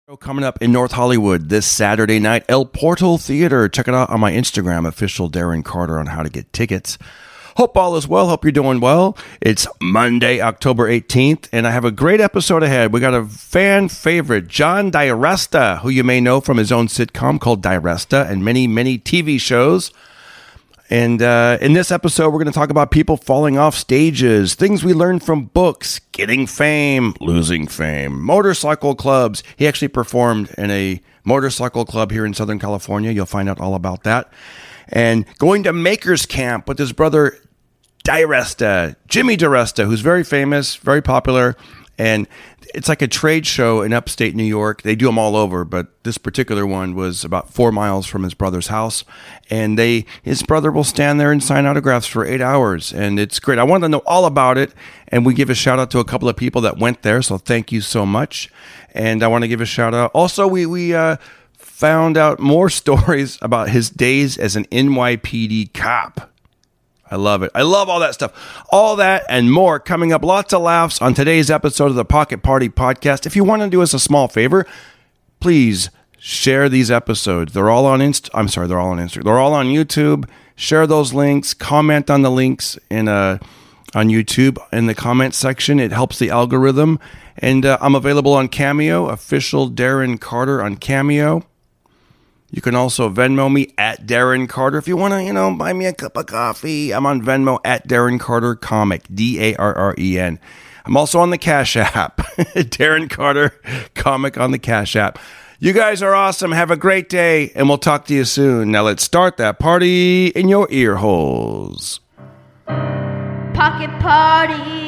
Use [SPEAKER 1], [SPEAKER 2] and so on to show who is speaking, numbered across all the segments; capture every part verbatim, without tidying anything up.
[SPEAKER 1] Coming up in North Hollywood this Saturday night, El Portal Theater. Check it out on my Instagram, official Darren Carter, on how to get tickets. Hope all is well. Hope you're doing well. It's Monday, October eighteenth, and I have a great episode ahead. We got a fan favorite, John DiResta, who you may know from his own sitcom called DiResta and many, many T V shows. And uh, in this episode, we're going to talk about people falling off stages, things we learned from books, getting fame, losing fame, motorcycle clubs. He actually performed in a motorcycle club here in Southern California. You'll find out all about that. And going to Maker's Camp with his brother DiResta, Jimmy DiResta, who's very famous, very popular. And it's like a trade show in upstate New York. They do them all over, but this particular one was about four miles from his brother's house. And they, his brother will stand there and sign autographs for eight hours. And it's great. I wanted to know all about it. And we give a shout out to a couple of people that went there. So thank you so much. And I want to give a shout out. Also, we, we uh, found out more stories about his days as an N Y P D cop. I love it. I love all that stuff. All that and more coming up. Lots of laughs on today's episode of the Pocket Party Podcast. If you want to do us a small favor, please share these episodes. They're all on Inst. I'm sorry, they're all on Instagram. They're all on YouTube. Share those links. Comment on the links in uh, on YouTube in the comment section. It helps the algorithm. And uh, I'm available on Cameo, official Darren Carter on Cameo. You can also Venmo me at Darren Carter. If you want to, you know, buy me a cup of coffee, I'm on Venmo at Darren Carter Comic, D A R R E N. I'm also on the Cash App, Darren Carter Comic on the Cash App. You guys are awesome. Have a great day, and we'll talk to you soon. Now let's start that party in your ear holes.
[SPEAKER 2] Pocket Party.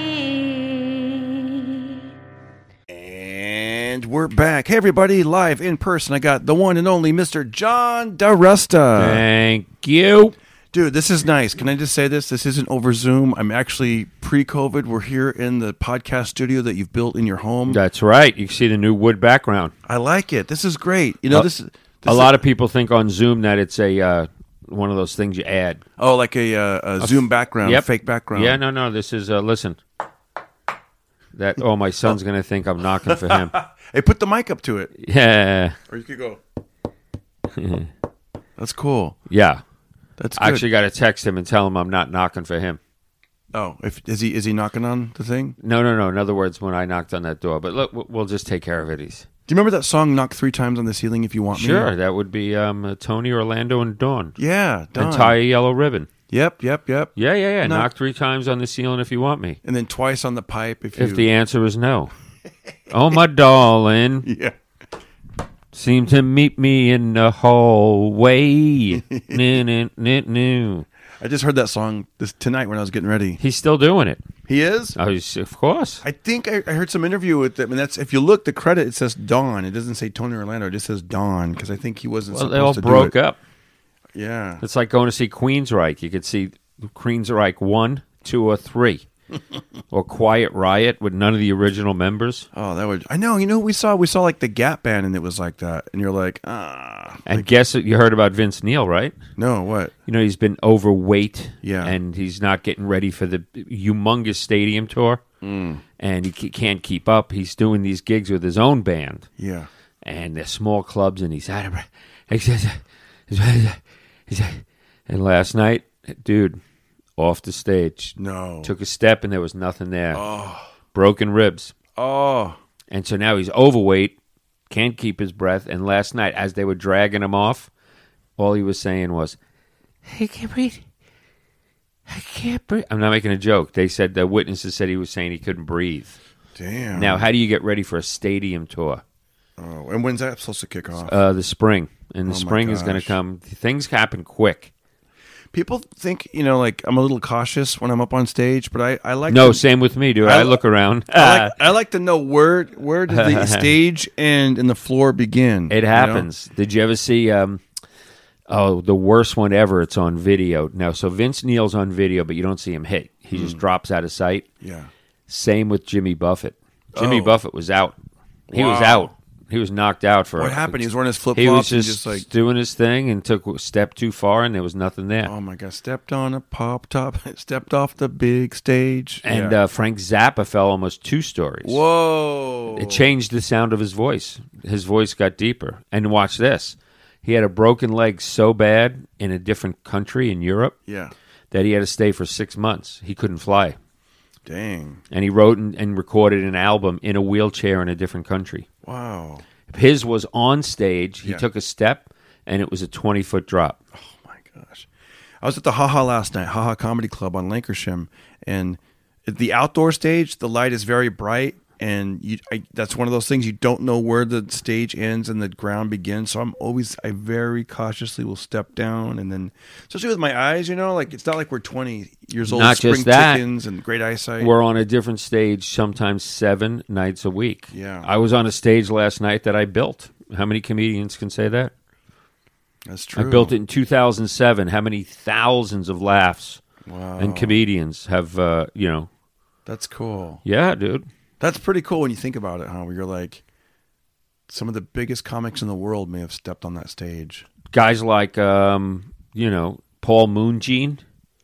[SPEAKER 1] And we're back. Hey, everybody, live in person. I got the one and only Mister John DiResta.
[SPEAKER 3] Thank you.
[SPEAKER 1] Dude, this is nice. Can I just say this? This isn't over Zoom. I'm actually pre-COVID. We're here in the podcast studio that you've built in your home.
[SPEAKER 3] That's right. You see the new wood background.
[SPEAKER 1] I like it. This is great. You know,
[SPEAKER 3] uh,
[SPEAKER 1] this, this
[SPEAKER 3] A lot of people think on Zoom that it's a uh, one of those things you add.
[SPEAKER 1] Oh, like a, uh, a Zoom background,
[SPEAKER 3] yep.
[SPEAKER 1] a fake background.
[SPEAKER 3] Yeah, no, no. This is, uh, listen. That Oh, my son's going to think I'm knocking for him.
[SPEAKER 1] Hey, put the mic up to it.
[SPEAKER 3] Yeah.
[SPEAKER 1] Or you could go. That's cool.
[SPEAKER 3] Yeah.
[SPEAKER 1] That's good.
[SPEAKER 3] I actually got to text him and tell him I'm not knocking for him.
[SPEAKER 1] Oh, if is he is he knocking on the thing?
[SPEAKER 3] No, no, no. In other words, when I knocked on that door. But look, we'll just take care of it. He's...
[SPEAKER 1] Do you remember that song, Knock Three Times on the Ceiling If You Want Me?
[SPEAKER 3] Sure, that would be um, uh, Tony, Orlando, and Dawn.
[SPEAKER 1] Yeah, Dawn.
[SPEAKER 3] And tie a yellow ribbon.
[SPEAKER 1] Yep, yep, yep.
[SPEAKER 3] Yeah, yeah, yeah.
[SPEAKER 1] Knock,
[SPEAKER 3] Knock three times on the ceiling if you want me.
[SPEAKER 1] And then twice on the pipe if you...
[SPEAKER 3] If the answer is no. Oh, my darling.
[SPEAKER 1] Yeah.
[SPEAKER 3] Seem to meet me in the hallway. no, no, no, no.
[SPEAKER 1] I just heard that song this tonight when I was getting ready.
[SPEAKER 3] He's still doing it.
[SPEAKER 1] He is?
[SPEAKER 3] Oh, he's, of course.
[SPEAKER 1] I think I, I heard some interview with him, and that's if you look, the credit, it says Dawn. It doesn't say Tony Orlando. It just says Dawn, because I think he wasn't
[SPEAKER 3] Well,
[SPEAKER 1] supposed
[SPEAKER 3] they all
[SPEAKER 1] to
[SPEAKER 3] broke
[SPEAKER 1] do it.
[SPEAKER 3] up.
[SPEAKER 1] Yeah.
[SPEAKER 3] It's like going to see Queensryche. You could see Queensryche one, two, or three. Or Quiet Riot with none of the original members.
[SPEAKER 1] Oh, that would... I know. You know we saw? We saw like the Gap Band, and it was like that. And you're like, ah.
[SPEAKER 3] And
[SPEAKER 1] like,
[SPEAKER 3] guess what? You heard about Vince Neil, right?
[SPEAKER 1] No, what?
[SPEAKER 3] You know, he's been overweight.
[SPEAKER 1] Yeah.
[SPEAKER 3] And he's not getting ready for the humongous stadium tour.
[SPEAKER 1] Mm.
[SPEAKER 3] And he can't keep up. He's doing these gigs with his own band.
[SPEAKER 1] Yeah.
[SPEAKER 3] And they're small clubs, and he's out of breath. And last night, dude, off the stage.
[SPEAKER 1] No.
[SPEAKER 3] Took a step, and there was nothing there.
[SPEAKER 1] Oh.
[SPEAKER 3] Broken ribs.
[SPEAKER 1] Oh.
[SPEAKER 3] And so now he's overweight, can't keep his breath. And last night, as they were dragging him off, all he was saying was, I can't breathe. I can't breathe. I'm not making a joke. They said, the witnesses said he was saying he couldn't breathe.
[SPEAKER 1] Damn.
[SPEAKER 3] Now, how do you get ready for a stadium tour?
[SPEAKER 1] Oh, and when's that supposed to kick off?
[SPEAKER 3] Uh, the spring. And the
[SPEAKER 1] Oh, my
[SPEAKER 3] spring is going to
[SPEAKER 1] gosh.
[SPEAKER 3] come. Things happen quick.
[SPEAKER 1] People think, you know, like I'm a little cautious when I'm up on stage, but I, I like
[SPEAKER 3] No,
[SPEAKER 1] to,
[SPEAKER 3] same with me, dude.
[SPEAKER 1] I-
[SPEAKER 3] I, look around.
[SPEAKER 1] I like, I like to know where where did the stage end and the floor begin.
[SPEAKER 3] It
[SPEAKER 1] you know?
[SPEAKER 3] happens. Did you ever see, um, oh, the worst one ever? It's on video. Now, so Vince Neil's on video, but you don't see him hit. He just drops out of sight.
[SPEAKER 1] Yeah.
[SPEAKER 3] Same with Jimmy Buffett. Jimmy
[SPEAKER 1] Oh.
[SPEAKER 3] Buffett was out. He was
[SPEAKER 1] Wow.
[SPEAKER 3] out. He was knocked out for.
[SPEAKER 1] What happened? He was wearing his flip
[SPEAKER 3] He was
[SPEAKER 1] flops and
[SPEAKER 3] just,
[SPEAKER 1] just like,
[SPEAKER 3] doing his thing and took a step too far, and there was nothing there.
[SPEAKER 1] oh my god, stepped on a pop top, stepped off the big stage,
[SPEAKER 3] and
[SPEAKER 1] yeah.
[SPEAKER 3] uh, Frank Zappa fell almost two stories.
[SPEAKER 1] Whoa!
[SPEAKER 3] It changed the sound of his voice. His voice got deeper. And watch this. He had a broken leg so bad in a different country in Europe
[SPEAKER 1] Yeah.
[SPEAKER 3] that he had to stay for six months. He couldn't fly.
[SPEAKER 1] Dang.
[SPEAKER 3] And he wrote and, and recorded an album in a wheelchair in a different country.
[SPEAKER 1] Wow.
[SPEAKER 3] His was on stage. He
[SPEAKER 1] Yeah.
[SPEAKER 3] took a step, and it was a twenty-foot drop.
[SPEAKER 1] Oh my gosh. I was at the Haha last night, Haha Comedy Club on Lancashire, and at the outdoor stage, the light is very bright, and you, I, that's one of those things you don't know where the stage ends and the ground begins. So I'm always, I very cautiously will step down, and then, especially with my eyes, you know, like it's not like we're twenty years old,
[SPEAKER 3] Not
[SPEAKER 1] spring
[SPEAKER 3] just that.
[SPEAKER 1] chickens and great eyesight.
[SPEAKER 3] We're on a different stage sometimes seven nights a week.
[SPEAKER 1] Yeah.
[SPEAKER 3] I was on a stage last night that I built. How many comedians can say that?
[SPEAKER 1] That's true.
[SPEAKER 3] I built it in two thousand seven. How many thousands of laughs
[SPEAKER 1] Wow.
[SPEAKER 3] and comedians have, uh, you know.
[SPEAKER 1] That's cool.
[SPEAKER 3] Yeah, dude.
[SPEAKER 1] That's pretty cool when you think about it, huh? Where you're like, some of the biggest comics in the world may have stepped on that stage.
[SPEAKER 3] Guys like, um, you know, Paul Moongene,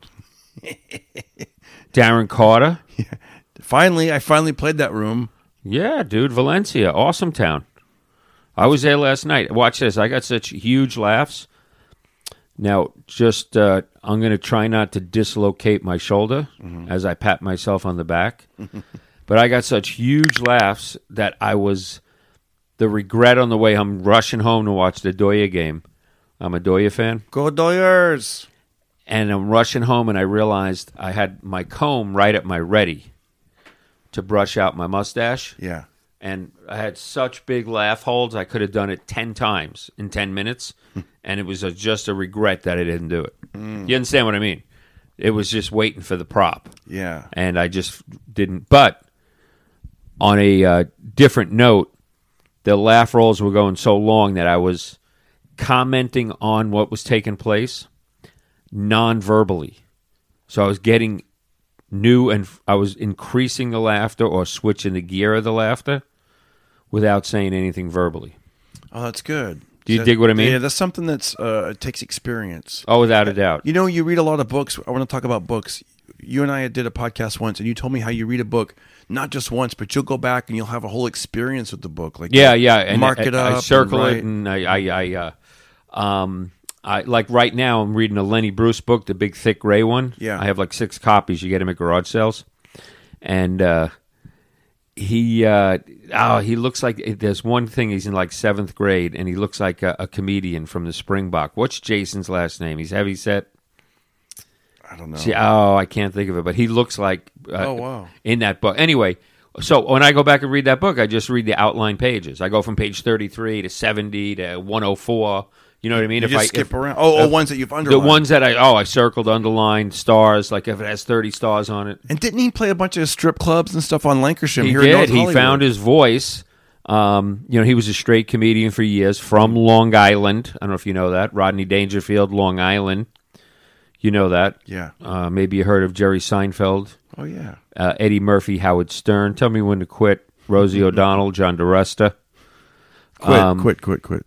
[SPEAKER 3] Darren Carter.
[SPEAKER 1] Finally, I finally played that room.
[SPEAKER 3] Yeah, dude. Valencia, awesome town. I was there last night. Watch this. I got such huge laughs. Now, just uh, I'm going to try not to dislocate my shoulder mm-hmm. as I pat myself on the back. But I got such huge laughs that I was the regret on the way. I'm rushing home to watch the Doya game. I'm a Doya fan.
[SPEAKER 1] Go Doyers!
[SPEAKER 3] And I'm rushing home, and I realized I had my comb right at my ready to brush out my mustache.
[SPEAKER 1] Yeah.
[SPEAKER 3] And I had such big laugh holds, I could have done it ten times in ten minutes, and it was a, just a regret that I didn't do it. Mm. You understand what I mean? It was just waiting for the prop.
[SPEAKER 1] Yeah.
[SPEAKER 3] And I just didn't. But on a uh, different note, the laugh rolls were going so long that I was commenting on what was taking place non-verbally. So I was getting new, and I was increasing the laughter or switching the gear of the laughter without saying anything verbally.
[SPEAKER 1] Oh, that's good.
[SPEAKER 3] Do you
[SPEAKER 1] that,
[SPEAKER 3] dig what I mean?
[SPEAKER 1] Yeah, that's something that's uh, it takes experience.
[SPEAKER 3] Oh, without a doubt.
[SPEAKER 1] You know, you read a lot of books. I want to talk about books. You and I did a podcast once, and you told me how you read a book not just once, but you'll go back and you'll have a whole experience with the book. Like
[SPEAKER 3] yeah, yeah, and
[SPEAKER 1] mark
[SPEAKER 3] I,
[SPEAKER 1] it up.
[SPEAKER 3] I circle
[SPEAKER 1] and
[SPEAKER 3] it, and I, I, I, uh, um, I like right now. I'm reading a Lenny Bruce book, the big thick gray one.
[SPEAKER 1] Yeah,
[SPEAKER 3] I have like six copies. You get them at garage sales, and uh, he, uh, oh, he looks like there's one thing. He's in like seventh grade, and he looks like a, a comedian from the Springbok. What's Jason's last name? He's heavy set.
[SPEAKER 1] I don't know.
[SPEAKER 3] See, oh, I can't think of it, but he looks like uh,
[SPEAKER 1] oh wow
[SPEAKER 3] in that book. Anyway, so when I go back and read that book, I just read the outline pages. I go from page thirty-three to seventy to one oh four. You know what I mean?
[SPEAKER 1] You
[SPEAKER 3] if
[SPEAKER 1] just
[SPEAKER 3] I
[SPEAKER 1] skip
[SPEAKER 3] if,
[SPEAKER 1] around. Oh,
[SPEAKER 3] if,
[SPEAKER 1] oh, ones that you've underlined.
[SPEAKER 3] The ones that I oh I circled, underlined, stars. Like if it has thirty stars on it.
[SPEAKER 1] And didn't he play a bunch of strip clubs and stuff on Lancashire?
[SPEAKER 3] He
[SPEAKER 1] here
[SPEAKER 3] did.
[SPEAKER 1] In North
[SPEAKER 3] he
[SPEAKER 1] Hollywood?
[SPEAKER 3] found his voice. Um, you know, he was a straight comedian for years from Long Island. I don't know if you know that. Rodney Dangerfield, Long Island. You know that.
[SPEAKER 1] Yeah.
[SPEAKER 3] Uh, maybe you heard of Jerry Seinfeld.
[SPEAKER 1] Oh, yeah.
[SPEAKER 3] Uh, Eddie Murphy, Howard Stern. Tell Me When to Quit. Rosie mm-hmm. O'Donnell, John DeResta.
[SPEAKER 1] Quit,
[SPEAKER 3] um,
[SPEAKER 1] quit, quit, quit.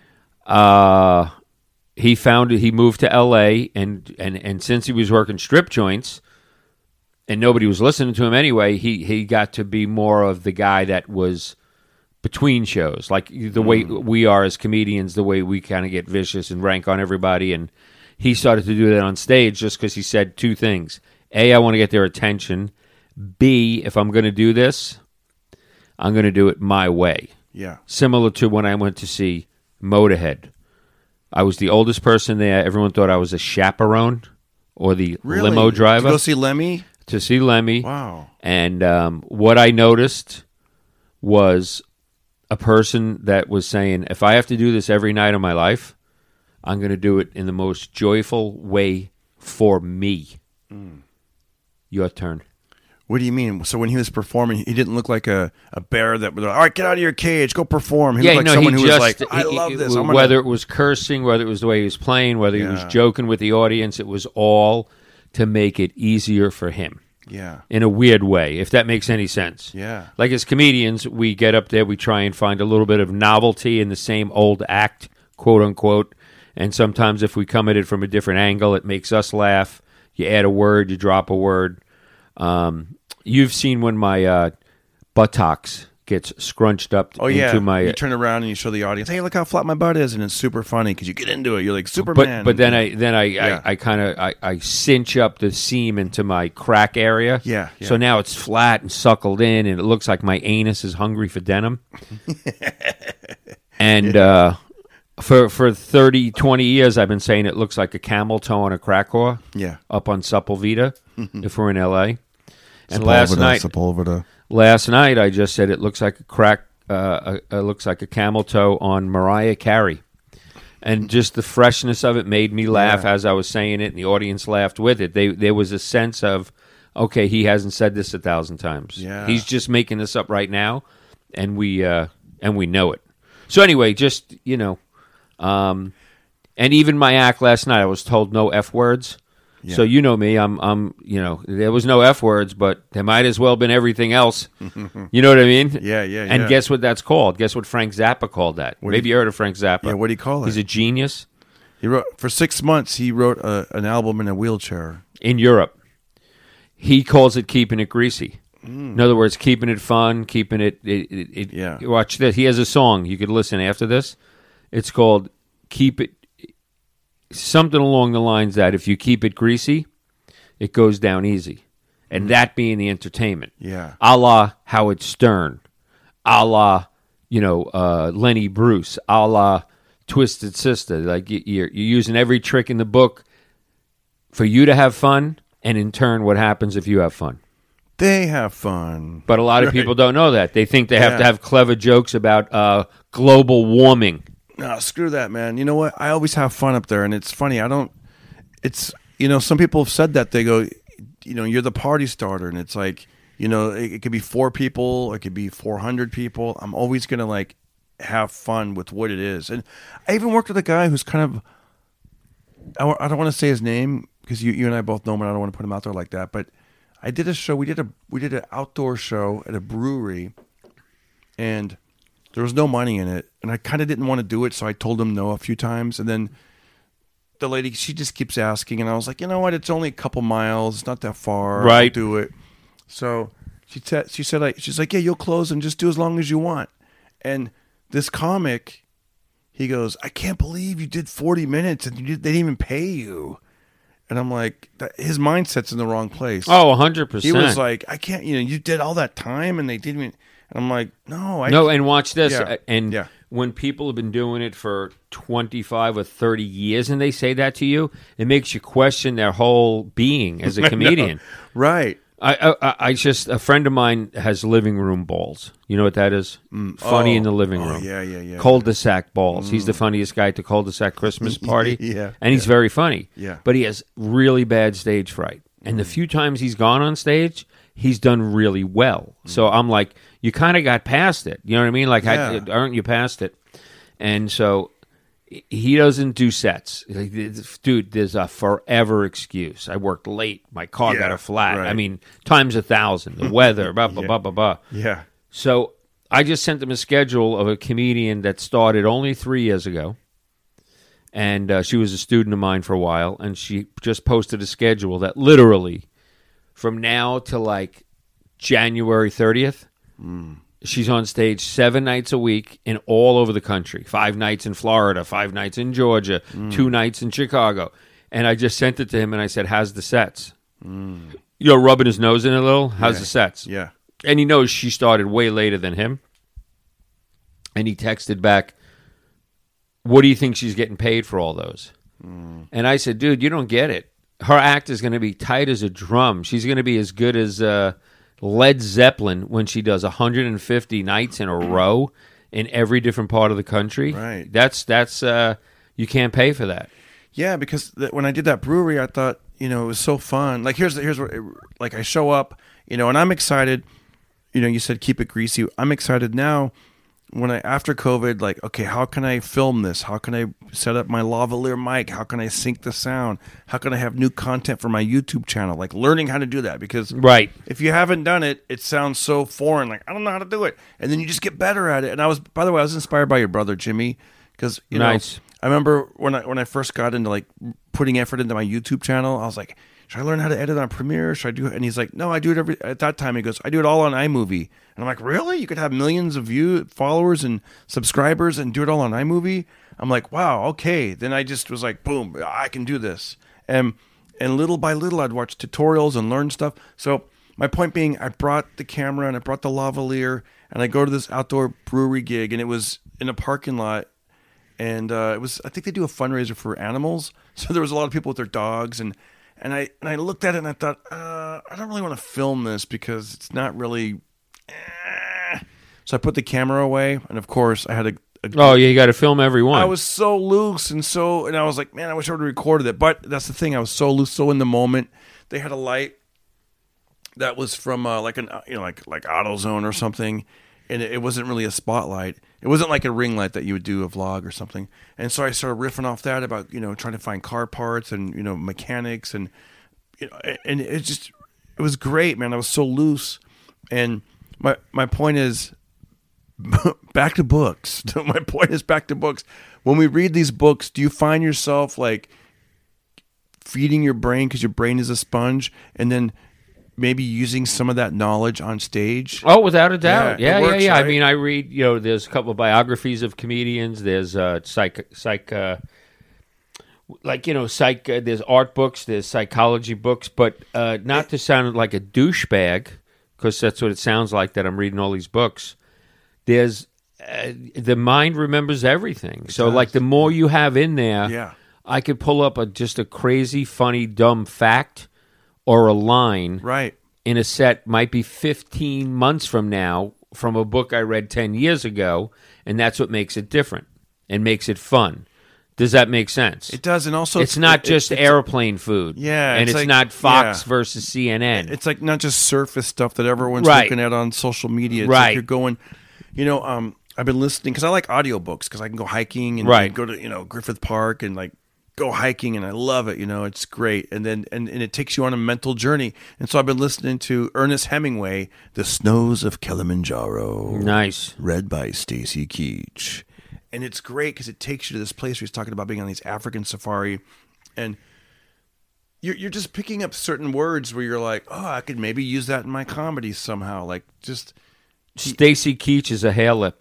[SPEAKER 3] Uh, he found he moved to L A, and, and, and since he was working strip joints and nobody was listening to him anyway, he, he got to be more of the guy that was between shows. Like the mm. way we are as comedians, the way we kind of get vicious and rank on everybody, and he started to do that on stage just because he said two things. A, I want to get their attention. B, if I'm going to do this, I'm going to do it my way.
[SPEAKER 1] Yeah.
[SPEAKER 3] Similar to when I went to see Motorhead. I was the oldest person there. Everyone thought I was a chaperone or the
[SPEAKER 1] really?
[SPEAKER 3] limo driver.
[SPEAKER 1] To go see Lemmy?
[SPEAKER 3] To see Lemmy.
[SPEAKER 1] Wow.
[SPEAKER 3] And um, what I noticed was a person that was saying, if I have to do this every night of my life, I'm going to do it in the most joyful way for me. Mm. Your turn.
[SPEAKER 1] What do you mean? So when he was performing, he didn't look like a, a bear that was like, all right, get out of your cage, go perform. He
[SPEAKER 3] yeah,
[SPEAKER 1] looked like
[SPEAKER 3] no,
[SPEAKER 1] someone
[SPEAKER 3] he
[SPEAKER 1] who
[SPEAKER 3] just,
[SPEAKER 1] was like, I
[SPEAKER 3] he,
[SPEAKER 1] love this.
[SPEAKER 3] He,
[SPEAKER 1] I'm
[SPEAKER 3] whether
[SPEAKER 1] gonna...
[SPEAKER 3] it was cursing, whether it was the way he was playing, whether
[SPEAKER 1] yeah.
[SPEAKER 3] he was joking with the audience, it was all to make it easier for him.
[SPEAKER 1] Yeah.
[SPEAKER 3] in a weird way, if that makes any sense.
[SPEAKER 1] Yeah.
[SPEAKER 3] Like as comedians, we get up there, we try and find a little bit of novelty in the same old act, quote unquote. And sometimes if we come at it from a different angle, it makes us laugh. You add a word, you drop a word. Um, you've seen when my uh, buttocks gets scrunched up
[SPEAKER 1] Oh,
[SPEAKER 3] into
[SPEAKER 1] yeah.
[SPEAKER 3] my...
[SPEAKER 1] You turn around and you show the audience, hey, look how flat my butt is. And it's super funny because you get into it. You're like Superman.
[SPEAKER 3] But but then I then I
[SPEAKER 1] Yeah.
[SPEAKER 3] I, I kind of I, I cinch up the seam into my crack area.
[SPEAKER 1] Yeah, yeah.
[SPEAKER 3] So now it's flat and suckled in, and it looks like my anus is hungry for denim. and uh, for for thirty, twenty years, I've been saying it looks like a camel toe on a crack whore.
[SPEAKER 1] Yeah.
[SPEAKER 3] Up on Sepulveda, if we're in L A. And
[SPEAKER 1] Sepulveda,
[SPEAKER 3] last night,
[SPEAKER 1] Sepulveda.
[SPEAKER 3] last night I just said it looks like a crack. Uh, uh, looks like a camel toe on Mariah Carey. And just the freshness of it made me laugh
[SPEAKER 1] Yeah.
[SPEAKER 3] as I was saying it, and the audience laughed with it. They, there was a sense of, okay, he hasn't said this a thousand times.
[SPEAKER 1] Yeah.
[SPEAKER 3] He's just making this up right now, and we uh, and we know it. So anyway, just, you know, um, and even my act last night, I was told no F words.
[SPEAKER 1] Yeah.
[SPEAKER 3] So you know me, I'm, I'm, you know, there was no F words, but there might as well have been everything else. You know what I mean?
[SPEAKER 1] Yeah, yeah,
[SPEAKER 3] And
[SPEAKER 1] yeah.
[SPEAKER 3] guess what that's called? Guess what Frank Zappa called that?
[SPEAKER 1] What do
[SPEAKER 3] Maybe
[SPEAKER 1] you-
[SPEAKER 3] you heard of Frank Zappa.
[SPEAKER 1] Yeah, what do you call it?
[SPEAKER 3] He's a genius
[SPEAKER 1] He wrote for six months. He wrote a, an album in a wheelchair.
[SPEAKER 3] in Europe. He calls it keeping it greasy.
[SPEAKER 1] Mm.
[SPEAKER 3] In other words, keeping it fun, keeping it. it, it, it
[SPEAKER 1] Yeah.
[SPEAKER 3] Watch this. He has a song you could listen after this. It's called "Keep It." Something along the lines that if you keep it greasy, it goes down easy, and that being the entertainment.
[SPEAKER 1] Yeah.
[SPEAKER 3] A la Howard Stern, a la, you know, uh, Lenny Bruce, a la Twisted Sister. Like you- you're, you're using every trick in the book for you to have fun, and in turn, what happens if you have fun?
[SPEAKER 1] They have fun.
[SPEAKER 3] But a lot of
[SPEAKER 1] Right.
[SPEAKER 3] people don't know that. They think they have
[SPEAKER 1] Yeah.
[SPEAKER 3] to have clever jokes about uh, global warming.
[SPEAKER 1] No, screw that, man. You know what? I always have fun up there, and it's funny. I don't. It's you know, some people have said that they go, you know, you're the party starter, and it's like, you know, it, it could be four people, it could be four hundred people. I'm always gonna like have fun with what it is, and I even worked with a guy who's kind of. I, wa- I don't want to say his name because you you and I both know him, and I don't want to put him out there like that. But I did a show. We did a we did an outdoor show at a brewery, and there was no money in it, and I kind of didn't want to do it, so I told him no a few times, and then the lady, she just keeps asking, and I was like, you know what, it's only a couple miles, it's not that far, I'll
[SPEAKER 3] Right.
[SPEAKER 1] do it. So she said, she said, like, she's like, yeah, you'll close and just do as long as you want. And this comic, he goes, I can't believe you did forty minutes and you did, they didn't even pay you. And I'm like, that, his mindset's in the wrong place.
[SPEAKER 3] Oh, one hundred
[SPEAKER 1] He
[SPEAKER 3] percent.
[SPEAKER 1] was like, I can't, you know, you did all that time and they didn't even, and I'm like, no, I
[SPEAKER 3] No, and watch this.
[SPEAKER 1] Yeah.
[SPEAKER 3] uh, And
[SPEAKER 1] Yeah.
[SPEAKER 3] when people have been doing it for twenty-five or thirty years and they say that to you, it makes you question their whole being as a comedian.
[SPEAKER 1] right.
[SPEAKER 3] I, I, I just, a friend of mine has living room balls. You know what that is? Funny
[SPEAKER 1] Oh.
[SPEAKER 3] in the living
[SPEAKER 1] Oh,
[SPEAKER 3] room.
[SPEAKER 1] yeah, yeah, yeah.
[SPEAKER 3] Cul-de-sac balls. He's the funniest guy at the cul-de-sac Christmas party.
[SPEAKER 1] Yeah,
[SPEAKER 3] And he's very funny.
[SPEAKER 1] Yeah.
[SPEAKER 3] But he has really bad stage fright. And the few times he's gone on stage, he's done really well. So I'm like, you kind of got past it. You know what I mean? Like,
[SPEAKER 1] Yeah.
[SPEAKER 3] I, aren't you past it? And so he doesn't do sets. Like, dude, there's a forever excuse. I worked late. My car
[SPEAKER 1] Yeah,
[SPEAKER 3] got a flat.
[SPEAKER 1] right.
[SPEAKER 3] I mean, times a thousand. The weather, blah, blah,
[SPEAKER 1] Yeah.
[SPEAKER 3] blah, blah, blah.
[SPEAKER 1] Yeah.
[SPEAKER 3] So I just sent them a schedule of a comedian that started only three years ago. And uh, she was a student of mine for a while. And she just posted a schedule that literally from now to like January thirtieth, she's on stage seven nights a week in all over the country. Five nights in Florida, five nights in Georgia, two nights in Chicago. And I just sent it to him and I said, how's the sets? You know, rubbing his nose in a little. How's
[SPEAKER 1] Yeah.
[SPEAKER 3] the sets?
[SPEAKER 1] Yeah.
[SPEAKER 3] And he knows she started way later than him. And he texted back, what do you think she's getting paid for all those? And I said, dude, you don't get it. Her act is going to be tight as a drum. She's going to be as good as uh, Led Zeppelin when she does one hundred fifty nights in a row in every different part of the country.
[SPEAKER 1] Right.
[SPEAKER 3] That's, that's uh, you can't pay for that.
[SPEAKER 1] Yeah, because th- when I did that brewery, I thought, you know, it was so fun. Like, here's here's what, like, I show up, you know, and I'm excited. You know, you said keep it greasy. I'm excited now. when I after COVID, like, okay, how can I film this? How can I set up my lavalier mic? How can I sync the sound? How can I have new content for my YouTube channel? Like learning how to do that, because
[SPEAKER 3] Right.
[SPEAKER 1] if you haven't done it, it sounds so foreign. Like, I don't know how to do it, and then you just get better at it. And I was, by the way, I was inspired by your brother Jimmy, because you
[SPEAKER 3] Nice.
[SPEAKER 1] know, I remember when I when I first got into like putting effort into my YouTube channel, I was like, should I learn how to edit on Premiere? Should I do it? And he's like, no, I do it every. At that time, he goes, I do it all on iMovie. And I'm like, really? You could have millions of view followers and subscribers and do it all on iMovie? I'm like, wow, okay. Then I just was like, boom, I can do this. And and little by little, I'd watch tutorials and learn stuff. So my point being, I brought the camera and I brought the lavalier, and I go to this outdoor brewery gig, and it was in a parking lot. And uh, it was, I think they do a fundraiser for animals. So there was a lot of people with their dogs, and And I and I looked at it and I thought, uh, I don't really want to film this because it's not really. Eh. So I put the camera away, and of course I had a. a
[SPEAKER 3] Oh, yeah, you got to film every one.
[SPEAKER 1] I was so loose and so, and I was like, man, I wish I would have recorded it. But that's the thing, I was so loose, so in the moment. They had a light that was from uh, like an you know like like AutoZone or something, and it, it wasn't really a spotlight. It wasn't like a ring light that you would do a vlog or something. And so I started riffing off that about, you know, trying to find car parts and, you know, mechanics, and, you know, and it just, it was great, man. I was so loose. And my, my point is back to books. My point is back to books. When we read these books, do you find yourself like feeding your brain because your brain is a sponge, and then maybe using some of that knowledge on stage?
[SPEAKER 3] Oh, without a doubt.
[SPEAKER 1] Yeah,
[SPEAKER 3] Yeah,
[SPEAKER 1] it
[SPEAKER 3] yeah,
[SPEAKER 1] works,
[SPEAKER 3] yeah.
[SPEAKER 1] right?
[SPEAKER 3] I mean, I read, you know, there's a couple of biographies of comedians. There's uh, psych, psych, uh, like, you know, psych, uh, there's art books, there's psychology books, but uh, not to sound like a douchebag, because that's what it sounds like that I'm reading all these books. There's, uh, the mind remembers everything. So,
[SPEAKER 1] does.
[SPEAKER 3] like, the more you have in there,
[SPEAKER 1] Yeah.
[SPEAKER 3] I could pull up a just a crazy, funny, dumb fact or a line
[SPEAKER 1] Right.
[SPEAKER 3] in a set might be fifteen months from now from a book I read ten years ago, and that's what makes it different and makes it fun. Does that make sense?
[SPEAKER 1] It does, and also
[SPEAKER 3] It's not
[SPEAKER 1] it-
[SPEAKER 3] just
[SPEAKER 1] it's-
[SPEAKER 3] airplane food.
[SPEAKER 1] Yeah,
[SPEAKER 3] and
[SPEAKER 1] it's
[SPEAKER 3] it's
[SPEAKER 1] like-
[SPEAKER 3] not Fox
[SPEAKER 1] yeah.
[SPEAKER 3] versus C N N.
[SPEAKER 1] It's like not just surface stuff that everyone's
[SPEAKER 3] Right.
[SPEAKER 1] looking at on social media. It's
[SPEAKER 3] Right.
[SPEAKER 1] like you're going, you know, um, I've been listening because I like audiobooks because I can go hiking and,
[SPEAKER 3] Right.
[SPEAKER 1] and go to, you know, Griffith Park and like go hiking, and I love it. You know, it's great. And then, and, and it takes you on a mental journey. And so I've been listening to Ernest Hemingway, The Snows of Kilimanjaro.
[SPEAKER 3] Nice.
[SPEAKER 1] Read by Stacy Keach. And it's great because it takes you to this place where he's talking about being on these African safari, and you're you're just picking up certain words where you're like, oh, I could maybe use that in my comedy somehow. Like just
[SPEAKER 3] Stacy Keach is a hair lip.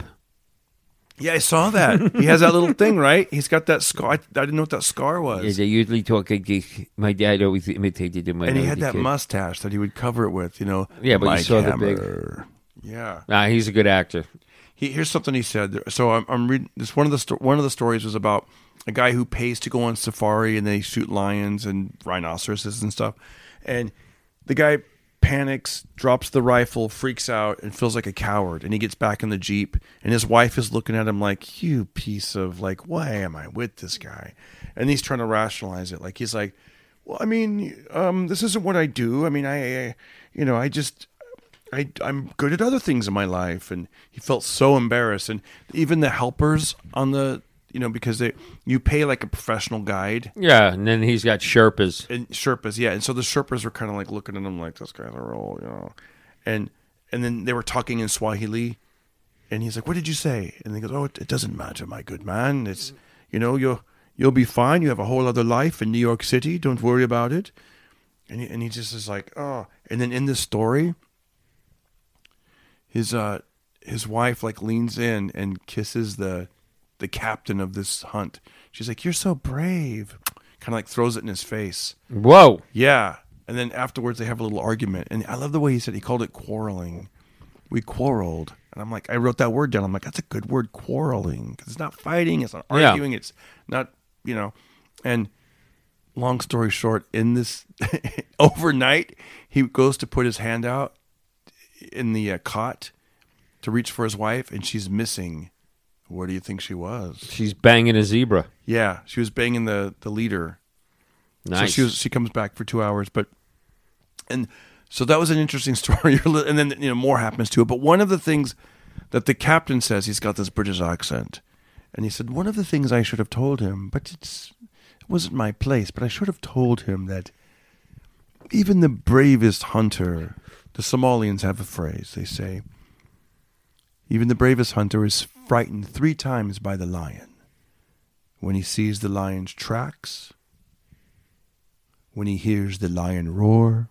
[SPEAKER 1] yeah, I saw that. He has that little thing, right? He's got that scar. I, I didn't know what that scar
[SPEAKER 3] Yeah,
[SPEAKER 1] was.
[SPEAKER 3] they usually talk like this. My dad always imitated him. when
[SPEAKER 1] And
[SPEAKER 3] I
[SPEAKER 1] he
[SPEAKER 3] was
[SPEAKER 1] had
[SPEAKER 3] a
[SPEAKER 1] that
[SPEAKER 3] kid.
[SPEAKER 1] mustache that he would cover it with, you know.
[SPEAKER 3] Yeah, but you
[SPEAKER 1] Mike
[SPEAKER 3] saw the big-
[SPEAKER 1] Hammer. Yeah.
[SPEAKER 3] Nah, he's a good actor.
[SPEAKER 1] He, here's something he said. So I'm, I'm reading this. One of the sto- one of the stories was about a guy who pays to go on safari, and they shoot lions and rhinoceroses and stuff. And the guy panics, drops the rifle, freaks out, and feels like a coward. And he gets back in the Jeep, and his wife is looking at him like, "You piece of like, why am I with this guy?" And he's trying to rationalize it. Like he's like, "Well, I mean, um, this isn't what I do. I mean, I, I you know, I just." I, I'm good at other things in my life. And he felt so embarrassed. And even the helpers on the, you know, because they you pay like a professional guide
[SPEAKER 3] Yeah, and then he's got Sherpas.
[SPEAKER 1] and Sherpas, yeah. And so the Sherpas were kind of like looking at him like, this guy's a real, you know. And and then they were talking in Swahili, and he's like, what did you say? And he goes, oh, it, it doesn't matter, my good man. It's, you know, you'll you'll be fine. You have a whole other life in New York City. Don't worry about it. And he, and he just is like, oh. And then in this story, his uh his wife like leans in and kisses the the captain of this hunt. She's like, you're so brave. Kind of like throws it in his face.
[SPEAKER 3] Whoa.
[SPEAKER 1] Yeah. And then afterwards they have a little argument. And I love the way he said, he called it quarreling. We quarreled. And I'm like, I wrote that word down. I'm like, that's a good word, quarreling. Because it's not fighting. It's not
[SPEAKER 3] Yeah.
[SPEAKER 1] arguing. It's not, you know. And long story short, in this, overnight, he goes to put his hand out in the uh, cot to reach for his wife, and she's missing. Where do you think she was?
[SPEAKER 3] She's banging a zebra.
[SPEAKER 1] Yeah, she was banging the, the leader.
[SPEAKER 3] Nice.
[SPEAKER 1] So she was, she comes back for two hours, but and so that was an interesting story. And then you know more happens to it. But one of the things that the captain says he's got this British accent. And he said, one of the things I should have told him, but it's, it wasn't my place, but I should have told him that even the bravest hunter, the Somalians have a phrase, they say, even the bravest hunter is frightened three times by the lion. When he sees the lion's tracks, when he hears the lion roar,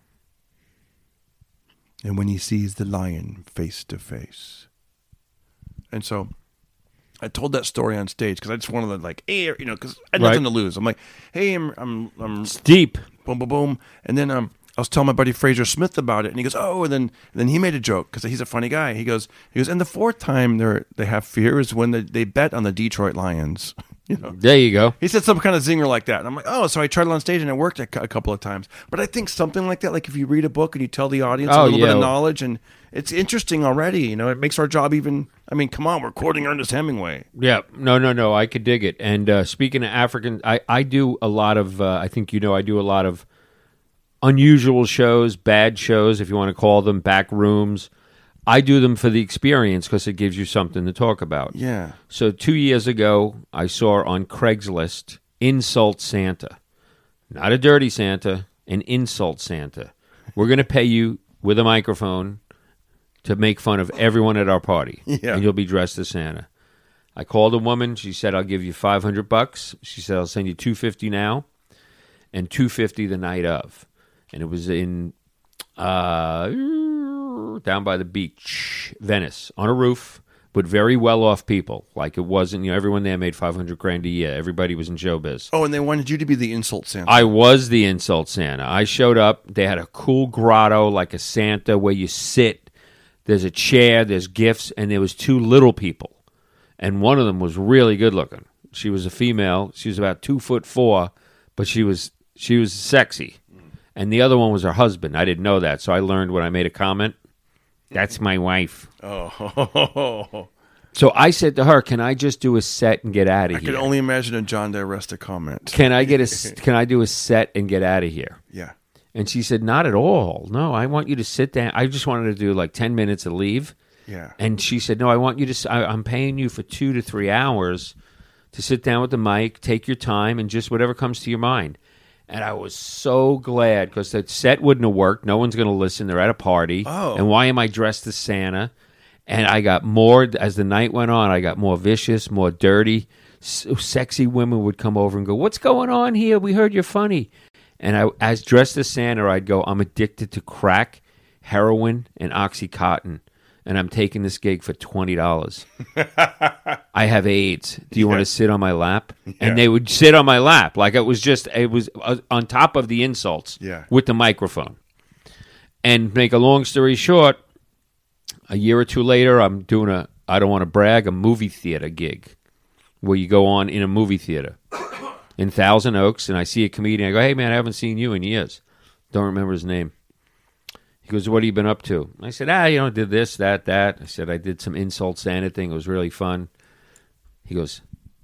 [SPEAKER 1] and when he sees the lion face to face. And so I told that story on stage because I just wanted to, like, hey, you know, because I had nothing
[SPEAKER 3] Right.
[SPEAKER 1] to lose. I'm like, hey, I'm, I'm, I'm
[SPEAKER 3] It's deep.
[SPEAKER 1] boom, boom, boom. And then um, I was telling my buddy Fraser Smith about it, and he goes, oh, and then and then he made a joke because he's a funny guy. He goes, he goes, and the fourth time they they have fear is when they, they bet on the Detroit Lions. You know,
[SPEAKER 3] There you go.
[SPEAKER 1] he said some kind of zinger like that, and I'm like, oh, so I tried it on stage and it worked a, cou- a couple of times. But I think something like that, like if you read a book and you tell the audience a
[SPEAKER 3] Oh,
[SPEAKER 1] little bit
[SPEAKER 3] yeah.
[SPEAKER 1] of knowledge, and it's interesting already. You know, it makes our job even. I mean, come on, we're quoting Ernest Hemingway.
[SPEAKER 3] Yeah, no, no, no. I could dig it. And uh, speaking of African, I, I do a lot of. Uh, I think you know, I do a lot of unusual shows, bad shows, if you want to call them, back rooms. I do them for the experience because it gives you something to talk about.
[SPEAKER 1] Yeah.
[SPEAKER 3] So two years ago, I saw on Craigslist Insult Santa, not a dirty Santa, an insult Santa. We're going to pay you with a microphone to make fun of everyone at our party,
[SPEAKER 1] Yeah.
[SPEAKER 3] and you'll be dressed as Santa. I called a woman. She said, "I'll give you five hundred bucks." She said, "I'll send you two fifty now, and two fifty the night of." And it was in uh, down by the beach, Venice, on a roof, but very well-off people. Like it wasn't, you know, everyone there made five hundred grand a year. Everybody was in showbiz.
[SPEAKER 1] Oh, and they wanted you to be the insult Santa.
[SPEAKER 3] I was the insult Santa. I showed up. They had a cool grotto, like a Santa, where you sit. There's a chair, there's gifts, and there was two little people. And one of them was really good looking. She was a female. She was about two foot four, but she was she was sexy. And the other one was her husband. I didn't know that, so I learned when I made a comment. That's my wife.
[SPEAKER 1] Oh,
[SPEAKER 3] So I said to her, "Can I just do a set and get out of
[SPEAKER 1] I
[SPEAKER 3] here?
[SPEAKER 1] could only imagine a John DeResta comment.
[SPEAKER 3] Can I get a Can I do a set and get out of here?"
[SPEAKER 1] Yeah.
[SPEAKER 3] And she said, "Not at all. No, I want you to sit down. I just wanted to do like ten minutes and leave."
[SPEAKER 1] Yeah.
[SPEAKER 3] And she said, "No, I want you to. s- I, I'm paying you for two to three hours to sit down with the mic, take your time, and just whatever comes to your mind." And I was so glad because the set wouldn't have worked. No one's going to listen. They're at a party.
[SPEAKER 1] Oh.
[SPEAKER 3] And why am I dressed as Santa? And I got more as the night went on. I got more vicious, more dirty. S- sexy women would come over and go, "What's going on here? We heard you're funny." And I, as dressed as Santa, I'd go, "I'm addicted to crack, heroin, and OxyContin, and I'm taking this gig for twenty dollars. I have AIDS. Do you want to sit on my lap?" And they would sit on my lap. Like it was just, it was uh, on top of the insults
[SPEAKER 1] Yeah.
[SPEAKER 3] with the microphone. And make a long story short, a year or two later, I'm doing a, I don't want to brag, a movie theater gig where you go on in a movie theater in Thousand Oaks, and I see a comedian. I go, "Hey, man, I haven't seen you in years." Don't remember his name. He goes, "What have you been up to?" I said, "Ah, you know, did this, that, that." I said, "I did some insult Santa thing. It was really fun." He goes,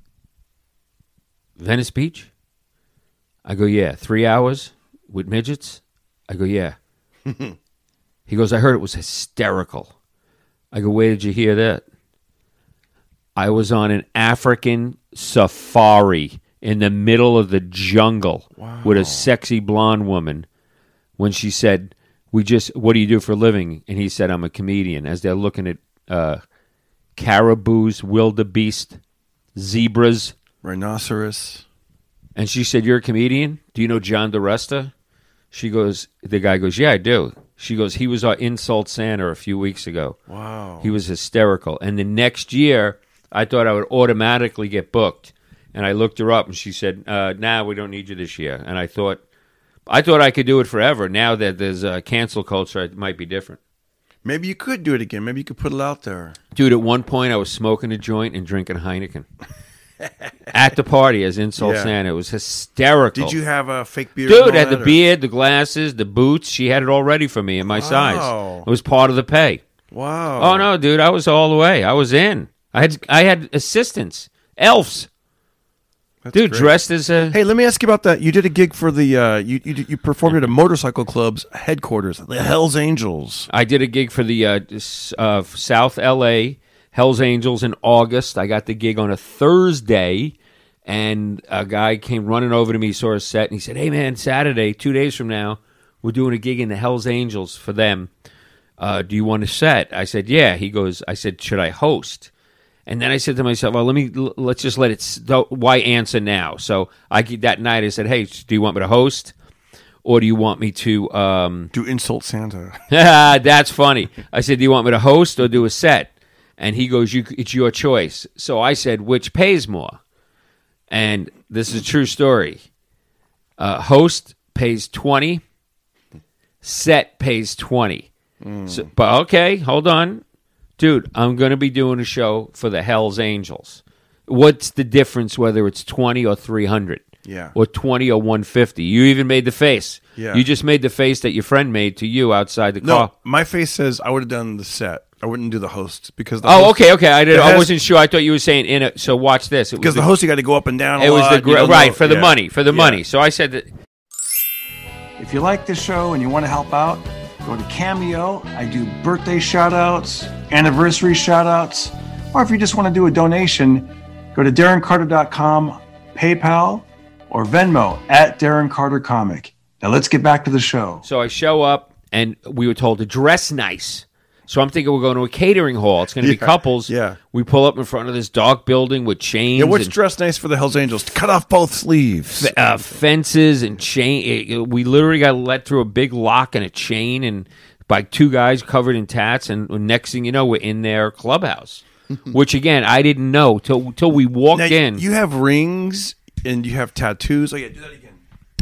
[SPEAKER 3] "Venice Beach?" I go, "Yeah." "Three hours with midgets?" I go, "Yeah." He goes, "I heard it was hysterical." I go, "Where did you hear that?" I was on an African safari in the middle of the jungle with a sexy blonde woman when she said, "We just, what do you do for a living?" And he said, "I'm a comedian," as they're looking at uh, caribous, wildebeest, zebras.
[SPEAKER 1] Rhinoceros.
[SPEAKER 3] And she said, "You're a comedian? Do you know John DeResta?" She goes, the guy goes, "Yeah, I do." She goes, "He was our insult Santa a few weeks ago."
[SPEAKER 1] Wow.
[SPEAKER 3] He was hysterical. And the next year, I thought I would automatically get booked. And I looked her up, and she said, uh, "Nah, we don't need you this year." And I thought, I thought I could do it forever. Now that there's a cancel culture, it might be different.
[SPEAKER 1] Maybe you could do it again. Maybe you could put it out there.
[SPEAKER 3] Dude, at one point, I was smoking a joint and drinking Heineken at the party as insult
[SPEAKER 1] Yeah.
[SPEAKER 3] Santa. It was hysterical.
[SPEAKER 1] Did you have a fake beard?
[SPEAKER 3] Dude,
[SPEAKER 1] and all
[SPEAKER 3] had the
[SPEAKER 1] that, or-
[SPEAKER 3] beard, the glasses, the boots. She had it all ready for me in my
[SPEAKER 1] Wow.
[SPEAKER 3] size. It was part of the pay.
[SPEAKER 1] Wow.
[SPEAKER 3] Oh no, dude, I was all the way. I was in. I had I had assistants, elves.
[SPEAKER 1] That's
[SPEAKER 3] Dude,
[SPEAKER 1] great.
[SPEAKER 3] dressed as a
[SPEAKER 1] Hey, let me ask you about that. You did a gig for the uh, you, you you performed at a motorcycle club's headquarters, the Hell's Angels.
[SPEAKER 3] I did a gig for the uh, s- uh, South L A Hell's Angels in August. I got the gig on a Thursday, and a guy came running over to me, saw a set, and he said, "Hey, man, Saturday, two days from now, we're doing a gig in the Hell's Angels for them. Uh, do you want to set?" I said, "Yeah." He goes, I said, "Should I host?" And then I said to myself, well, let me, let's just let it, why answer now? So I that night I said, "Hey, do you want me to host? Or do you want me to... Um...
[SPEAKER 1] Do Insult Santa.
[SPEAKER 3] That's funny. I said, "Do you want me to host or do a set?" And he goes, you, "It's your choice." So I said, "Which pays more?" And this is a true story. Uh, host pays twenty, set pays twenty. Mm. So, but okay, hold on. Dude, I'm going to be doing a show for the Hells Angels. What's the difference whether it's twenty or three hundred?
[SPEAKER 1] Yeah.
[SPEAKER 3] Or twenty or one fifty? You even made the face.
[SPEAKER 1] Yeah.
[SPEAKER 3] You just made the face that your friend made to you outside the
[SPEAKER 1] No,
[SPEAKER 3] car.
[SPEAKER 1] my face says I would have done the set. I wouldn't do the host because the
[SPEAKER 3] Oh,
[SPEAKER 1] host,
[SPEAKER 3] okay, okay. I did. I
[SPEAKER 1] has-
[SPEAKER 3] wasn't sure. I thought you were saying in it. So watch this. It was
[SPEAKER 1] because the host you got to go up and down. A
[SPEAKER 3] It was
[SPEAKER 1] lot,
[SPEAKER 3] the
[SPEAKER 1] you
[SPEAKER 3] gr-
[SPEAKER 1] don't
[SPEAKER 3] right
[SPEAKER 1] know-
[SPEAKER 3] for the
[SPEAKER 1] yeah.
[SPEAKER 3] money for the
[SPEAKER 1] Yeah.
[SPEAKER 3] money. So I said that.
[SPEAKER 4] If you like this show and you want to help out, go to Cameo. I do birthday shout-outs, anniversary shout-outs, or if you just want to do a donation, go to darren carter dot com, PayPal, or Venmo at Darren Carter Comic. Now let's get back to the show.
[SPEAKER 3] So I show up, and we were told to dress nice. So I'm thinking we're going to a catering hall. It's going to be
[SPEAKER 1] Yeah,
[SPEAKER 3] couples.
[SPEAKER 1] yeah.
[SPEAKER 3] We pull up in front of this dark building with chains.
[SPEAKER 1] Yeah, what's
[SPEAKER 3] and
[SPEAKER 1] dressed nice for the Hells Angels? Cut off both sleeves.
[SPEAKER 3] uh, fences and chain. We literally got let through a big lock and a chain, and by two guys covered in tats. And next thing you know, we're in their clubhouse. Which again, I didn't know till till we walked
[SPEAKER 1] Now,
[SPEAKER 3] in.
[SPEAKER 1] you have rings and you have tattoos. Oh yeah, do that again.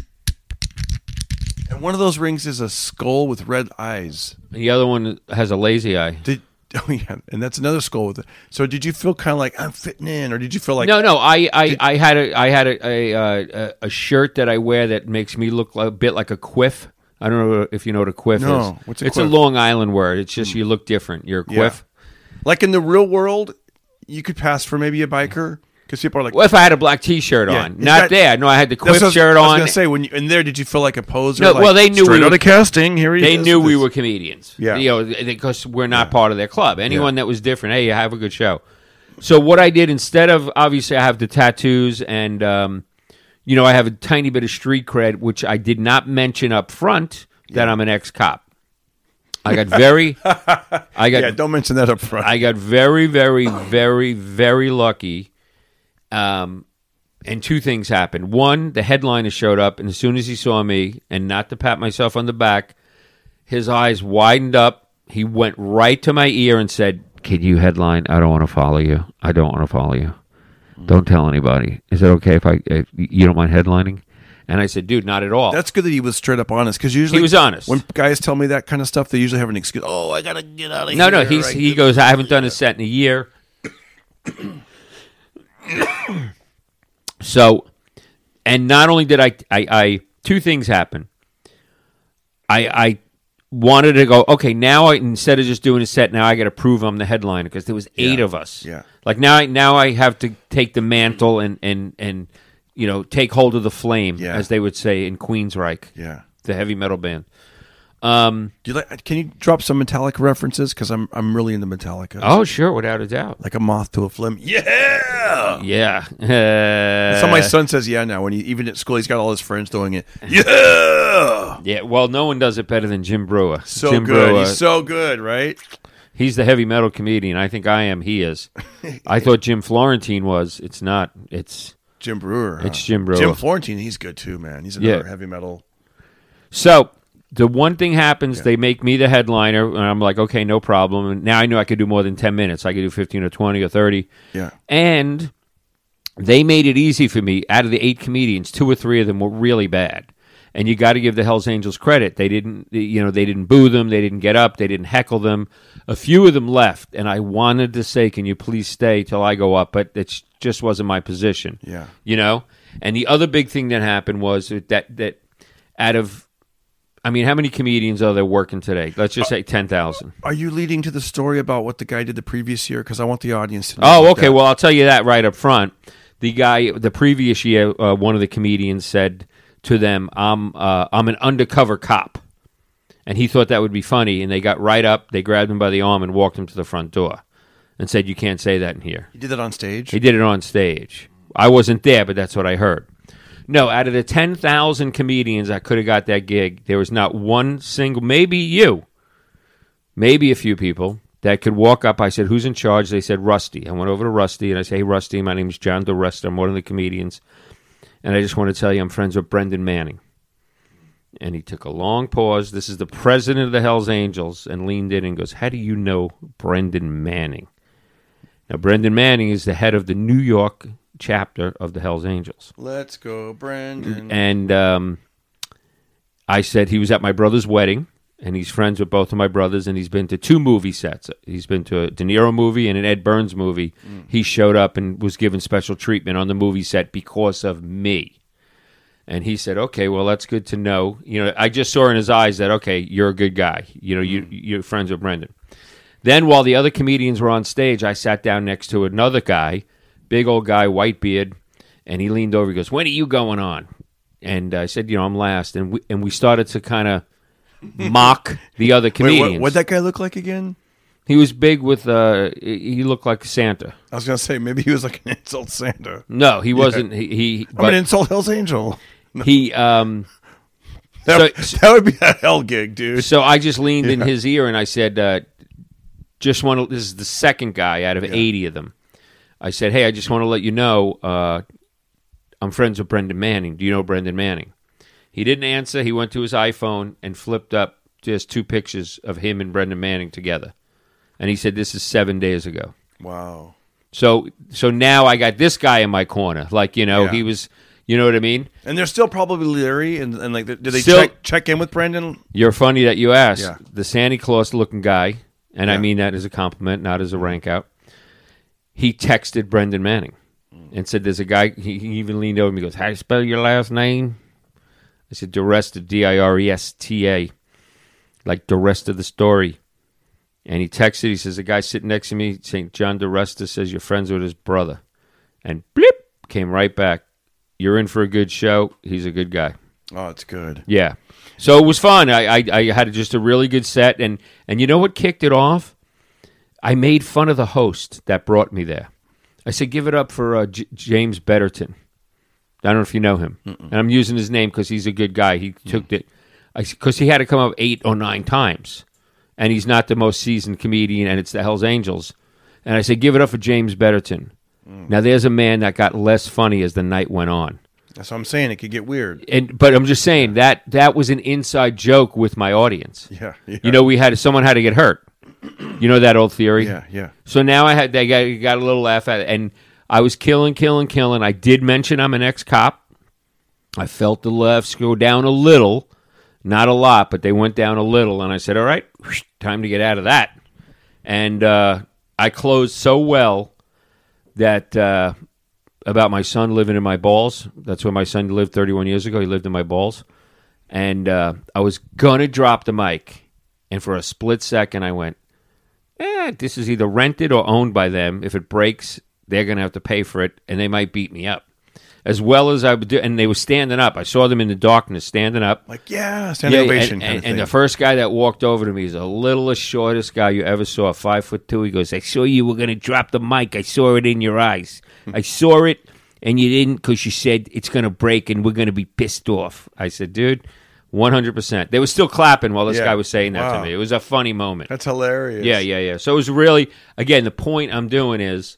[SPEAKER 1] And one of those rings is a skull with red eyes.
[SPEAKER 3] The other one has a lazy eye.
[SPEAKER 1] Did oh yeah, and that's another skull with it. So did you feel kind of like I'm fitting in, or did you feel like
[SPEAKER 3] No, no. I, I,
[SPEAKER 1] Did-
[SPEAKER 3] I had a I had a a, uh, a a shirt that I wear that makes me look a bit like a quiff. I don't know if you know what a quiff
[SPEAKER 1] No,
[SPEAKER 3] is.
[SPEAKER 1] what's a
[SPEAKER 3] it's
[SPEAKER 1] quiff?
[SPEAKER 3] a Long Island word. It's just you look different. You're a
[SPEAKER 1] Yeah.
[SPEAKER 3] quiff.
[SPEAKER 1] like in the real world, you could pass for maybe a biker because people are like,
[SPEAKER 3] Well, if I had a black T-shirt
[SPEAKER 1] Yeah,
[SPEAKER 3] on,
[SPEAKER 1] it's
[SPEAKER 3] not
[SPEAKER 1] got-
[SPEAKER 3] there. No, I had the
[SPEAKER 1] That's
[SPEAKER 3] quiff
[SPEAKER 1] what I was-
[SPEAKER 3] shirt
[SPEAKER 1] I was
[SPEAKER 3] on.
[SPEAKER 1] gonna say when you, in there, did you feel like a poser?
[SPEAKER 3] No,
[SPEAKER 1] like,
[SPEAKER 3] well, they knew
[SPEAKER 1] straight
[SPEAKER 3] we
[SPEAKER 1] out
[SPEAKER 3] were-
[SPEAKER 1] of casting. Here he
[SPEAKER 3] They
[SPEAKER 1] is.
[SPEAKER 3] knew we
[SPEAKER 1] This-
[SPEAKER 3] were comedians.
[SPEAKER 1] Yeah.
[SPEAKER 3] You know, because we're not part of their club. Anyone
[SPEAKER 1] Yeah.
[SPEAKER 3] that was different, hey, you have a good show. So what I did instead of, obviously, I have the tattoos and, um, you know, I have a tiny bit of street cred, which I did not mention up front that I'm an ex-cop. I got very, I got,
[SPEAKER 1] Yeah, don't mention that up front.
[SPEAKER 3] I got very, very, very, very lucky. Um, and two things happened. One, the headliner showed up, and as soon as he saw me, and not to pat myself on the back, his eyes widened up. He went right to my ear and said, "Can you headline? I don't want to follow you. I don't want to follow you. Don't tell anybody. Is it okay if I if you don't mind headlining?" And I said, "Dude, not at all."
[SPEAKER 1] That's good that he was straight up honest because usually
[SPEAKER 3] He was honest.
[SPEAKER 1] When guys tell me that kind of stuff, they usually have an excuse. Oh, I gotta get out of
[SPEAKER 3] no,
[SPEAKER 1] here.
[SPEAKER 3] no. He's,
[SPEAKER 1] right?
[SPEAKER 3] he goes, "I haven't done a set in a year." So, and not only did I, I, I two things happened. I, I wanted to go, okay, now I, instead of just doing a set, now I got to prove I'm the headliner because there was eight
[SPEAKER 1] Yeah.
[SPEAKER 3] of us.
[SPEAKER 1] Yeah.
[SPEAKER 3] Like now, I, now I have to take the mantle and, and, and, you know, take hold of the flame,
[SPEAKER 1] Yeah.
[SPEAKER 3] as they would say in Queensryche,
[SPEAKER 1] Yeah.
[SPEAKER 3] the heavy metal band. Um,
[SPEAKER 1] Do you like? Can you drop some Metallica references? Because I'm I'm really into Metallica.
[SPEAKER 3] oh, sure, without a doubt.
[SPEAKER 1] Like a moth to a flame. Yeah.
[SPEAKER 3] Yeah.
[SPEAKER 1] That's how my son says yeah now. When he even at school, he's got all his friends doing it. Yeah.
[SPEAKER 3] Yeah, well, no one does it better than Jim Brewer.
[SPEAKER 1] So
[SPEAKER 3] Jim
[SPEAKER 1] good.
[SPEAKER 3] Brewer,
[SPEAKER 1] He's so good, right?
[SPEAKER 3] he's the heavy metal comedian. I think I am. He is. I thought Jim Florentine was. It's not. It's
[SPEAKER 1] Jim Brewer. huh?
[SPEAKER 3] It's Jim Brewer.
[SPEAKER 1] Jim Florentine. He's good too, man. He's another
[SPEAKER 3] Yeah.
[SPEAKER 1] heavy metal.
[SPEAKER 3] so. The one thing happens, they make me the headliner, and I'm like, okay, no problem. And now I knew I could do more than ten minutes. I could do fifteen or twenty or thirty.
[SPEAKER 1] Yeah.
[SPEAKER 3] And they made it easy for me. Out of the eight comedians, two or three of them were really bad. And you got to give the Hells Angels credit. They didn't, you know, they didn't boo them. They didn't get up. They didn't heckle them. A few of them left, and I wanted to say, "Can you please stay till I go up?" But it just wasn't my position.
[SPEAKER 1] Yeah.
[SPEAKER 3] You know. And the other big thing that happened was that that out of, I mean, how many comedians are there working today? Let's just say ten thousand.
[SPEAKER 1] Are you leading to the story about what the guy did the previous year? Because I want the audience to know.
[SPEAKER 3] Oh,
[SPEAKER 1] about
[SPEAKER 3] okay.
[SPEAKER 1] that.
[SPEAKER 3] Well, I'll tell you that right up front. The guy, the previous year, uh, one of the comedians said to them, "I'm, uh, I'm an undercover cop," and he thought that would be funny. And they got right up, they grabbed him by the arm, and walked him to the front door. and said, you can't say that in here.
[SPEAKER 1] You did that on stage?
[SPEAKER 3] He did it on stage. I wasn't there, but that's what I heard. No, out of the ten thousand comedians that could have got that gig, there was not one single, maybe you, maybe a few people, that could walk up. I said, who's in charge? They said, Rusty. I went over to Rusty, and I said, hey, Rusty, my name is John DeResta. I'm one of the comedians, and I just want to tell you I'm friends with Brendan Manning. And he took a long pause. This is the president of the Hells Angels, and leaned in and goes, how do you know Brendan Manning? Now, Brendan Manning is the head of the New York chapter of the Hells Angels.
[SPEAKER 1] Let's go, Brendan.
[SPEAKER 3] And um, I said he was at my brother's wedding, and he's friends with both of my brothers, and he's been to two movie sets. He's been to a De Niro movie and an Ed Burns movie. Mm. He showed up and was given special treatment on the movie set because of me. And he said, okay, well, that's good to know. You know, I just saw in his eyes that, okay, you're a good guy. You know, you, you're friends with Brendan. Then while the other comedians were on stage, I sat down next to another guy, big old guy, white beard, and he leaned over. He goes, when are you going on? And I said, you know, I'm last. And we, and we started to kind of mock the other comedians.
[SPEAKER 1] Wait, what, what'd that guy look like again?
[SPEAKER 3] He was big with, uh, he looked like Santa.
[SPEAKER 1] I was going to say, maybe he was like an insult Santa.
[SPEAKER 3] No, he wasn't. He, he
[SPEAKER 1] I'm an insult Hell's Angel.
[SPEAKER 3] He, um...
[SPEAKER 1] That,
[SPEAKER 3] so,
[SPEAKER 1] that would be a hell gig, dude.
[SPEAKER 3] So I just leaned
[SPEAKER 1] yeah.
[SPEAKER 3] in his ear and I said, uh, just want to, this is the second guy out of yeah. eighty of them. I said, hey, I just want to let you know, uh, I'm friends with Brendan Manning. Do you know Brendan Manning? He didn't answer. He went to his iPhone and flipped up just two pictures of him and Brendan Manning together. And he said, this is seven days ago.
[SPEAKER 1] Wow.
[SPEAKER 3] So so now I got this guy in my corner. Like, you know, yeah. he was... You know what I mean?
[SPEAKER 1] And they're still probably leery, and, and like, did they
[SPEAKER 3] still,
[SPEAKER 1] check check in with Brendan?
[SPEAKER 3] You're funny that you asked.
[SPEAKER 1] Yeah.
[SPEAKER 3] The Santa Claus looking guy, and
[SPEAKER 1] yeah.
[SPEAKER 3] I mean that as a compliment, not as a rank out. He texted Brendan Manning and said, "There's a guy." He, he even leaned over and he goes, "How do you spell your last name?" I said, "DeResta, D I R E S T A, like the rest of the story." And he texted. He says, "The guy sitting next to me, Saint John DeResta, says you're friends with his brother," and blip came right back. You're in for a good show. He's a good guy.
[SPEAKER 1] Oh, it's good.
[SPEAKER 3] Yeah. So it was fun. I, I I had just a really good set. And, and you know what kicked it off? I made fun of the host that brought me there. I said, give it up for uh, J- James Betterton. I don't know if you know him. Mm-mm. And I'm using his name because he's a good guy. He mm. took it. Because he had to come up eight or nine times. And he's not the most seasoned comedian, and it's the Hells Angels. And I said, give it up for James Betterton. Now, there's a man that got less funny as the night went on.
[SPEAKER 1] That's what I'm saying. It could get weird.
[SPEAKER 3] And But I'm just saying, that that was an inside joke with my audience.
[SPEAKER 1] Yeah, yeah.
[SPEAKER 3] You know, we had someone had to get hurt. You know that old theory?
[SPEAKER 1] Yeah, yeah.
[SPEAKER 3] So now I had they got, got a little laugh at it. And I was killing, killing, killing. I did mention I'm an ex-cop. I felt the laughs go down a little. Not a lot, but they went down a little. And I said, all right, time to get out of that. And uh, I closed so well that uh, about my son living in my balls. That's where my son lived thirty-one years ago. He lived in my balls. And uh, I was going to drop the mic. And for a split second, I went, eh, this is either rented or owned by them. If it breaks, they're going to have to pay for it, and they might beat me up. As well as I would do. And they were standing up. I saw them in the darkness standing up.
[SPEAKER 1] Like, yeah, standing
[SPEAKER 3] yeah,
[SPEAKER 1] ovation.
[SPEAKER 3] And,
[SPEAKER 1] kind
[SPEAKER 3] and,
[SPEAKER 1] of thing.
[SPEAKER 3] and the first guy that walked over to me is the littlest, shortest guy you ever saw, five foot two. He goes, I saw you were going to drop the mic. I saw it in your eyes. I saw it, and you didn't because you said it's going to break and we're going to be pissed off. I said, dude, one hundred percent. They were still clapping while this
[SPEAKER 1] yeah.
[SPEAKER 3] guy was saying that
[SPEAKER 1] wow.
[SPEAKER 3] to me. It was a funny moment.
[SPEAKER 1] That's hilarious.
[SPEAKER 3] Yeah, yeah, yeah. So it was really, again, the point I'm doing is,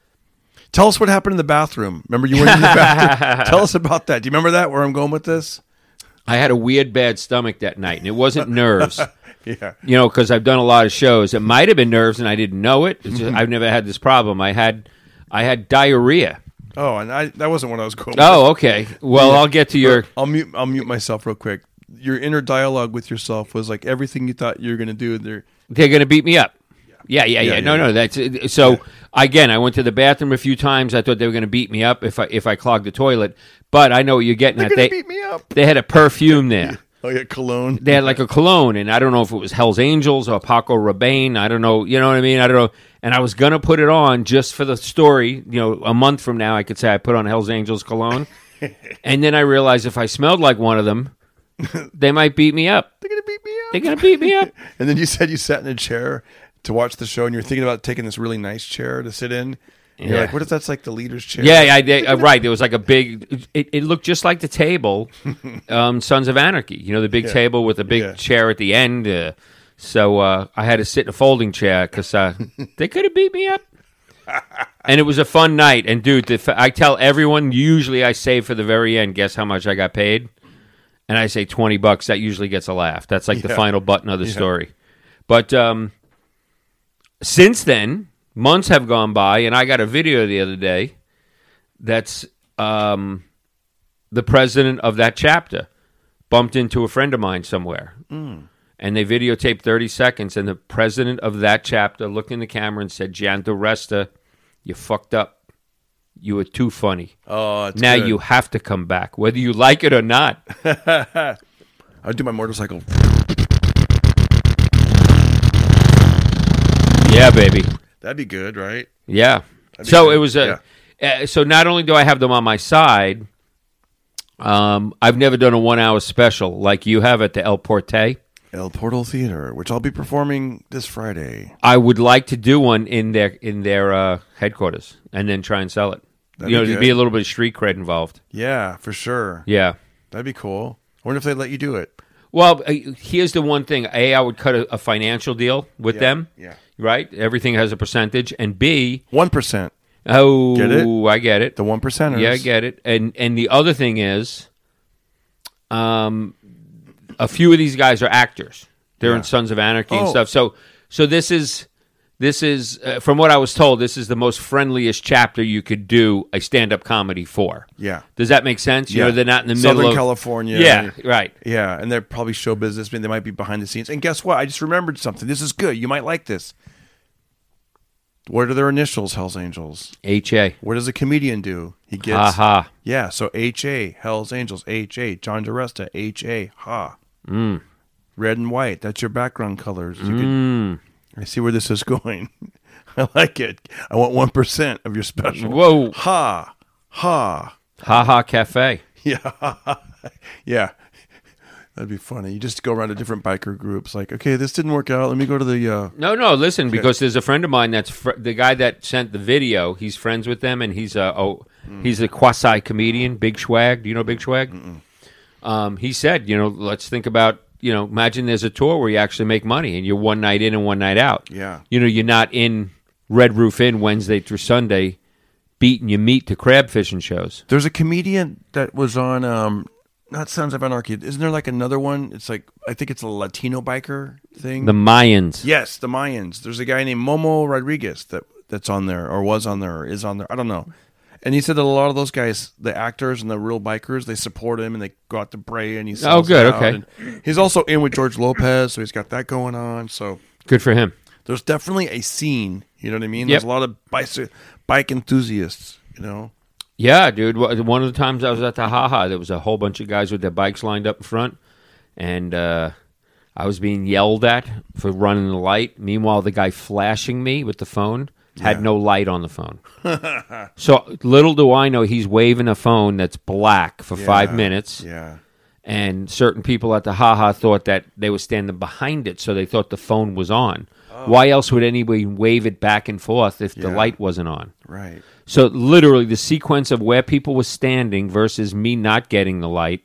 [SPEAKER 1] tell us what happened in the bathroom. Remember you went in the bathroom? Tell us about that. Do you remember that, where I'm going with this?
[SPEAKER 3] I had a weird bad stomach that night, and it wasn't nerves.
[SPEAKER 1] yeah.
[SPEAKER 3] You know, because I've done a lot of shows. It might have been nerves, and I didn't know it. It's just, I've never had this problem. I had I had diarrhea.
[SPEAKER 1] Oh, and I that wasn't what I was going with.
[SPEAKER 3] Oh, okay. Well,
[SPEAKER 1] yeah.
[SPEAKER 3] I'll get to your...
[SPEAKER 1] I'll mute, I'll mute myself real quick. Your inner dialogue with yourself was like everything you thought you were going to do. They're,
[SPEAKER 3] They're going to beat me up. Yeah, yeah, yeah.
[SPEAKER 1] yeah
[SPEAKER 3] no,
[SPEAKER 1] yeah.
[SPEAKER 3] no. That's so. Yeah. Again, I went to the bathroom a few times. I thought they were going to beat me up if I if I clogged the toilet. But I know what you're getting
[SPEAKER 1] They're
[SPEAKER 3] at.
[SPEAKER 1] They
[SPEAKER 3] beat
[SPEAKER 1] me up.
[SPEAKER 3] They had a perfume there.
[SPEAKER 1] Oh yeah, cologne.
[SPEAKER 3] They had like a cologne, and I don't know if it was Hell's Angels or Paco Rabanne. I don't know. You know what I mean? I don't know. And I was gonna put it on just for the story. You know, a month from now, I could say I put on Hell's Angels cologne. And then I realized if I smelled like one of them, they might beat me up.
[SPEAKER 1] They're gonna beat me up.
[SPEAKER 3] They're gonna beat me up.
[SPEAKER 1] And then you said you sat in a chair to watch the show, and you're thinking about taking this really nice chair to sit in. And You're
[SPEAKER 3] Yeah.
[SPEAKER 1] like, what if that's like the leader's chair?
[SPEAKER 3] Yeah, I did. Uh, right. There was like a big. It, it looked just like the table, um, Sons of Anarchy. You know, the big
[SPEAKER 1] Yeah.
[SPEAKER 3] table with a big
[SPEAKER 1] Yeah.
[SPEAKER 3] chair at the end. Uh, so uh, I had to sit in a folding chair because uh, they could have beat me up. And it was a fun night. And dude, the, f- I tell everyone. Usually, I save for the very end. Guess how much I got paid? And I say twenty bucks. That usually gets a laugh. That's like the
[SPEAKER 1] Yeah.
[SPEAKER 3] final button of the
[SPEAKER 1] Yeah.
[SPEAKER 3] story. But um, since then. Months have gone by, and I got a video the other day that's um, the president of that chapter bumped into a friend of mine somewhere. Mm. And they videotaped thirty seconds, and the president of that chapter looked in the camera and said, Gian DiResta, you fucked up. You were too funny.
[SPEAKER 1] Oh, it's
[SPEAKER 3] now
[SPEAKER 1] good.
[SPEAKER 3] you have to come back, whether you like it or not.
[SPEAKER 1] I'd do my motorcycle.
[SPEAKER 3] Yeah, baby.
[SPEAKER 1] That'd be good, right?
[SPEAKER 3] Yeah.
[SPEAKER 1] be
[SPEAKER 3] So
[SPEAKER 1] good.
[SPEAKER 3] it was a. Uh, so not only do I have them on my side, um, I've never done a one-hour special like you have at the El Porte.
[SPEAKER 1] El Portal Theater, which I'll be performing this Friday.
[SPEAKER 3] I would like to do one in their in their uh, headquarters and then try and sell it.
[SPEAKER 1] That'd
[SPEAKER 3] you know,
[SPEAKER 1] be
[SPEAKER 3] there'd
[SPEAKER 1] good.
[SPEAKER 3] be a little bit of street cred involved.
[SPEAKER 1] Yeah, for sure.
[SPEAKER 3] Yeah.
[SPEAKER 1] That'd be cool. I wonder if they'd let you do it.
[SPEAKER 3] Well, uh, here's the one thing: A, I would cut a, a financial deal with
[SPEAKER 1] Yeah,
[SPEAKER 3] them.
[SPEAKER 1] yeah.
[SPEAKER 3] Right. Everything has a percentage, and B,
[SPEAKER 1] One percent.
[SPEAKER 3] oh,
[SPEAKER 1] Get it?
[SPEAKER 3] I get it.
[SPEAKER 1] The one percenters.
[SPEAKER 3] Yeah, I get it. And and the other thing is, um, a few of these guys are actors. They're
[SPEAKER 1] Yeah.
[SPEAKER 3] in Sons of Anarchy and
[SPEAKER 1] Oh.
[SPEAKER 3] stuff. So so this is this is uh, from what I was told, this is the most friendliest chapter you could do a stand up comedy for.
[SPEAKER 1] Yeah.
[SPEAKER 3] Does that make sense? You
[SPEAKER 1] Yeah.
[SPEAKER 3] know, they're not in the
[SPEAKER 1] Southern
[SPEAKER 3] middle of
[SPEAKER 1] California.
[SPEAKER 3] Yeah, right.
[SPEAKER 1] Yeah, and they're probably show business. They might be behind the scenes. And guess what? I just remembered something. This is good. You might like this. What are their initials, Hell's Angels?
[SPEAKER 3] H A.
[SPEAKER 1] What does a comedian do? He gets...
[SPEAKER 3] Ha ha.
[SPEAKER 1] Yeah, so H A, Hell's Angels, H A, John DiResta, H A, ha.
[SPEAKER 3] Mm.
[SPEAKER 1] Red and white, that's your background colors. You
[SPEAKER 3] Mm.
[SPEAKER 1] could, I see where this is going. I like it. I want one percent of your special.
[SPEAKER 3] Whoa.
[SPEAKER 1] Ha, ha.
[SPEAKER 3] Ha ha cafe.
[SPEAKER 1] Yeah, yeah. That'd be funny. You just go around to different biker groups like, okay, this didn't work out. Let me go to the... Uh...
[SPEAKER 3] No, no, listen, because there's a friend of mine that's fr- the guy that sent the video. He's friends with them, and he's a oh,
[SPEAKER 1] Mm.
[SPEAKER 3] he's a quasi comedian, Big Schwag. Do you know Big Schwag? Um, he said, you know, let's think about, you know, imagine there's a tour where you actually make money, and you're one night in and one night out.
[SPEAKER 1] Yeah.
[SPEAKER 3] You know, you're not in Red Roof Inn Wednesday through Sunday, beating your meat to crab fishing shows.
[SPEAKER 1] There's a comedian that was on, um, not Sons of Anarchy. Isn't there like another one? It's like, I think it's a Latino biker thing.
[SPEAKER 3] The Mayans.
[SPEAKER 1] Yes, the Mayans. There's a guy named Momo Rodriguez that that's on there, or was on there, or is on there. I don't know. And he said that a lot of those guys, the actors and the real bikers, they support him and they go out to Bray and he sells
[SPEAKER 3] Oh, good,
[SPEAKER 1] it out.
[SPEAKER 3] okay.
[SPEAKER 1] And he's also in with George Lopez, so he's got that going on. So
[SPEAKER 3] Good for him.
[SPEAKER 1] there's definitely a scene. You know what I mean?
[SPEAKER 3] Yep.
[SPEAKER 1] There's a lot of bicy- bike enthusiasts. You know.
[SPEAKER 3] Yeah, dude. Wh- One of the times I was at the Haha, there was a whole bunch of guys with their bikes lined up in front, and uh, I was being yelled at for running the light. Meanwhile, the guy flashing me with the phone had
[SPEAKER 1] Yeah.
[SPEAKER 3] no light on the phone. So little do I know, he's waving a phone that's black for five
[SPEAKER 1] Yeah,
[SPEAKER 3] minutes,
[SPEAKER 1] Yeah.
[SPEAKER 3] and certain people at the Haha thought that they were standing behind it, so they thought the phone was on. Why else would anybody wave it back and forth if the
[SPEAKER 1] Yeah.
[SPEAKER 3] light wasn't on?
[SPEAKER 1] Right.
[SPEAKER 3] So literally the sequence of where people were standing versus me not getting the light,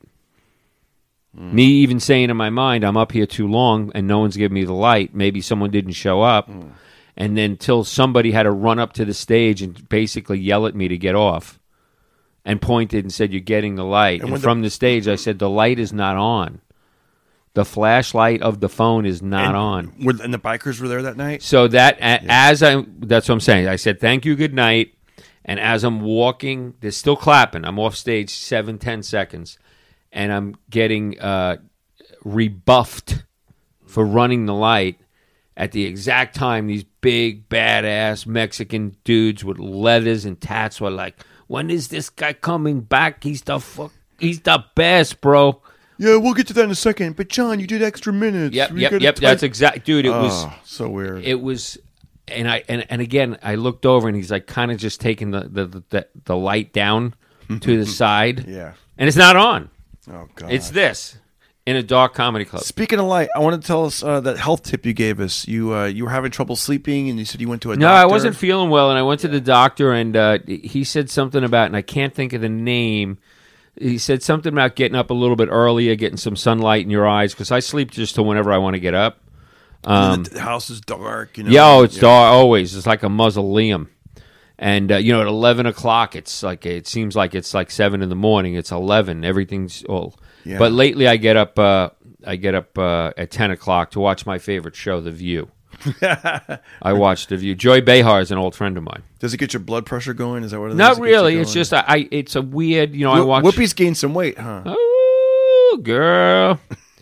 [SPEAKER 3] me even saying in my mind, I'm up here too long and no one's giving me the light. Maybe someone didn't show up. And then till somebody had to run up to the stage and basically yell at me to get off and pointed and said, you're getting the light. And,
[SPEAKER 1] when the-
[SPEAKER 3] from the stage, I said, the light is not on. The flashlight of the phone is not
[SPEAKER 1] and,
[SPEAKER 3] on.
[SPEAKER 1] Were, and the bikers were there that night?
[SPEAKER 3] So that a, as I, that's what I'm saying. I said, thank you, good night. And as I'm walking, they're still clapping. I'm off stage seven, ten seconds. And I'm getting uh, rebuffed for running the light at the exact time these big, badass Mexican dudes with leathers and tats were like, when is this guy coming back? He's the fuck, he's the best, bro.
[SPEAKER 1] Yeah, we'll get to that in a second. But John, you did extra minutes.
[SPEAKER 3] Yep,
[SPEAKER 1] We
[SPEAKER 3] yep,
[SPEAKER 1] gotta
[SPEAKER 3] yep.
[SPEAKER 1] type-
[SPEAKER 3] That's exact, dude. It was...
[SPEAKER 1] Oh, so weird.
[SPEAKER 3] It was, and I and, and again, I looked over and he's like kind of just taking the the, the, the light down to the side,
[SPEAKER 1] Yeah.
[SPEAKER 3] and it's not on.
[SPEAKER 1] Oh God.
[SPEAKER 3] It's this, in a dark comedy club.
[SPEAKER 1] Speaking of light, I want to tell us uh, that health tip you gave us. You uh, you were having trouble sleeping, and you said you went to a
[SPEAKER 3] No,
[SPEAKER 1] doctor.
[SPEAKER 3] I wasn't feeling well, and I went to the doctor, and uh, he said something about, and I can't think of the name. He said something about getting up a little bit earlier, getting some sunlight in your eyes, because I sleep just till whenever I want to get up. Um,
[SPEAKER 1] the house is dark. You know?
[SPEAKER 3] Yeah, oh, it's
[SPEAKER 1] yeah.
[SPEAKER 3] dark always. It's like a mausoleum. And, uh, you know, at eleven o'clock, it's like, it seems like it's like seven in the morning. It's eleven. Everything's all.
[SPEAKER 1] Yeah.
[SPEAKER 3] But lately I get up, uh, I get up uh, at ten o'clock to watch my favorite show, The View. I watch The View. Joy Behar is an old friend of mine.
[SPEAKER 1] Does it get your blood pressure going? Is that what it is?
[SPEAKER 3] Not
[SPEAKER 1] It gets you
[SPEAKER 3] really. It's
[SPEAKER 1] going?
[SPEAKER 3] just, I, I, it's a weird, you know, I
[SPEAKER 1] Wh-
[SPEAKER 3] watch.
[SPEAKER 1] Whoopi's gained some weight, huh?
[SPEAKER 3] Oh, girl.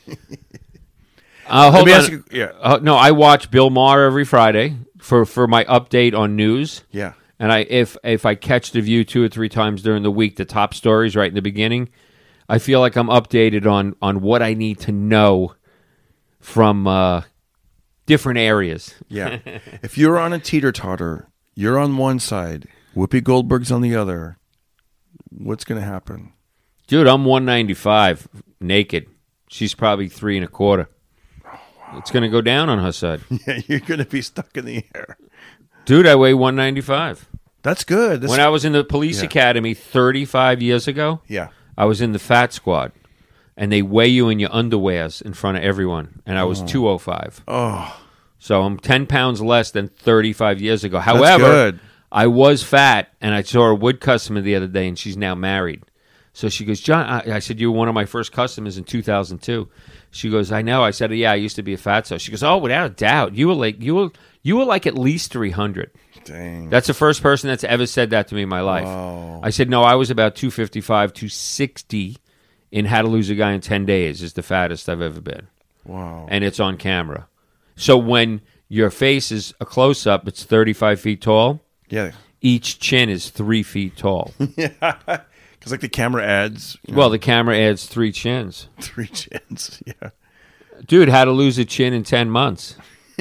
[SPEAKER 3] Uh, hold
[SPEAKER 1] Let me
[SPEAKER 3] on.
[SPEAKER 1] ask you- yeah.
[SPEAKER 3] Uh, no, I watch Bill Maher every Friday for, for my update on news.
[SPEAKER 1] Yeah.
[SPEAKER 3] And I if if I catch The View two or three times during the week, the top stories right in the beginning, I feel like I'm updated on, on what I need to know from uh, different areas.
[SPEAKER 1] Yeah. If you're on a teeter-totter, you're on one side, Whoopi Goldberg's on the other, what's going to happen?
[SPEAKER 3] Dude, I'm one ninety-five, naked. She's probably three and a quarter. It's going to go down on her side.
[SPEAKER 1] Yeah, you're going to be stuck in the air.
[SPEAKER 3] Dude, I weigh one ninety-five.
[SPEAKER 1] That's good. That's,
[SPEAKER 3] When I was in the police
[SPEAKER 1] Yeah.
[SPEAKER 3] academy thirty-five years ago,
[SPEAKER 1] yeah.
[SPEAKER 3] I was in the fat squad, and they weigh you in your underwears in front of everyone, and I was two oh five.
[SPEAKER 1] Oh,
[SPEAKER 3] So I'm ten pounds less than thirty-five years ago. However,
[SPEAKER 1] good.
[SPEAKER 3] I was fat, and I saw a wood customer the other day, and she's now married. So she goes, John, I, I said, you were one of my first customers in two thousand two. She goes, I know. I said, yeah, I used to be a fatso. She goes, oh, without a doubt. You were like, you were, you were like at least three hundred.
[SPEAKER 1] dang.
[SPEAKER 3] That's the first person that's ever said that to me in my life.
[SPEAKER 1] Wow.
[SPEAKER 3] I said, no, I was about two fifty-five, two sixty in How to Lose a Guy in ten days is the fattest I've ever been.
[SPEAKER 1] Wow.
[SPEAKER 3] And it's on camera. So when your face is a close-up, it's thirty-five feet tall.
[SPEAKER 1] Yeah.
[SPEAKER 3] Each chin is three feet tall.
[SPEAKER 1] Yeah. Because like the camera adds, you know,
[SPEAKER 3] Well, the camera adds three chins.
[SPEAKER 1] three chins. Yeah.
[SPEAKER 3] Dude, How to Lose a Chin in ten months.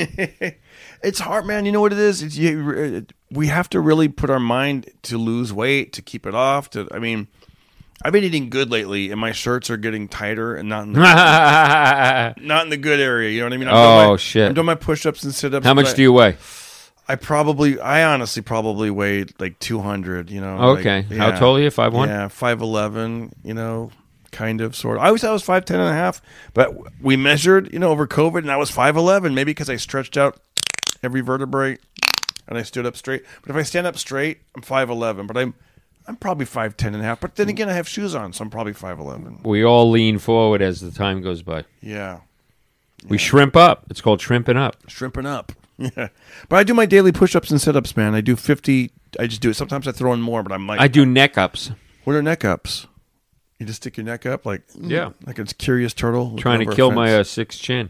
[SPEAKER 1] It's hard, man. You know what it is? It's, you, we have to really put our mind to lose weight, to keep it off. To, I mean, I've been eating good lately, and my shirts are getting tighter and not in the,
[SPEAKER 3] How
[SPEAKER 1] not in the good area. You know what I mean? I'm doing
[SPEAKER 3] Oh,
[SPEAKER 1] my,
[SPEAKER 3] shit.
[SPEAKER 1] I'm doing my push-ups and sit-ups.
[SPEAKER 3] much
[SPEAKER 1] but
[SPEAKER 3] do you weigh?
[SPEAKER 1] I probably, I honestly probably weigh like two hundred, you know.
[SPEAKER 3] Okay.
[SPEAKER 1] like,
[SPEAKER 3] How
[SPEAKER 1] yeah.
[SPEAKER 3] tall are you? five one?
[SPEAKER 1] Yeah, five eleven, you know, kind of, sort of. I always thought I was five ten and a half, but we measured, you know, over COVID, and I was five eleven, maybe because I stretched out every vertebrae and I stood up straight. But if I stand up straight, I'm five eleven, but I'm I'm probably five ten and a half. But then again, I have shoes on, so I'm probably five eleven.
[SPEAKER 3] We all lean forward as the time goes by.
[SPEAKER 1] Yeah.
[SPEAKER 3] We shrimp up. It's called shrimping up.
[SPEAKER 1] Shrimping up. Yeah. But I do my daily push-ups and sit-ups, man. I do fifty. I just do it. Sometimes I throw in more, but I'm like,
[SPEAKER 3] I do neck ups.
[SPEAKER 1] what are neck ups? You just stick your neck up like,
[SPEAKER 3] Yeah.
[SPEAKER 1] like it's Curious Turtle. looking
[SPEAKER 3] Trying to
[SPEAKER 1] over a
[SPEAKER 3] kill
[SPEAKER 1] fence.
[SPEAKER 3] my uh, six chin.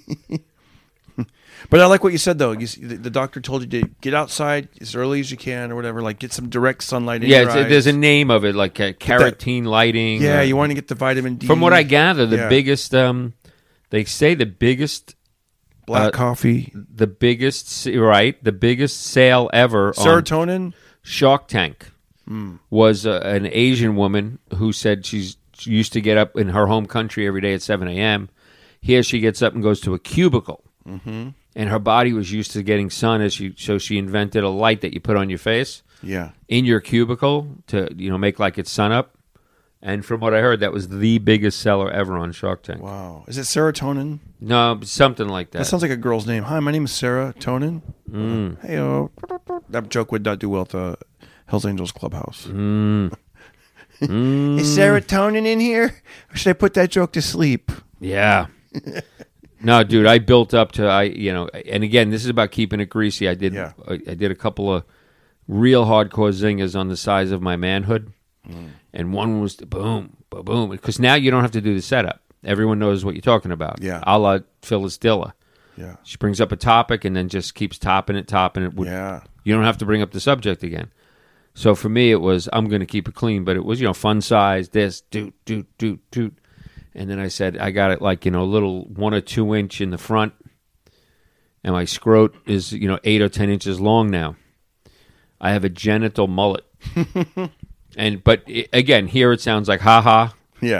[SPEAKER 1] But I like what you said, though. You, see- the, the doctor told you to get outside as early as you can or whatever, like get some direct sunlight in
[SPEAKER 3] Yeah,
[SPEAKER 1] your
[SPEAKER 3] it's,
[SPEAKER 1] eyes.
[SPEAKER 3] there's a name of it, like uh, carotene lighting.
[SPEAKER 1] Yeah,
[SPEAKER 3] uh,
[SPEAKER 1] you want to get the vitamin D.
[SPEAKER 3] From what I gather, the
[SPEAKER 1] Yeah.
[SPEAKER 3] biggest, um, they say the biggest,
[SPEAKER 1] Black
[SPEAKER 3] uh,
[SPEAKER 1] coffee.
[SPEAKER 3] the biggest, s- right, the biggest sale ever on
[SPEAKER 1] Serotonin?
[SPEAKER 3] Shark Tank was uh, an Asian woman who said she's she used to get up in her home country every day at seven a.m. Here she gets up and goes to a cubicle. Mm-hmm. And her body was used to getting sun, as she, so she invented a light that you put on your face
[SPEAKER 1] Yeah.
[SPEAKER 3] in your cubicle to, you know, make like it's sun up. And from what I heard, that was the biggest seller ever on Shark Tank.
[SPEAKER 1] Wow. Is it serotonin?
[SPEAKER 3] No, something like that.
[SPEAKER 1] That sounds like a girl's name. Hi, my name is Sarah Tonin.
[SPEAKER 3] Mm.
[SPEAKER 1] Hey, oh. That joke would not do well at the Hells Angels Clubhouse.
[SPEAKER 3] Mm. Mm.
[SPEAKER 1] Is serotonin in here? Or should I put that joke to sleep?
[SPEAKER 3] Yeah. No, dude, I built up to I, you know, and again, this is about keeping it greasy. I did,
[SPEAKER 1] Yeah.
[SPEAKER 3] I, I did a couple of real hardcore zingers on the size of my manhood,
[SPEAKER 1] Mm.
[SPEAKER 3] and one was the boom, ba boom, because now you don't have to do the setup. Everyone knows what you're talking about.
[SPEAKER 1] Yeah.
[SPEAKER 3] A la Phyllis Diller.
[SPEAKER 1] Yeah.
[SPEAKER 3] She brings up a topic and then just keeps topping it, topping it. With,
[SPEAKER 1] Yeah.
[SPEAKER 3] You don't have to bring up the subject again. So for me, it was, I'm going to keep it clean, but it was, you know, fun size, this, doot, doot, doot, doot. And then I said, I got it like, you know, a little one or two inch in the front. And my scrot is, you know, eight or ten inches long now. I have a genital mullet. and, but it, again, here it sounds like, ha ha.
[SPEAKER 1] Yeah.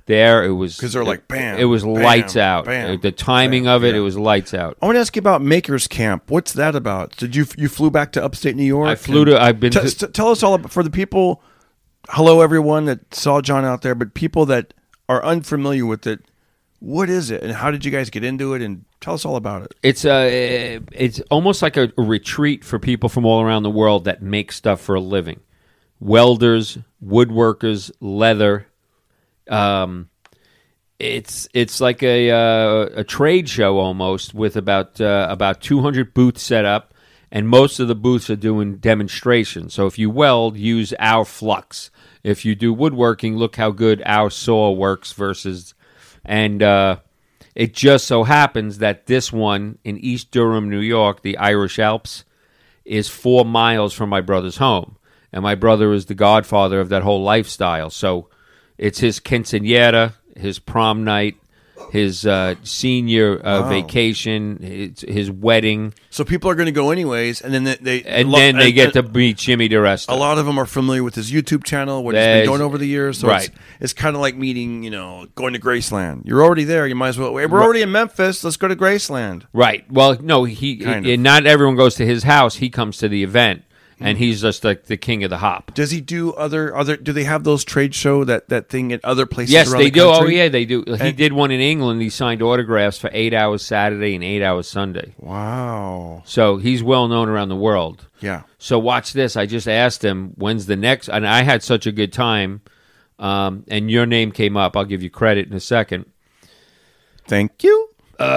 [SPEAKER 3] there, it was
[SPEAKER 1] 'Cause they're like, bam,
[SPEAKER 3] It was
[SPEAKER 1] bam,
[SPEAKER 3] lights out.
[SPEAKER 1] bam,
[SPEAKER 3] the timing
[SPEAKER 1] bam,
[SPEAKER 3] of it,
[SPEAKER 1] yeah.
[SPEAKER 3] it was lights out.
[SPEAKER 1] I want to ask you about Makers Camp. What's that about? Did you you flew back to upstate New York?
[SPEAKER 3] I flew to. I've been.
[SPEAKER 1] T-
[SPEAKER 3] to,
[SPEAKER 1] t- tell us all about, for the people. Hello, everyone that saw John out there, but people that are unfamiliar with it. What is it, and how did you guys get into it? And tell us all about it.
[SPEAKER 3] It's a. It's almost like a, a retreat for people from all around the world that make stuff for a living. Welders, woodworkers, leather. Um, it's it's like a uh, a trade show almost with about uh, about two hundred booths set up, and most of the booths are doing demonstrations. So if you weld, use our flux. If you do woodworking, look how good our saw works versus, and uh, it just so happens that this one in East Durham, New York, the Irish Alps, is four miles from my brother's home. And my brother is the godfather of that whole lifestyle. So it's his quinceañera, his prom night, his uh, senior uh,
[SPEAKER 1] Wow.
[SPEAKER 3] vacation, his, his wedding.
[SPEAKER 1] So people are going to go anyways, and then they, they
[SPEAKER 3] And
[SPEAKER 1] lo-
[SPEAKER 3] then they
[SPEAKER 1] and-
[SPEAKER 3] get
[SPEAKER 1] and
[SPEAKER 3] to meet Jimmy DeResta.
[SPEAKER 1] A lot of them are familiar with his YouTube channel, what he's
[SPEAKER 3] There's-
[SPEAKER 1] been doing over the years. So
[SPEAKER 3] right.
[SPEAKER 1] it's, it's kind of like meeting, you know, going to Graceland. You're already there. You might as well. We're already in Memphis. Let's go to Graceland.
[SPEAKER 3] Right. Well, no, he,
[SPEAKER 1] Kind
[SPEAKER 3] he
[SPEAKER 1] of.
[SPEAKER 3] not everyone goes to his house. He comes to the event, and he's just like the king of the hop.
[SPEAKER 1] Does he do other other? Do they have those trade show that that thing at other places?
[SPEAKER 3] Yes,
[SPEAKER 1] around
[SPEAKER 3] they
[SPEAKER 1] the
[SPEAKER 3] do. Oh,
[SPEAKER 1] country?
[SPEAKER 3] yeah, they do. He
[SPEAKER 1] And-
[SPEAKER 3] did one in England. He signed autographs for eight hours Saturday and eight hours Sunday.
[SPEAKER 1] Wow.
[SPEAKER 3] So he's well known around the world.
[SPEAKER 1] Yeah.
[SPEAKER 3] So watch this. I just asked him, when's the next? And I had such a good time. Um, and your name came up. I'll give you credit in a second.
[SPEAKER 1] Thank you.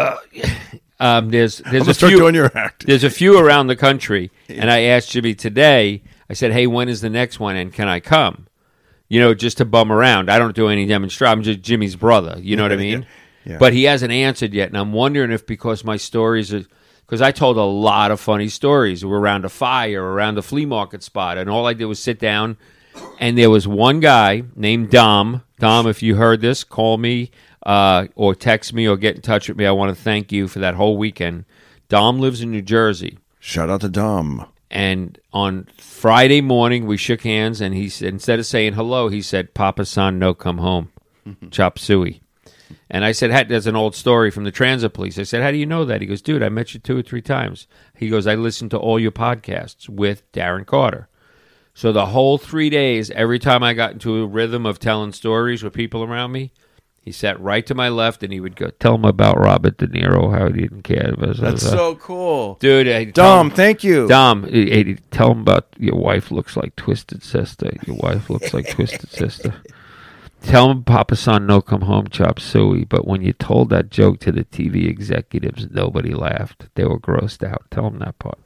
[SPEAKER 3] Um, there's
[SPEAKER 1] I'm
[SPEAKER 3] there's
[SPEAKER 1] gonna
[SPEAKER 3] a
[SPEAKER 1] start
[SPEAKER 3] few
[SPEAKER 1] doing your act.
[SPEAKER 3] there's a few around the country, and I asked Jimmy today. I said, "Hey, when is the next one, and can I come?" You know, just to bum around. I don't do any demonstration. I'm just Jimmy's brother. You know what I mean?
[SPEAKER 1] Yeah.
[SPEAKER 3] But he hasn't answered yet, and I'm wondering if because my stories are because I told a lot of funny stories. We're around a fire, around a flea market spot, and all I did was sit down, and there was one guy named Dom. Dom, if you heard this, call me uh, or text me or get in touch with me. I want to thank you for that whole weekend. Dom lives in New Jersey.
[SPEAKER 1] Shout out to Dom.
[SPEAKER 3] And on Friday morning, we shook hands, and he said, instead of saying hello, he said, "Papa San, no come home, chop suey." And I said, hey, "There's an old story from the transit police." I said, "How do you know that?" He goes, "Dude, I met you two or three times." He goes, "I listened to all your podcasts with Darren Carter." So the whole three days, every time I got into a rhythm of telling stories with people around me, he sat right to my left, and he would go, "Tell him about Robert De Niro, how he didn't care."
[SPEAKER 1] That's so cool.
[SPEAKER 3] Dude, I tell
[SPEAKER 1] Dom,
[SPEAKER 3] him-
[SPEAKER 1] thank you.
[SPEAKER 3] Dom, hey, hey, tell him about your wife looks like Twisted Sister. Your wife looks like Twisted Sister. Tell him Papa San no come home chop suey. But when you told that joke to the T V executives, nobody laughed. They were grossed out. Tell him that part.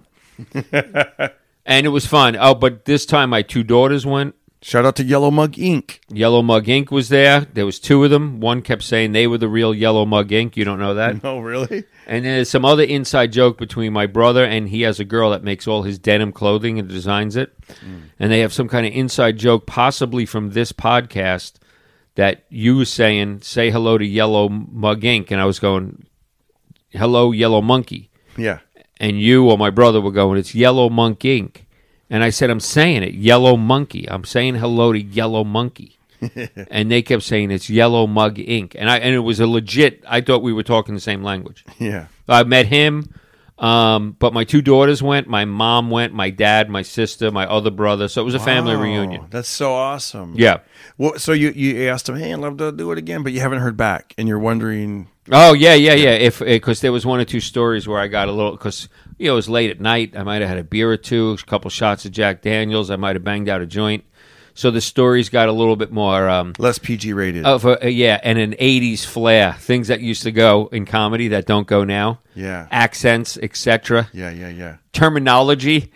[SPEAKER 3] And it was fun. Oh, but this time my two daughters went.
[SPEAKER 1] Shout out to Yellow Mug Incorporated.
[SPEAKER 3] Yellow Mug Incorporated was there. There was two of them. One kept saying they were the real Yellow Mug Incorporated. You don't know that?
[SPEAKER 1] Oh, really?
[SPEAKER 3] And there's some other inside joke between my brother and he has a girl that makes all his denim clothing and designs it. Mm. And they have some kind of inside joke, possibly from this podcast, that you were saying, say hello to Yellow Mug Incorporated. And I was going, hello, Yellow Monkey.
[SPEAKER 1] Yeah.
[SPEAKER 3] And you or my brother were going, it's Yellow Monk Incorporated. And I said, I'm saying it, Yellow Monkey. I'm saying hello to Yellow Monkey. And they kept saying it's Yellow Mug Incorporated. And I and it was a legit, I thought we were talking the same language.
[SPEAKER 1] Yeah.
[SPEAKER 3] I met him, um, but my two daughters went, my mom went, my dad, my sister, my other brother. So it was a family
[SPEAKER 1] Wow,
[SPEAKER 3] reunion.
[SPEAKER 1] That's so awesome.
[SPEAKER 3] Yeah.
[SPEAKER 1] Well, so you, you asked him, hey, I'd love to do it again, but you haven't heard back, and you're wondering.
[SPEAKER 3] Oh, yeah, yeah, yeah. If Because there was one or two stories where I got a little, because, you know, it was late at night. I might have had a beer or two, a couple shots of Jack Daniels. I might have banged out a joint. So the stories got a little bit more... Um,
[SPEAKER 1] Less P G rated.
[SPEAKER 3] of a, uh, yeah, and an eighties flair. Things that used to go in comedy that don't go now.
[SPEAKER 1] Yeah.
[SPEAKER 3] Accents, et cetera.
[SPEAKER 1] Yeah, yeah, yeah.
[SPEAKER 3] Terminology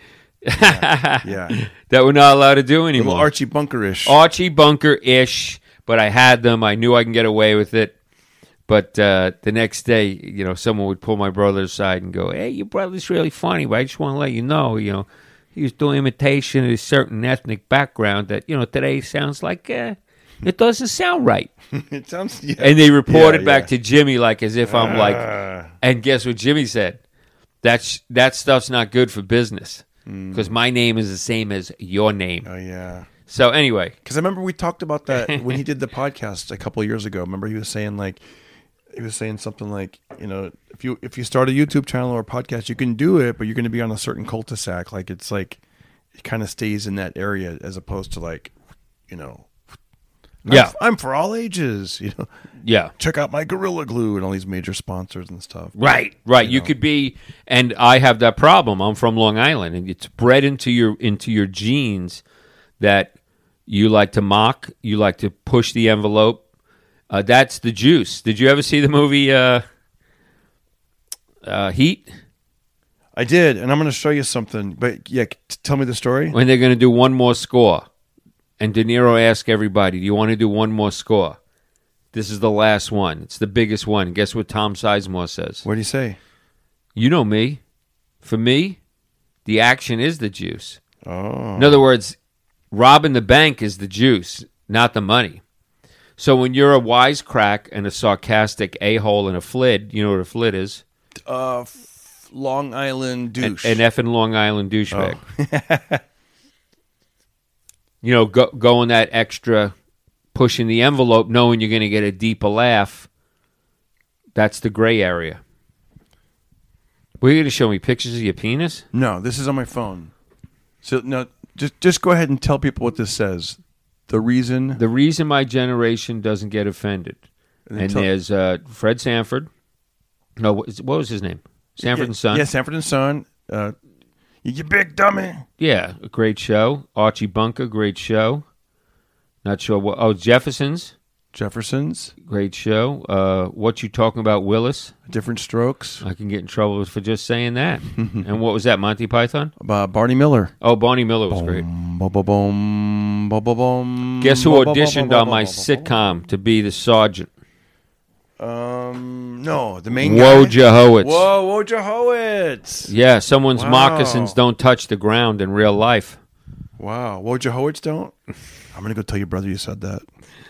[SPEAKER 1] Yeah.
[SPEAKER 3] that we're not allowed to do anymore.
[SPEAKER 1] Little Archie Bunker-ish.
[SPEAKER 3] Archie Bunker-ish, but I had them. I knew I can get away with it. But uh, the next day, you know, someone would pull my brother aside and go, "Hey, your brother's really funny, but I just want to let you know, you know, he was doing imitation of a certain ethnic background that, you know, today sounds like uh, it doesn't sound right."
[SPEAKER 1] It sounds. Yeah.
[SPEAKER 3] And they reported
[SPEAKER 1] Yeah,
[SPEAKER 3] back
[SPEAKER 1] yeah.
[SPEAKER 3] to Jimmy like as if I'm like,
[SPEAKER 1] Ah.
[SPEAKER 3] and guess what Jimmy said? That's that stuff's not good for business because my name is the same as your name.
[SPEAKER 1] Oh, yeah.
[SPEAKER 3] So anyway,
[SPEAKER 1] Because I remember we talked about that when he did the podcast a couple of years ago. Remember he was saying like, he was saying something like, you know, if you if you start a YouTube channel or a podcast, you can do it, but you're going to be on a certain cul-de-sac. Like it's like it kind of stays in that area as opposed to like, you know, I'm,
[SPEAKER 3] Yeah.
[SPEAKER 1] I'm for all ages. You know,
[SPEAKER 3] yeah.
[SPEAKER 1] check out my Gorilla Glue and all these major sponsors and stuff.
[SPEAKER 3] Right, right. You,
[SPEAKER 1] know.
[SPEAKER 3] could be, and I have that problem. I'm from Long Island, and it's bred into your into your genes that you like to mock, you like to push the envelope. Uh, that's the juice. Did you ever see the movie uh, uh, Heat?
[SPEAKER 1] I did, and I'm going to show you something. But yeah, t- tell me the story.
[SPEAKER 3] When they're going to do one more score, and De Niro asks everybody, "Do you want to do one more score?" This is the last one. It's the biggest one. Guess what Tom Sizemore says?
[SPEAKER 1] What do you say?
[SPEAKER 3] You know me. For me, the action is the juice.
[SPEAKER 1] Oh,
[SPEAKER 3] In other words, robbing the bank is the juice, not the money. So when you're a wisecrack and a sarcastic a-hole and a flid, you know what a flid is?
[SPEAKER 1] uh, f- Long Island
[SPEAKER 3] An,
[SPEAKER 1] douche.
[SPEAKER 3] an effing Long Island douchebag. Oh. You know, go, going that extra, pushing the envelope, knowing you're going to get a deeper laugh. That's the gray area. Were you going to show me pictures of your penis?
[SPEAKER 1] No, this is on my phone. So no, just just go ahead and tell people what this says. The reason.
[SPEAKER 3] The reason my generation doesn't get offended.
[SPEAKER 1] And
[SPEAKER 3] And,
[SPEAKER 1] then tell-
[SPEAKER 3] there's uh, Fred Sanford. No, what is- what was his name? Sanford
[SPEAKER 1] yeah,
[SPEAKER 3] and Son.
[SPEAKER 1] Yeah, Sanford and Son. Uh, you, you big dummy.
[SPEAKER 3] Yeah, a great show. Archie Bunker, great show. Not sure what. Oh, Jeffersons,
[SPEAKER 1] Jeffersons.
[SPEAKER 3] great show. Uh, what you talking about, Willis?
[SPEAKER 1] Different Strokes.
[SPEAKER 3] I can get in trouble for just saying that. And what was that, Monty Python?
[SPEAKER 1] Uh, Barney Miller.
[SPEAKER 3] Oh, Barney Miller was great.
[SPEAKER 1] Boom, boom, boom, boom, boom, boom.
[SPEAKER 3] Guess who
[SPEAKER 1] Boom, boom, boom,
[SPEAKER 3] auditioned
[SPEAKER 1] boom,
[SPEAKER 3] on
[SPEAKER 1] boom,
[SPEAKER 3] my
[SPEAKER 1] boom, boom,
[SPEAKER 3] sitcom to be the sergeant?
[SPEAKER 1] boom. Um, no, the main guy.
[SPEAKER 3] Wojciech Howitz.
[SPEAKER 1] Whoa, Wojciech Howitz.
[SPEAKER 3] Yeah, someone's
[SPEAKER 1] Wow.
[SPEAKER 3] moccasins don't touch the ground in real life.
[SPEAKER 1] Wow, Wojciech Howitz don't. I'm gonna go tell your brother you said that.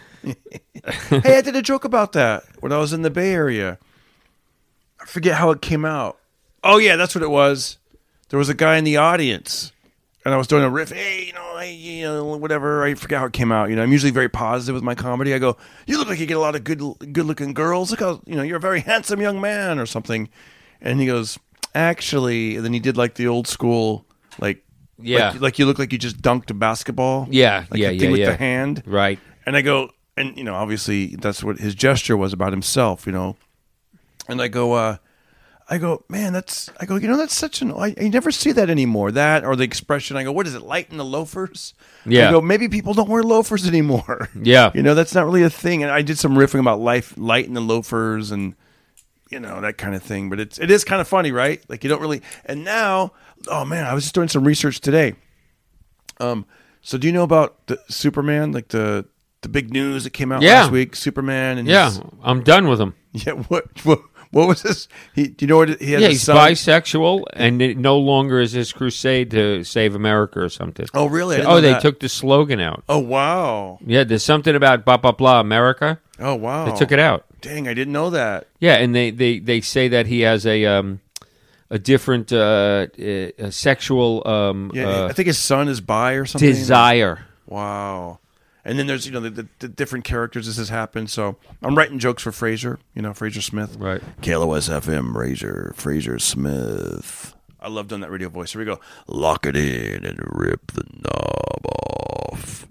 [SPEAKER 1] Hey, I did a joke about that when I was in the Bay Area. I forget how it came out. Oh yeah, that's what it was. There was a guy in the audience, and I was doing a riff. Hey, you know, hey, you know, whatever. I forget how it came out. You know, I'm usually very positive with my comedy. I go, "You look like you get a lot of good, good-looking girls. Look how, you know, you're a very handsome young man," or something. And he goes, "Actually," and then he did like the old school, like,
[SPEAKER 3] Yeah.
[SPEAKER 1] like, like you look like you just dunked a basketball.
[SPEAKER 3] Yeah,
[SPEAKER 1] like
[SPEAKER 3] yeah,
[SPEAKER 1] the
[SPEAKER 3] yeah,
[SPEAKER 1] thing with
[SPEAKER 3] yeah.
[SPEAKER 1] the hand.
[SPEAKER 3] Right.
[SPEAKER 1] And I go, and you know, obviously that's what his gesture was about himself, you know. And I go, uh, I go, man, that's, I go, you know, that's such an, I, I never see that anymore. That or the expression, I go, what is it, light in the loafers?
[SPEAKER 3] Yeah.
[SPEAKER 1] I go, maybe people don't wear loafers anymore.
[SPEAKER 3] Yeah.
[SPEAKER 1] You know, that's not really a thing. And I did some riffing about life, light in the loafers and, you know, that kind of thing. But it's, it is kind of funny, right? Like you don't really, and now, oh man, I was just doing some research today. Um, so do you know about the Superman, like the, the big news that came out
[SPEAKER 3] Yeah.
[SPEAKER 1] last week? Superman and
[SPEAKER 3] Yeah,
[SPEAKER 1] his,
[SPEAKER 3] I'm done with him.
[SPEAKER 1] yeah. What, what what was this? He, do you know what he has?
[SPEAKER 3] Yeah,
[SPEAKER 1] a
[SPEAKER 3] he's
[SPEAKER 1] son?
[SPEAKER 3] bisexual, and it no longer is his crusade to save America or something.
[SPEAKER 1] Oh really? I didn't
[SPEAKER 3] Oh,
[SPEAKER 1] know
[SPEAKER 3] they
[SPEAKER 1] that.
[SPEAKER 3] took the slogan out.
[SPEAKER 1] Oh wow.
[SPEAKER 3] Yeah, there's something about blah, blah, blah, America.
[SPEAKER 1] Oh wow.
[SPEAKER 3] They took it out.
[SPEAKER 1] Dang, I didn't know that.
[SPEAKER 3] Yeah, and they, they, they say that he has a um, a different uh, uh, a sexual um,
[SPEAKER 1] Yeah,
[SPEAKER 3] uh,
[SPEAKER 1] I think his son is bi or something.
[SPEAKER 3] desire.
[SPEAKER 1] Wow. And then there's, you know, the, the, the different characters this has happened. So I'm writing jokes for Fraser, you know, Fraser Smith.
[SPEAKER 3] Right.
[SPEAKER 1] K L O S F M, Fraser, Fraser Smith. I love doing that radio voice. Here we go. Lock it in and rip the knob off.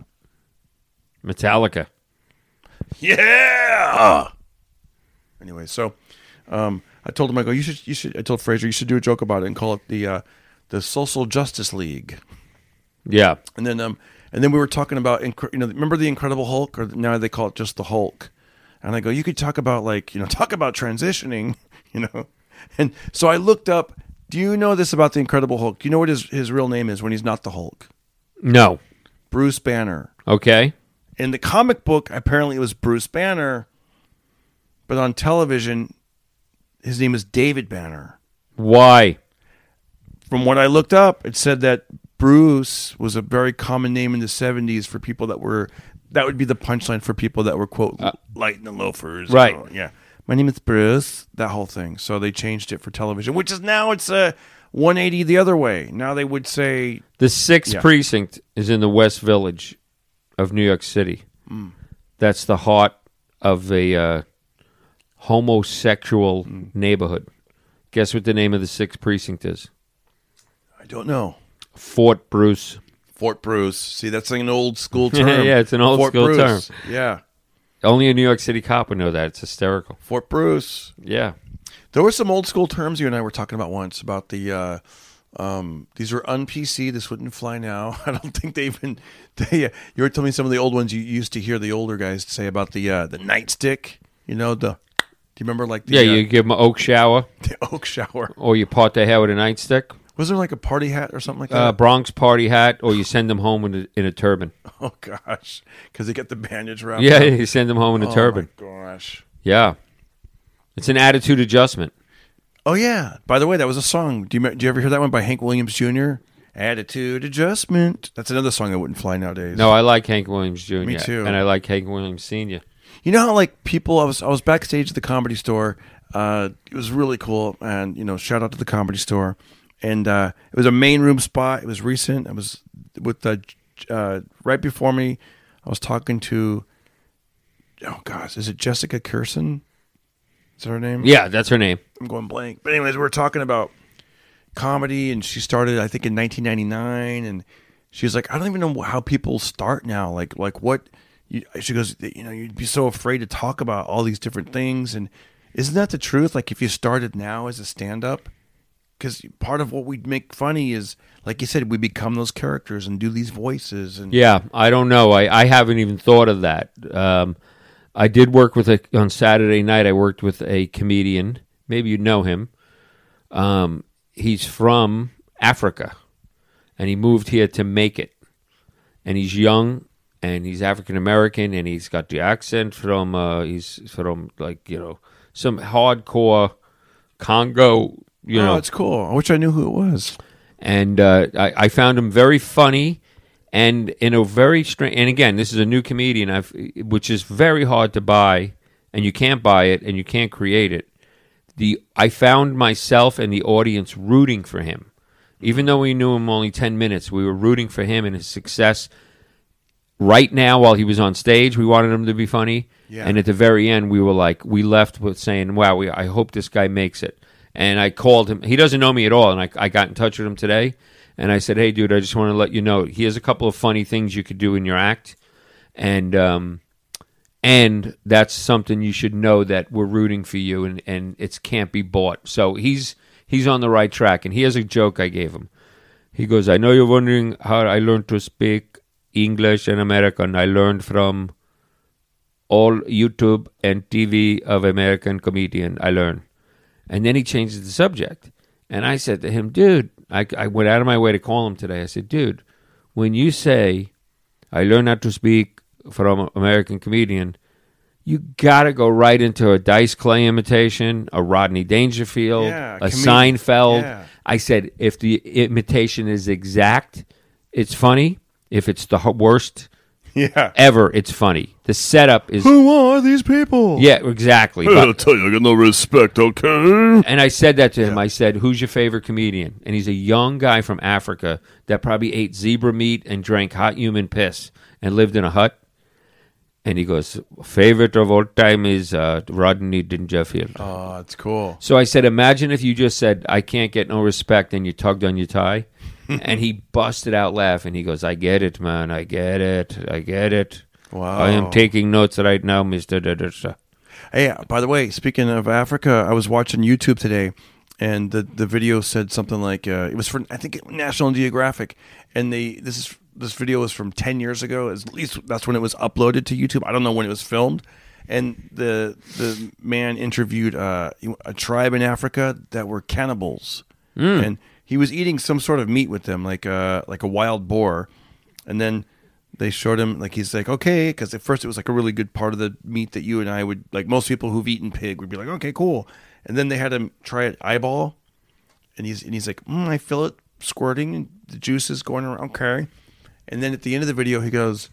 [SPEAKER 3] Metallica.
[SPEAKER 1] Yeah. Anyway, so um, I told him, I go, you should, you should, I told Fraser, you should do a joke about it and call it the, uh, the Social Justice League.
[SPEAKER 3] Yeah.
[SPEAKER 1] And then, um, and then we were talking about, you know, remember the Incredible Hulk, or now they call it just the Hulk. And I go, you could talk about like, you know, talk about transitioning, you know. And so I looked up. Do you know this about the Incredible Hulk? Do you know what his his real name is when he's not the Hulk?
[SPEAKER 3] No.
[SPEAKER 1] Bruce Banner.
[SPEAKER 3] Okay.
[SPEAKER 1] In the comic book, apparently it was Bruce Banner, but on television, his name is David Banner.
[SPEAKER 3] Why?
[SPEAKER 1] From what I looked up, it said that Bruce was a very common name in the seventies for people that were, that would be the punchline for people that were, quote,
[SPEAKER 3] Uh,
[SPEAKER 1] light in the loafers.
[SPEAKER 3] right.
[SPEAKER 1] You know, yeah. My name is Bruce, that whole thing. So they changed it for television, which is now it's a, one eighty the other way. Now they would say
[SPEAKER 3] The sixth
[SPEAKER 1] Yeah.
[SPEAKER 3] precinct is in the West Village of New York City.
[SPEAKER 1] Mm.
[SPEAKER 3] That's the heart of a uh, homosexual
[SPEAKER 1] Mm.
[SPEAKER 3] neighborhood. Guess what the name of the sixth precinct is?
[SPEAKER 1] I don't know.
[SPEAKER 3] Fort Bruce.
[SPEAKER 1] Fort Bruce. See, that's like an old school term.
[SPEAKER 3] Yeah, it's an old
[SPEAKER 1] Fort
[SPEAKER 3] school
[SPEAKER 1] Bruce.
[SPEAKER 3] term.
[SPEAKER 1] Yeah.
[SPEAKER 3] Only a New York City cop would know that. It's hysterical.
[SPEAKER 1] Fort Bruce.
[SPEAKER 3] Yeah.
[SPEAKER 1] There were some old school terms you and I were talking about once about the uh, um, these are un-P C. This wouldn't fly now. I don't think they even. They, uh, you were telling me some of the old ones you used to hear the older guys say about the uh, the nightstick. You know the. Do you remember like the,
[SPEAKER 3] Yeah,
[SPEAKER 1] uh,
[SPEAKER 3] you give them an oak shower,
[SPEAKER 1] the oak shower?
[SPEAKER 3] or you part their hair with a nightstick.
[SPEAKER 1] Was there like a party hat or something like that?
[SPEAKER 3] Uh, Bronx party hat, or you send them home in a, in a turban.
[SPEAKER 1] Oh gosh, because they get the bandage wrapped.
[SPEAKER 3] Yeah,
[SPEAKER 1] up.
[SPEAKER 3] you send them home in a
[SPEAKER 1] Oh
[SPEAKER 3] turban.
[SPEAKER 1] my gosh.
[SPEAKER 3] Yeah. It's an attitude adjustment.
[SPEAKER 1] Oh yeah. By the way, that was a song. Do you do you ever hear that one by Hank Williams Junior? Attitude adjustment. That's another song that wouldn't fly nowadays.
[SPEAKER 3] No, I like Hank Williams Junior
[SPEAKER 1] Me too.
[SPEAKER 3] And I like Hank Williams Senior
[SPEAKER 1] You know how like people? I was I was backstage at the Comedy Store. Uh, it was really cool, and you know, shout out to the Comedy Store. And uh, it was a main room spot. It was recent. I was with the uh, right before me. I was talking to. Oh gosh, is it Jessica Kirsten? Is that her name?
[SPEAKER 3] Yeah, that's her name.
[SPEAKER 1] I'm going blank. But anyways, we were talking about comedy, and she started, I think, in nineteen ninety-nine, and she was like, I don't even know how people start now. Like, like what? You, she goes, you know, you'd be so afraid to talk about all these different things, and isn't that the truth? Like, if you started now as a stand-up, because part of what we make funny is, like you said, we become those characters and do these voices, and
[SPEAKER 3] Yeah, I don't know. I, I haven't even thought of that. Um, I did work with a on Saturday night. I worked with a comedian. Maybe you know him. Um, he's from Africa, and he moved here to make it. And he's young, and he's African American, and he's got the accent from uh, he's from like you know some hardcore Congo. You
[SPEAKER 1] oh,
[SPEAKER 3] know,
[SPEAKER 1] it's cool. I wish I knew who it was.
[SPEAKER 3] and uh, I, I found him very funny and in a very strange. And again, this is a new comedian, I've, which is very hard to buy, and you can't buy it, and you can't create it. The I found myself and the audience rooting for him, even though we knew him only ten minutes. We were rooting for him and his success. Right now, while he was on stage, we wanted him to be funny,
[SPEAKER 1] Yeah.
[SPEAKER 3] and at the very end, we were like, we left with saying, "Wow, we, I hope this guy makes it." And I called him. He doesn't know me at all, and I, I got in touch with him today. And I said, "Hey, dude, I just want to let you know, here's a couple of funny things you could do in your act, and um, and that's something you should know that we're rooting for you, and, and it can't be bought." So he's he's on the right track. And here's a joke I gave him. He goes, "I know you're wondering how I learned to speak English and American. I learned from all YouTube and T V of American comedian. I learned." And then he changes the subject. And I said to him, "Dude," I, I went out of my way to call him today. I said, "Dude, when you say, I learned how to speak from American comedian, you got to go right into a Dice Clay imitation, a Rodney Dangerfield,
[SPEAKER 1] Yeah,
[SPEAKER 3] a
[SPEAKER 1] comedian.
[SPEAKER 3] Seinfeld."
[SPEAKER 1] Yeah.
[SPEAKER 3] I said, if the imitation is exact, it's funny. If it's the h- worst
[SPEAKER 1] Yeah.
[SPEAKER 3] ever, it's funny. The setup is...
[SPEAKER 1] Who are these people?
[SPEAKER 3] Yeah, exactly.
[SPEAKER 1] I'll
[SPEAKER 3] But-
[SPEAKER 1] tell you, I got no respect, okay?
[SPEAKER 3] And I said that to him. I said, "Who's your favorite comedian?" And he's a young guy from Africa that probably ate zebra meat and drank hot human piss and lived in a hut. And he goes, "Favorite of all time is uh, Rodney Dangerfield."
[SPEAKER 1] Oh, it's cool.
[SPEAKER 3] So I said, imagine if you just said, "I can't get no respect," and you tugged on your tie. And he busted out laughing. He goes, "I get it, man. I get it. I get it.
[SPEAKER 1] Wow.
[SPEAKER 3] I am taking notes right now, Mister Da-da-da."
[SPEAKER 1] Hey, by the way, speaking of Africa, I was watching YouTube today, and the, the video said something like uh, it was for I think National Geographic, and they this is this video was from ten years ago. At least that's when it was uploaded to YouTube. I don't know when it was filmed, and the the man interviewed uh, a tribe in Africa that were cannibals,
[SPEAKER 3] Mm.
[SPEAKER 1] and he was eating some sort of meat with them, like a like a wild boar, and then they showed him, like, he's like, okay, because at first it was like a really good part of the meat that you and I would, like most people who've eaten pig would be like, okay, cool. And then they had him try it eyeball, and he's and he's like, mm, I feel it squirting, and the juice is going around, okay. And then at the end of the video, he goes,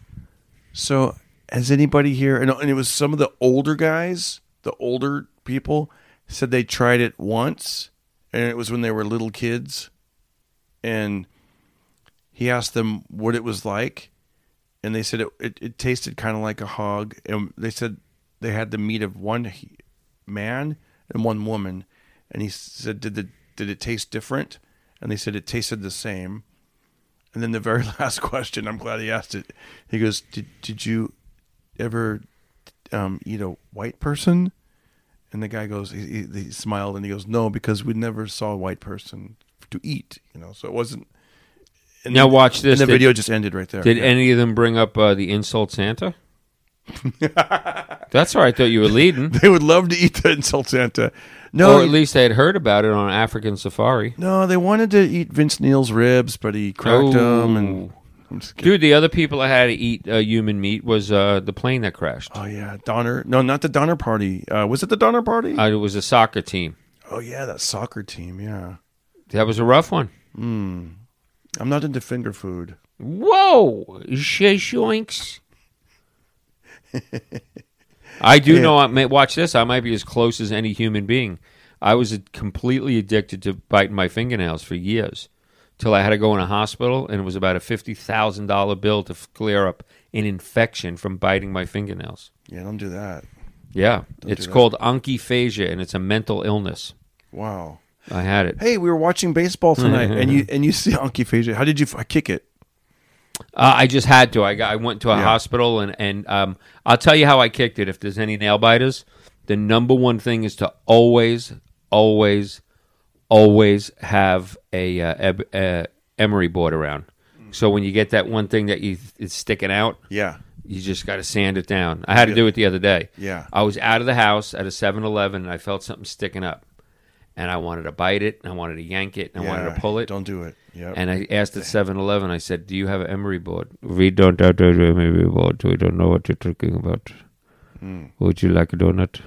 [SPEAKER 1] so has anybody here, and, and it was some of the older guys, the older people, said they tried it once, and it was when they were little kids, and he asked them what it was like, and they said it, it, it tasted kind of like a hog, and they said they had the meat of one man and one woman, and he said, did the did it taste different? And they said it tasted the same. And then the very last question, I'm glad he asked it. He goes, did did you ever um, eat a white person? And the guy goes, he, he smiled and he goes, no, because we never saw a white person to eat, you know, so it wasn't. And
[SPEAKER 3] now
[SPEAKER 1] then,
[SPEAKER 3] watch this.
[SPEAKER 1] And the
[SPEAKER 3] did,
[SPEAKER 1] video just ended right there.
[SPEAKER 3] Did
[SPEAKER 1] yeah.
[SPEAKER 3] any of them bring up uh, the insult Santa? That's where I thought you were leading.
[SPEAKER 1] They would love to eat the insult Santa. No,
[SPEAKER 3] or at least they had heard about it on African Safari.
[SPEAKER 1] No, they wanted to eat Vince Neil's ribs, but he cracked
[SPEAKER 3] Oh.
[SPEAKER 1] them. And I'm just kidding.
[SPEAKER 3] Dude, the other people that had to eat uh, human meat was uh, the plane that crashed.
[SPEAKER 1] Oh yeah, Donner. No, not the Donner Party. Uh, was it the Donner Party?
[SPEAKER 3] Uh, it was a soccer team.
[SPEAKER 1] oh yeah, that soccer team. Yeah.
[SPEAKER 3] That was a rough one.
[SPEAKER 1] Mm. I'm not into finger food.
[SPEAKER 3] Whoa! Shoinks. I do
[SPEAKER 1] Yeah.
[SPEAKER 3] know, I may, watch this, I might be as close as any human being. I was uh, completely addicted to biting my fingernails for years, till I had to go in a hospital, and it was about a fifty thousand dollars bill to f- clear up an infection from biting my fingernails.
[SPEAKER 1] Yeah, don't do that.
[SPEAKER 3] Yeah,
[SPEAKER 1] Don't
[SPEAKER 3] it's
[SPEAKER 1] do that.
[SPEAKER 3] called ankyphasia, and it's a mental illness.
[SPEAKER 1] Wow.
[SPEAKER 3] I had it.
[SPEAKER 1] Hey, we were watching baseball tonight, and you and you see ankyphasia. How did you f- kick it?
[SPEAKER 3] Uh, I just had to. I got. I went to a
[SPEAKER 1] Yeah.
[SPEAKER 3] hospital, and and um, I'll tell you how I kicked it. If there's any nail biters, the number one thing is to always, always, always have a, uh, eb- uh, emery board around. So when you get that one thing that you is sticking out,
[SPEAKER 1] Yeah.
[SPEAKER 3] you just got to sand it down. I had to do it the other day.
[SPEAKER 1] Yeah.
[SPEAKER 3] I was out of the house at a seven eleven, and I felt something sticking up, and I wanted to bite it, and I wanted to yank it, and I wanted
[SPEAKER 1] Yeah,
[SPEAKER 3] to pull it.
[SPEAKER 1] Don't do it. Yep.
[SPEAKER 3] And I asked at seven eleven, I said, do you have an emery board? We don't have an emery board. We don't know what you're talking about.
[SPEAKER 1] Mm.
[SPEAKER 3] Would you like a donut?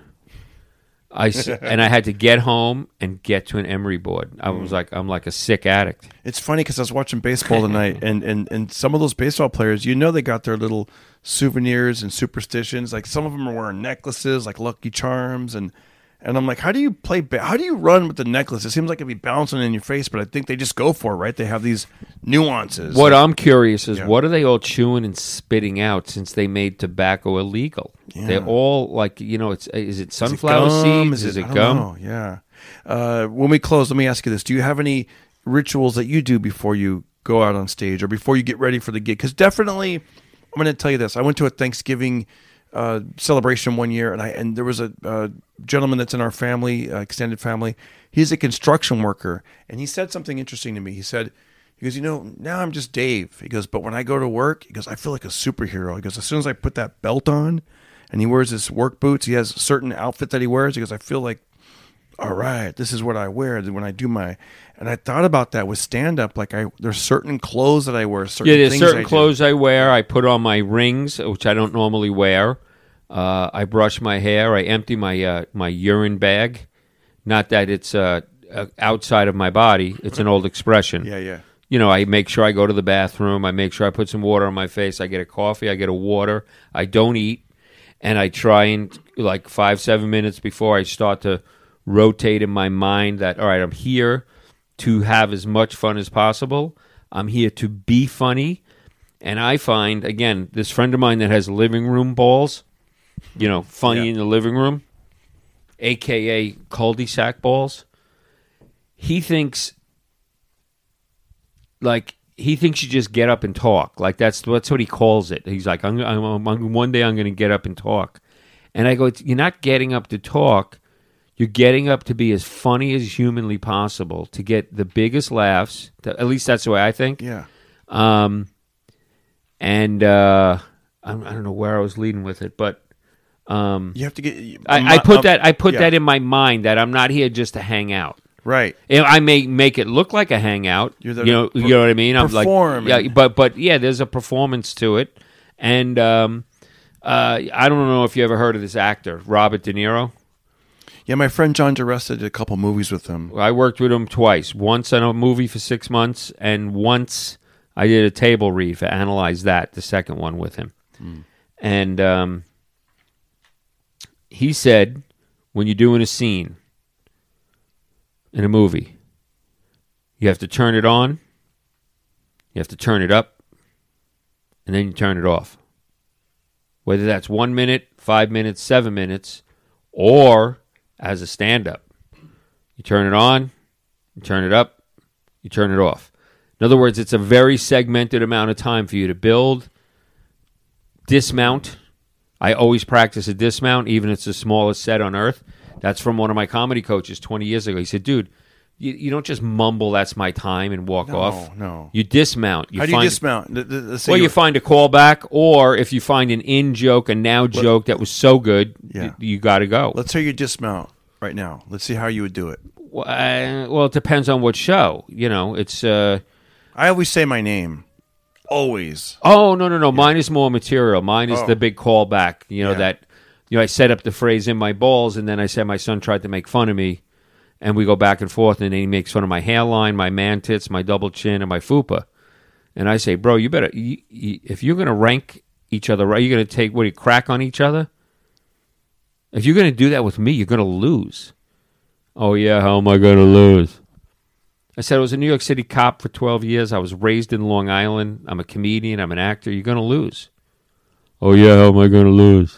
[SPEAKER 3] I s- and I had to get home and get to an emery board. I was
[SPEAKER 1] Mm.
[SPEAKER 3] like, I'm like a sick addict.
[SPEAKER 1] It's funny because I was watching baseball tonight, and, and, and some of those baseball players, you know, they got their little souvenirs and superstitions. Like some of them are wearing necklaces, like Lucky Charms, and and I'm like, how do you play? Ba- how do you run with the necklace? It seems like it'd be bouncing in your face, but I think they just go for it, right? They have these nuances.
[SPEAKER 3] What I'm curious is,
[SPEAKER 1] Yeah.
[SPEAKER 3] what are they all chewing and spitting out since they made tobacco illegal?
[SPEAKER 1] Yeah.
[SPEAKER 3] They're all like, you know, it's is it
[SPEAKER 1] Is it
[SPEAKER 3] sunflower
[SPEAKER 1] gum?
[SPEAKER 3] seeds? Is it,
[SPEAKER 1] I don't
[SPEAKER 3] gum?
[SPEAKER 1] know. Yeah. Uh, when we close, let me ask you this: do you have any rituals that you do before you go out on stage or before you get ready for the gig? Because definitely, I'm going to tell you this: I went to a Thanksgiving uh, celebration one year, and I and there was a, a gentleman that's in our family, uh, extended family. He's a construction worker, and he said something interesting to me. He said, "He goes, you know, now I'm just Dave." He goes, "But when I go to work, he goes, I feel like a superhero." He goes, "As soon as I put that belt on, and he wears his work boots, he has a certain outfit that he wears. He goes, I feel like, all right, this is what I wear when I do my." And I thought about that with stand up. Like I, there's certain clothes that I wear. Certain
[SPEAKER 3] Yeah, there's
[SPEAKER 1] things
[SPEAKER 3] certain
[SPEAKER 1] I do.
[SPEAKER 3] clothes I wear. I put on my rings, which I don't normally wear. Uh, I brush my hair. I empty my uh, my urine bag. Not that it's uh, uh, outside of my body. It's an old expression.
[SPEAKER 1] Yeah, yeah.
[SPEAKER 3] You know, I make sure I go to the bathroom. I make sure I put some water on my face. I get a coffee. I get a water. I don't eat. And I try and, like, five, seven minutes before I start to rotate in my mind that, all right, I'm here to have as much fun as possible. I'm here to be funny. And I find, again, this friend of mine that has living room balls, you know, funny
[SPEAKER 1] Yeah.
[SPEAKER 3] in the living room, a k a cul-de-sac balls, he thinks, like, he thinks you just get up and talk. Like, that's that's what he calls it. He's like, I'm, I'm, I'm, one day I'm going to get up and talk. And I go, you're not getting up to talk. You're getting up to be as funny as humanly possible, to get the biggest laughs. To, at least that's the way I think.
[SPEAKER 1] Yeah.
[SPEAKER 3] Um, and uh, I, I don't know where I was leading with it, but um,
[SPEAKER 1] You have to get.
[SPEAKER 3] I, I put
[SPEAKER 1] um,
[SPEAKER 3] that I put
[SPEAKER 1] yeah.
[SPEAKER 3] that in my mind that I'm not here just to hang out.
[SPEAKER 1] Right.
[SPEAKER 3] And I may make it look like a hangout.
[SPEAKER 1] You're there
[SPEAKER 3] you know,
[SPEAKER 1] to
[SPEAKER 3] you know what I mean. I'm
[SPEAKER 1] perform
[SPEAKER 3] like, yeah,
[SPEAKER 1] and-
[SPEAKER 3] but but yeah, there's a performance to it, and um, uh, I don't know if you ever heard of this actor, Robert De Niro.
[SPEAKER 1] Yeah, my friend John DeResta did a couple movies with him.
[SPEAKER 3] I worked with him twice. Once on a movie for six months, and once I did a table read for Analyze That, the second one with him.
[SPEAKER 1] Mm.
[SPEAKER 3] And um, he said, when you're doing a scene, in a movie. You have to turn it on, you have to turn it up, and then you turn it off. Whether that's one minute, five minutes, seven minutes, or as a stand-up. You turn it on, you turn it up, you turn it off. In other words, it's a very segmented amount of time for you to build, dismount. I always practice a dismount, even if it's the smallest set on earth. That's from one of my comedy coaches twenty years ago. He said, dude, you, you don't just mumble, that's my time, and walk
[SPEAKER 1] No,
[SPEAKER 3] off.
[SPEAKER 1] no.
[SPEAKER 3] You dismount. You
[SPEAKER 1] How do
[SPEAKER 3] find,
[SPEAKER 1] you dismount? Th- th- let's say
[SPEAKER 3] Well, you
[SPEAKER 1] you're-
[SPEAKER 3] find a callback, or if you find an in joke, a now joke that was so good,
[SPEAKER 1] Yeah.
[SPEAKER 3] you, you got to go.
[SPEAKER 1] Let's say you dismount right now. Let's see how you would do it.
[SPEAKER 3] Well, uh, well, it depends on what show. You know, it's... Uh,
[SPEAKER 1] I always say my name. Always.
[SPEAKER 3] oh, no, no, no. Mine is more material. Mine is
[SPEAKER 1] Oh.
[SPEAKER 3] the big callback, you know,
[SPEAKER 1] Yeah.
[SPEAKER 3] that... You know, I set up the phrase in my balls, and then I said my son tried to make fun of me, and we go back and forth, and then he makes fun of my hairline, my man tits, my double chin, and my fupa. And I say, bro, you better, you, you, if you're going to rank each other, right, you're going to take, what, you crack on each other? If you're going to do that with me, you're going to lose. Oh, yeah, how am I going to lose? I said I was a New York City cop for twelve years. I was raised in Long Island. I'm a comedian. I'm an actor. You're going to lose. Oh, yeah, how am I going to lose?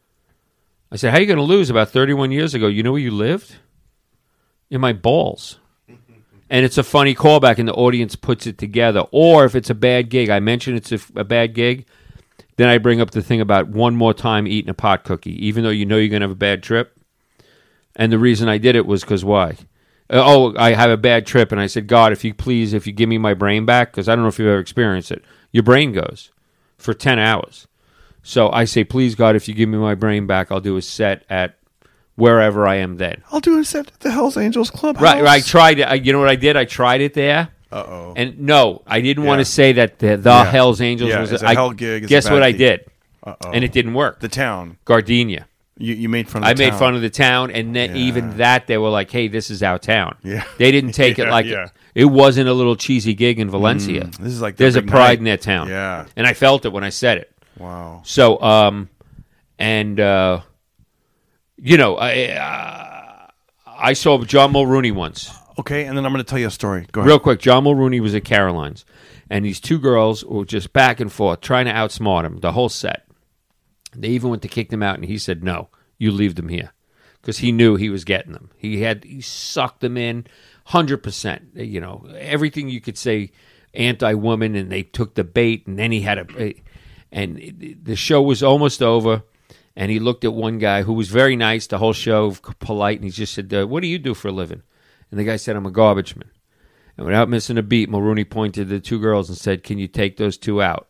[SPEAKER 3] I said, how are you going to lose? About thirty-one years ago, you know where you lived? In my balls. And it's a funny callback, and the audience puts it together. Or if it's a bad gig, I mention it's a, a bad gig, then I bring up the thing about one more time eating a pot cookie, even though you know you're going to have a bad trip. And the reason I did it was because why? Uh, oh, I have a bad trip, and I said, God, if you please, if you give me my brain back, because I don't know if you've ever experienced it, your brain goes for ten hours. So I say, please, God, if you give me my brain back, I'll do a set at wherever I am then.
[SPEAKER 1] I'll do a set at the Hells Angels Clubhouse.
[SPEAKER 3] Right, I tried it. I, you know what I did? I tried it there.
[SPEAKER 1] Uh-oh.
[SPEAKER 3] And no, I didn't want
[SPEAKER 1] Yeah.
[SPEAKER 3] to say that the, the
[SPEAKER 1] Yeah.
[SPEAKER 3] Hells Angels
[SPEAKER 1] Yeah,
[SPEAKER 3] was
[SPEAKER 1] it's a
[SPEAKER 3] I,
[SPEAKER 1] hell gig, it's a
[SPEAKER 3] Guess
[SPEAKER 1] bad
[SPEAKER 3] what I
[SPEAKER 1] gig.
[SPEAKER 3] did?
[SPEAKER 1] Uh-oh.
[SPEAKER 3] And it didn't work.
[SPEAKER 1] The town.
[SPEAKER 3] Gardenia.
[SPEAKER 1] You, you made fun of the
[SPEAKER 3] I made
[SPEAKER 1] town.
[SPEAKER 3] fun of the town, and then
[SPEAKER 1] Yeah.
[SPEAKER 3] even that, they were like, hey, this is our town.
[SPEAKER 1] Yeah.
[SPEAKER 3] They didn't take it
[SPEAKER 1] Yeah,
[SPEAKER 3] like
[SPEAKER 1] yeah.
[SPEAKER 3] it wasn't a little cheesy gig in Valencia.
[SPEAKER 1] Mm, this is like their
[SPEAKER 3] There's a
[SPEAKER 1] big
[SPEAKER 3] pride
[SPEAKER 1] night.
[SPEAKER 3] in their town.
[SPEAKER 1] Yeah.
[SPEAKER 3] And I felt it when I said it.
[SPEAKER 1] Wow.
[SPEAKER 3] So, um, and, uh, you know, I, uh, I saw John Mulrooney once.
[SPEAKER 1] Okay, and then I'm going to tell you a story. Go ahead.
[SPEAKER 3] Real quick, John Mulrooney was at Caroline's, and these two girls were just back and forth trying to outsmart him the whole set. They even went to kick them out, and he said, no, you leave them here, because he knew he was getting them. He had he sucked them in one hundred percent, you know, everything you could say anti-woman, and they took the bait, and then he had a... And the show was almost over, and he looked at one guy who was very nice the whole show, polite, and he just said, uh, what do you do for a living? And the guy said, I'm a garbage man. And without missing a beat, Mulrooney pointed to the two girls and said, can you take those two out?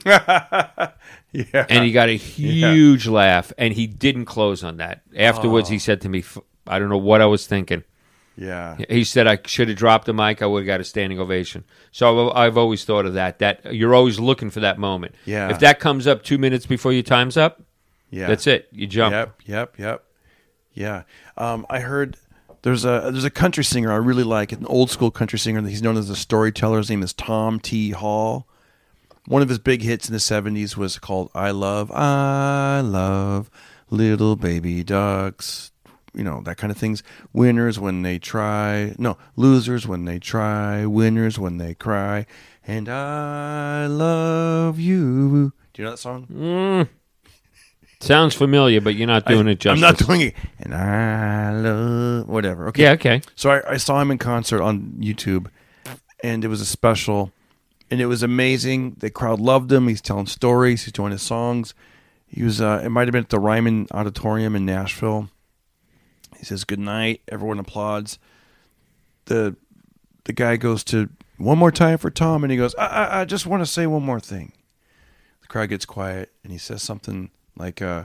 [SPEAKER 1] Yeah.
[SPEAKER 3] And he got a huge laugh, and he didn't close on that. Afterwards, he said to me, "F- I don't know what I was thinking.
[SPEAKER 1] Yeah.
[SPEAKER 3] He said I should have dropped the mic. I would have got a standing ovation. So I've I've always thought of that, that you're always looking for that moment.
[SPEAKER 1] Yeah.
[SPEAKER 3] If that comes up two minutes before your time's up,
[SPEAKER 1] Yeah.
[SPEAKER 3] that's it. You jump.
[SPEAKER 1] Yep, yep, yep. Yeah. Um, I heard there's a there's a country singer I really like, an old school country singer. He's known as a storyteller. His name is Tom T. Hall. One of his big hits in the seventies was called I Love, I Love Little Baby Ducks. You know, that kind of things. Winners when they try. No, losers when they try. Winners when they cry. And I love you. Do you know that song?
[SPEAKER 3] Mm. Sounds familiar, but you're not doing
[SPEAKER 1] I,
[SPEAKER 3] it justice.
[SPEAKER 1] I'm not doing it. And I love whatever. Okay.
[SPEAKER 3] Yeah, okay.
[SPEAKER 1] So I, I saw him in concert on YouTube, and it was a special, and it was amazing. The crowd loved him. He's telling stories. He's doing his songs. He was. Uh, it might have been at the Ryman Auditorium in Nashville. He says good night. Everyone applauds. The the guy goes to one more time for Tom, and he goes, I, I, I just want to say one more thing. The crowd gets quiet, and he says something like, uh,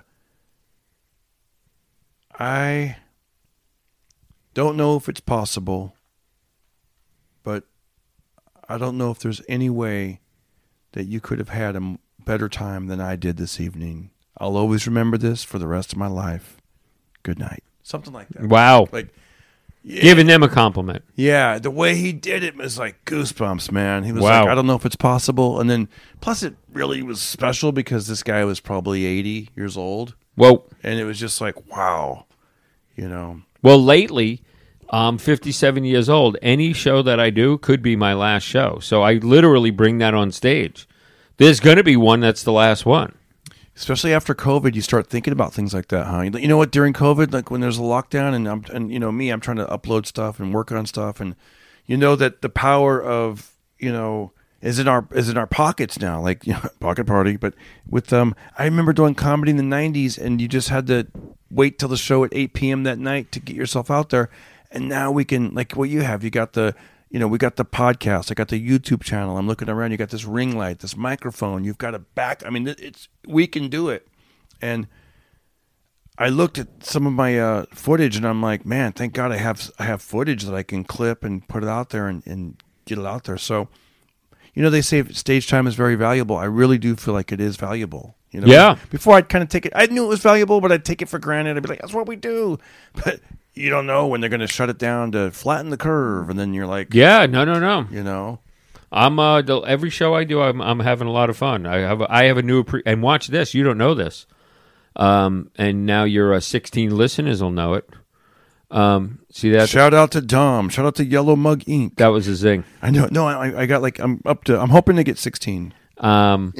[SPEAKER 1] I don't know if it's possible, but I don't know if there's any way that you could have had a better time than I did this evening. I'll always remember this for the rest of my life. Good night. Something like that.
[SPEAKER 3] Wow.
[SPEAKER 1] Like, yeah,
[SPEAKER 3] Giving them a compliment.
[SPEAKER 1] yeah, the way he did it was like goosebumps, man. He was
[SPEAKER 3] Wow.
[SPEAKER 1] like, I don't know if it's possible. And then, plus it really was special because this guy was probably eighty years old.
[SPEAKER 3] Whoa.
[SPEAKER 1] And it was just like, wow, you know.
[SPEAKER 3] Well, lately, I'm fifty-seven years old. Any show that I do could be my last show. So I literally bring that on stage. There's going to be one that's the last one.
[SPEAKER 1] Especially after COVID, you start thinking about things like that, huh? You know what? During COVID, like when there's a lockdown, and I'm, and you know me, I'm trying to upload stuff and work on stuff, and you know that the power of you know is in our is in our pockets now, like you know, pocket party. But with um, I remember doing comedy in the nineties, and you just had to wait till the show at eight p.m. that night to get yourself out there, and now we can like what you have. You got the You know, we got the podcast. I got the YouTube channel. I'm looking around. You got this ring light, this microphone. You've got a back. I mean, it's we can do it. And I looked at some of my uh, footage, and I'm like, man, thank God I have I have footage that I can clip and put it out there and, and get it out there. So, you know, they say stage time is very valuable. I really do feel like it is valuable. You know,
[SPEAKER 3] Yeah.
[SPEAKER 1] Before I'd kind of take it, I knew it was valuable, but I'd take it for granted. I'd be like, that's what we do. But you don't know when they're going to shut it down to flatten the curve, and then you're like,
[SPEAKER 3] Yeah, no, no, no.
[SPEAKER 1] you know,
[SPEAKER 3] I'm uh, the, every show I do, I'm I'm having a lot of fun. I have a, I have a new appre- and watch this. You don't know this, um, and now your uh, sixteen listeners will know it. Um, see that?
[SPEAKER 1] shout out to Dom, shout out to Yellow Mug Incorporated.
[SPEAKER 3] That was a zing.
[SPEAKER 1] I know, no, I, I got like I'm up to, I'm hoping to get sixteen.
[SPEAKER 3] Um,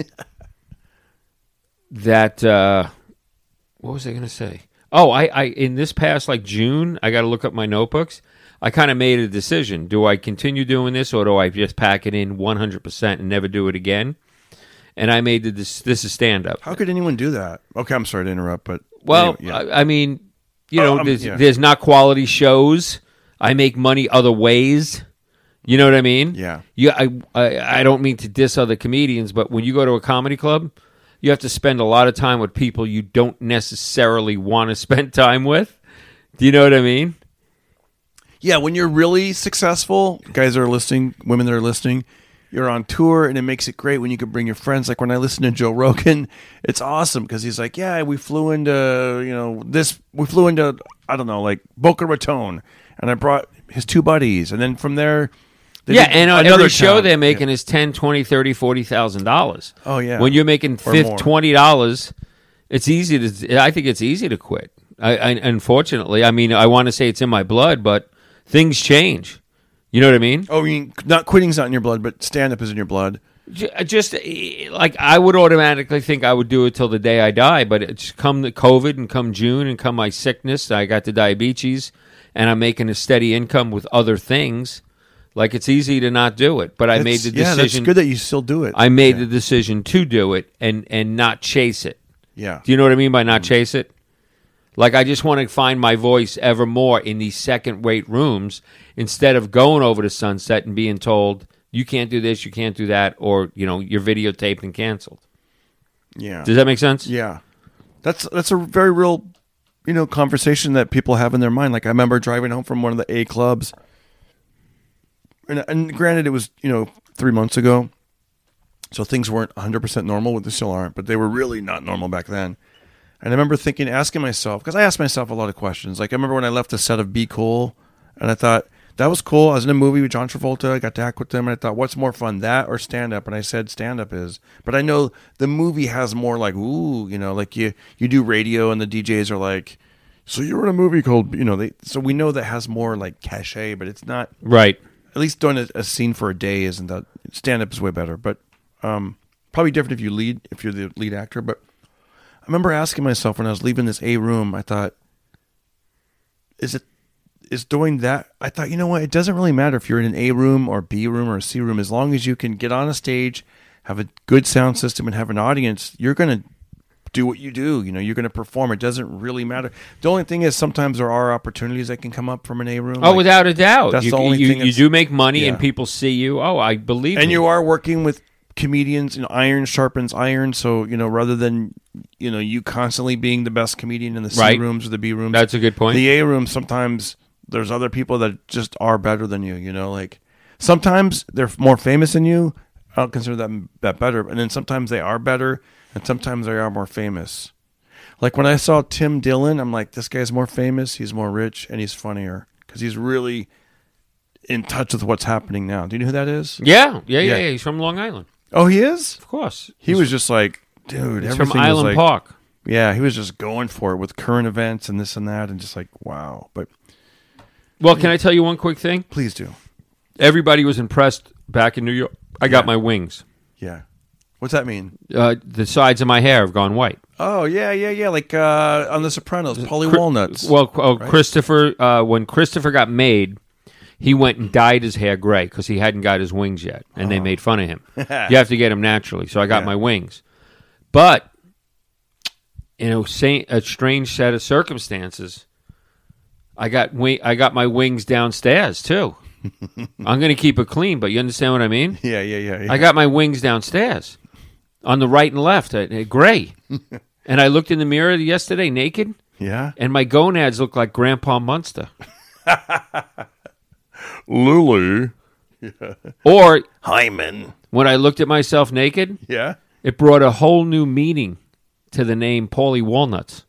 [SPEAKER 3] that uh, what was I going to say? Oh, I, I in this past like June, I got to look up my notebooks. I kind of made a decision. Do I continue doing this, or do I just pack it in one hundred percent and never do it again? And I made the, this, this is stand-up.
[SPEAKER 1] How could anyone do that? Okay, I'm sorry to interrupt, but
[SPEAKER 3] Well,
[SPEAKER 1] anyway, yeah.
[SPEAKER 3] I, I mean, you know,
[SPEAKER 1] Oh, um,
[SPEAKER 3] there's,
[SPEAKER 1] yeah.
[SPEAKER 3] there's not quality shows. I make money other ways. You know what I mean?
[SPEAKER 1] Yeah.
[SPEAKER 3] You, I, I, I don't mean to diss other comedians, but when you go to a comedy club, you have to spend a lot of time with people you don't necessarily want to spend time with. Do you know what I mean?
[SPEAKER 1] Yeah, when you're really successful, guys that are listening, women that are listening, you're on tour, and it makes it great when you can bring your friends. Like when I listen to Joe Rogan, it's awesome because he's like, yeah, we flew into, you know, this, we flew into, I don't know, like Boca Raton, and I brought his two buddies, and then from there, they
[SPEAKER 3] Yeah,
[SPEAKER 1] did
[SPEAKER 3] and on
[SPEAKER 1] another
[SPEAKER 3] every show
[SPEAKER 1] town.
[SPEAKER 3] they're making
[SPEAKER 1] Yeah.
[SPEAKER 3] is ten, twenty, thirty, forty thousand dollars.
[SPEAKER 1] Oh, yeah.
[SPEAKER 3] When you're making
[SPEAKER 1] Or
[SPEAKER 3] fifty,
[SPEAKER 1] more.
[SPEAKER 3] twenty dollars, it's easy to. I think it's easy to quit. I, I unfortunately, I mean, I want to say it's in my blood, but things change. You know what I mean?
[SPEAKER 1] Oh, you mean not quitting's not in your blood, but stand-up is in your blood.
[SPEAKER 3] J- Just eh, like I would automatically think I would do it till the day I die, but it's come the COVID and come June and come my sickness. I got the diabetes, and I'm making a steady income with other things. Like it's easy to not do it, but I made
[SPEAKER 1] That's-
[SPEAKER 3] the
[SPEAKER 1] Yeah,
[SPEAKER 3] decision.
[SPEAKER 1] that's good that you still do it.
[SPEAKER 3] I made
[SPEAKER 1] yeah.
[SPEAKER 3] the decision to do it and and not chase it.
[SPEAKER 1] Yeah.
[SPEAKER 3] Do you know what I mean by not chase it? Like I just want to find my voice ever more in these second-rate rooms instead of going over to Sunset and being told you can't do this, you can't do that, or you know you're videotaped and canceled.
[SPEAKER 1] Yeah.
[SPEAKER 3] Does that make sense?
[SPEAKER 1] Yeah, that's that's a very real, you know, conversation that people have in their mind. Like I remember driving home from one of the A clubs, and, and granted, it was you know three months ago, so things weren't one hundred percent normal. They still aren't, but they were really not normal back then. And I remember thinking, asking myself, because I asked myself a lot of questions. Like I remember when I left the set of Be Cool, and I thought that was cool. I was in a movie with John Travolta. I got to act with them, and I thought, what's more fun, that or stand up? And I said stand up is. But I know the movie has more like, ooh, you know, like you you do radio, and the D Js are like, so you were in a movie called, you know, they. So we know that has more like cachet, but it's not.
[SPEAKER 3] Right.
[SPEAKER 1] At least doing a, a scene for a day isn't that. Stand up is way better, but um, probably different if you lead if you're the lead actor, but. I remember asking myself when I was leaving this A room, I thought, is it, is doing that, I thought, you know what, it doesn't really matter if you're in an A room or B room or a C room, as long as you can get on a stage, have a good sound system and have an audience, you're going to do what you do, you know, you're going to perform. It doesn't really matter. The only thing is sometimes there are opportunities that can come up from an A room.
[SPEAKER 3] Oh,
[SPEAKER 1] like-
[SPEAKER 3] without a doubt.
[SPEAKER 1] that's
[SPEAKER 3] you,
[SPEAKER 1] the only
[SPEAKER 3] you,
[SPEAKER 1] thing
[SPEAKER 3] you
[SPEAKER 1] that's-
[SPEAKER 3] do make money and
[SPEAKER 1] yeah.
[SPEAKER 3] people see you. Oh, I believe
[SPEAKER 1] And
[SPEAKER 3] me.
[SPEAKER 1] you are working with comedians, you know, iron sharpens iron. So, you know, rather than, you know, you constantly being the best comedian in the C
[SPEAKER 3] Right.
[SPEAKER 1] rooms or the B rooms.
[SPEAKER 3] That's a good point.
[SPEAKER 1] The A room, sometimes there's other people that just are better than you, you know, like sometimes they're more famous than you. I don't consider that, that better. And then sometimes they are better and sometimes they are more famous. Like when I saw Tim Dillon, I'm like, this guy's more famous, he's more rich, and he's funnier because he's really in touch with what's happening now. Do you know who that is?
[SPEAKER 3] yeah, yeah, yeah,
[SPEAKER 1] Yeah.
[SPEAKER 3] yeah. He's from Long Island.
[SPEAKER 1] Oh, he is?
[SPEAKER 3] Of course.
[SPEAKER 1] He was just like, dude,
[SPEAKER 3] He's
[SPEAKER 1] everything
[SPEAKER 3] from Island
[SPEAKER 1] was like,
[SPEAKER 3] Park.
[SPEAKER 1] yeah, he was just going for it with current events and this and that, and just like, wow. But
[SPEAKER 3] Well, can I tell you one quick thing?
[SPEAKER 1] Please do.
[SPEAKER 3] Everybody was impressed back in New York. I got my wings.
[SPEAKER 1] Yeah. What's that mean?
[SPEAKER 3] Uh, the sides of my hair have gone white.
[SPEAKER 1] Oh, yeah, yeah, yeah. Like uh, on The Sopranos, Paulie Walnuts.
[SPEAKER 3] Well, oh,
[SPEAKER 1] right?
[SPEAKER 3] Christopher, uh, when Christopher got made, he went and dyed his hair gray because he hadn't got his wings yet, and oh. they made fun of him. You have to get him naturally, so I got yeah. my wings. But in a, a strange set of circumstances, I got wing, I got my wings downstairs too. I'm going to keep it clean, but you understand what I mean?
[SPEAKER 1] Yeah, yeah, yeah. yeah.
[SPEAKER 3] I got my wings downstairs on the right and left, uh, gray. And I looked in the mirror yesterday naked.
[SPEAKER 1] Yeah.
[SPEAKER 3] And my gonads look like Grandpa Munster.
[SPEAKER 1] Lulu. Yeah.
[SPEAKER 3] Or
[SPEAKER 1] Hyman.
[SPEAKER 3] When I looked at myself naked,
[SPEAKER 1] yeah,
[SPEAKER 3] it brought a whole new meaning to the name Paulie Walnuts.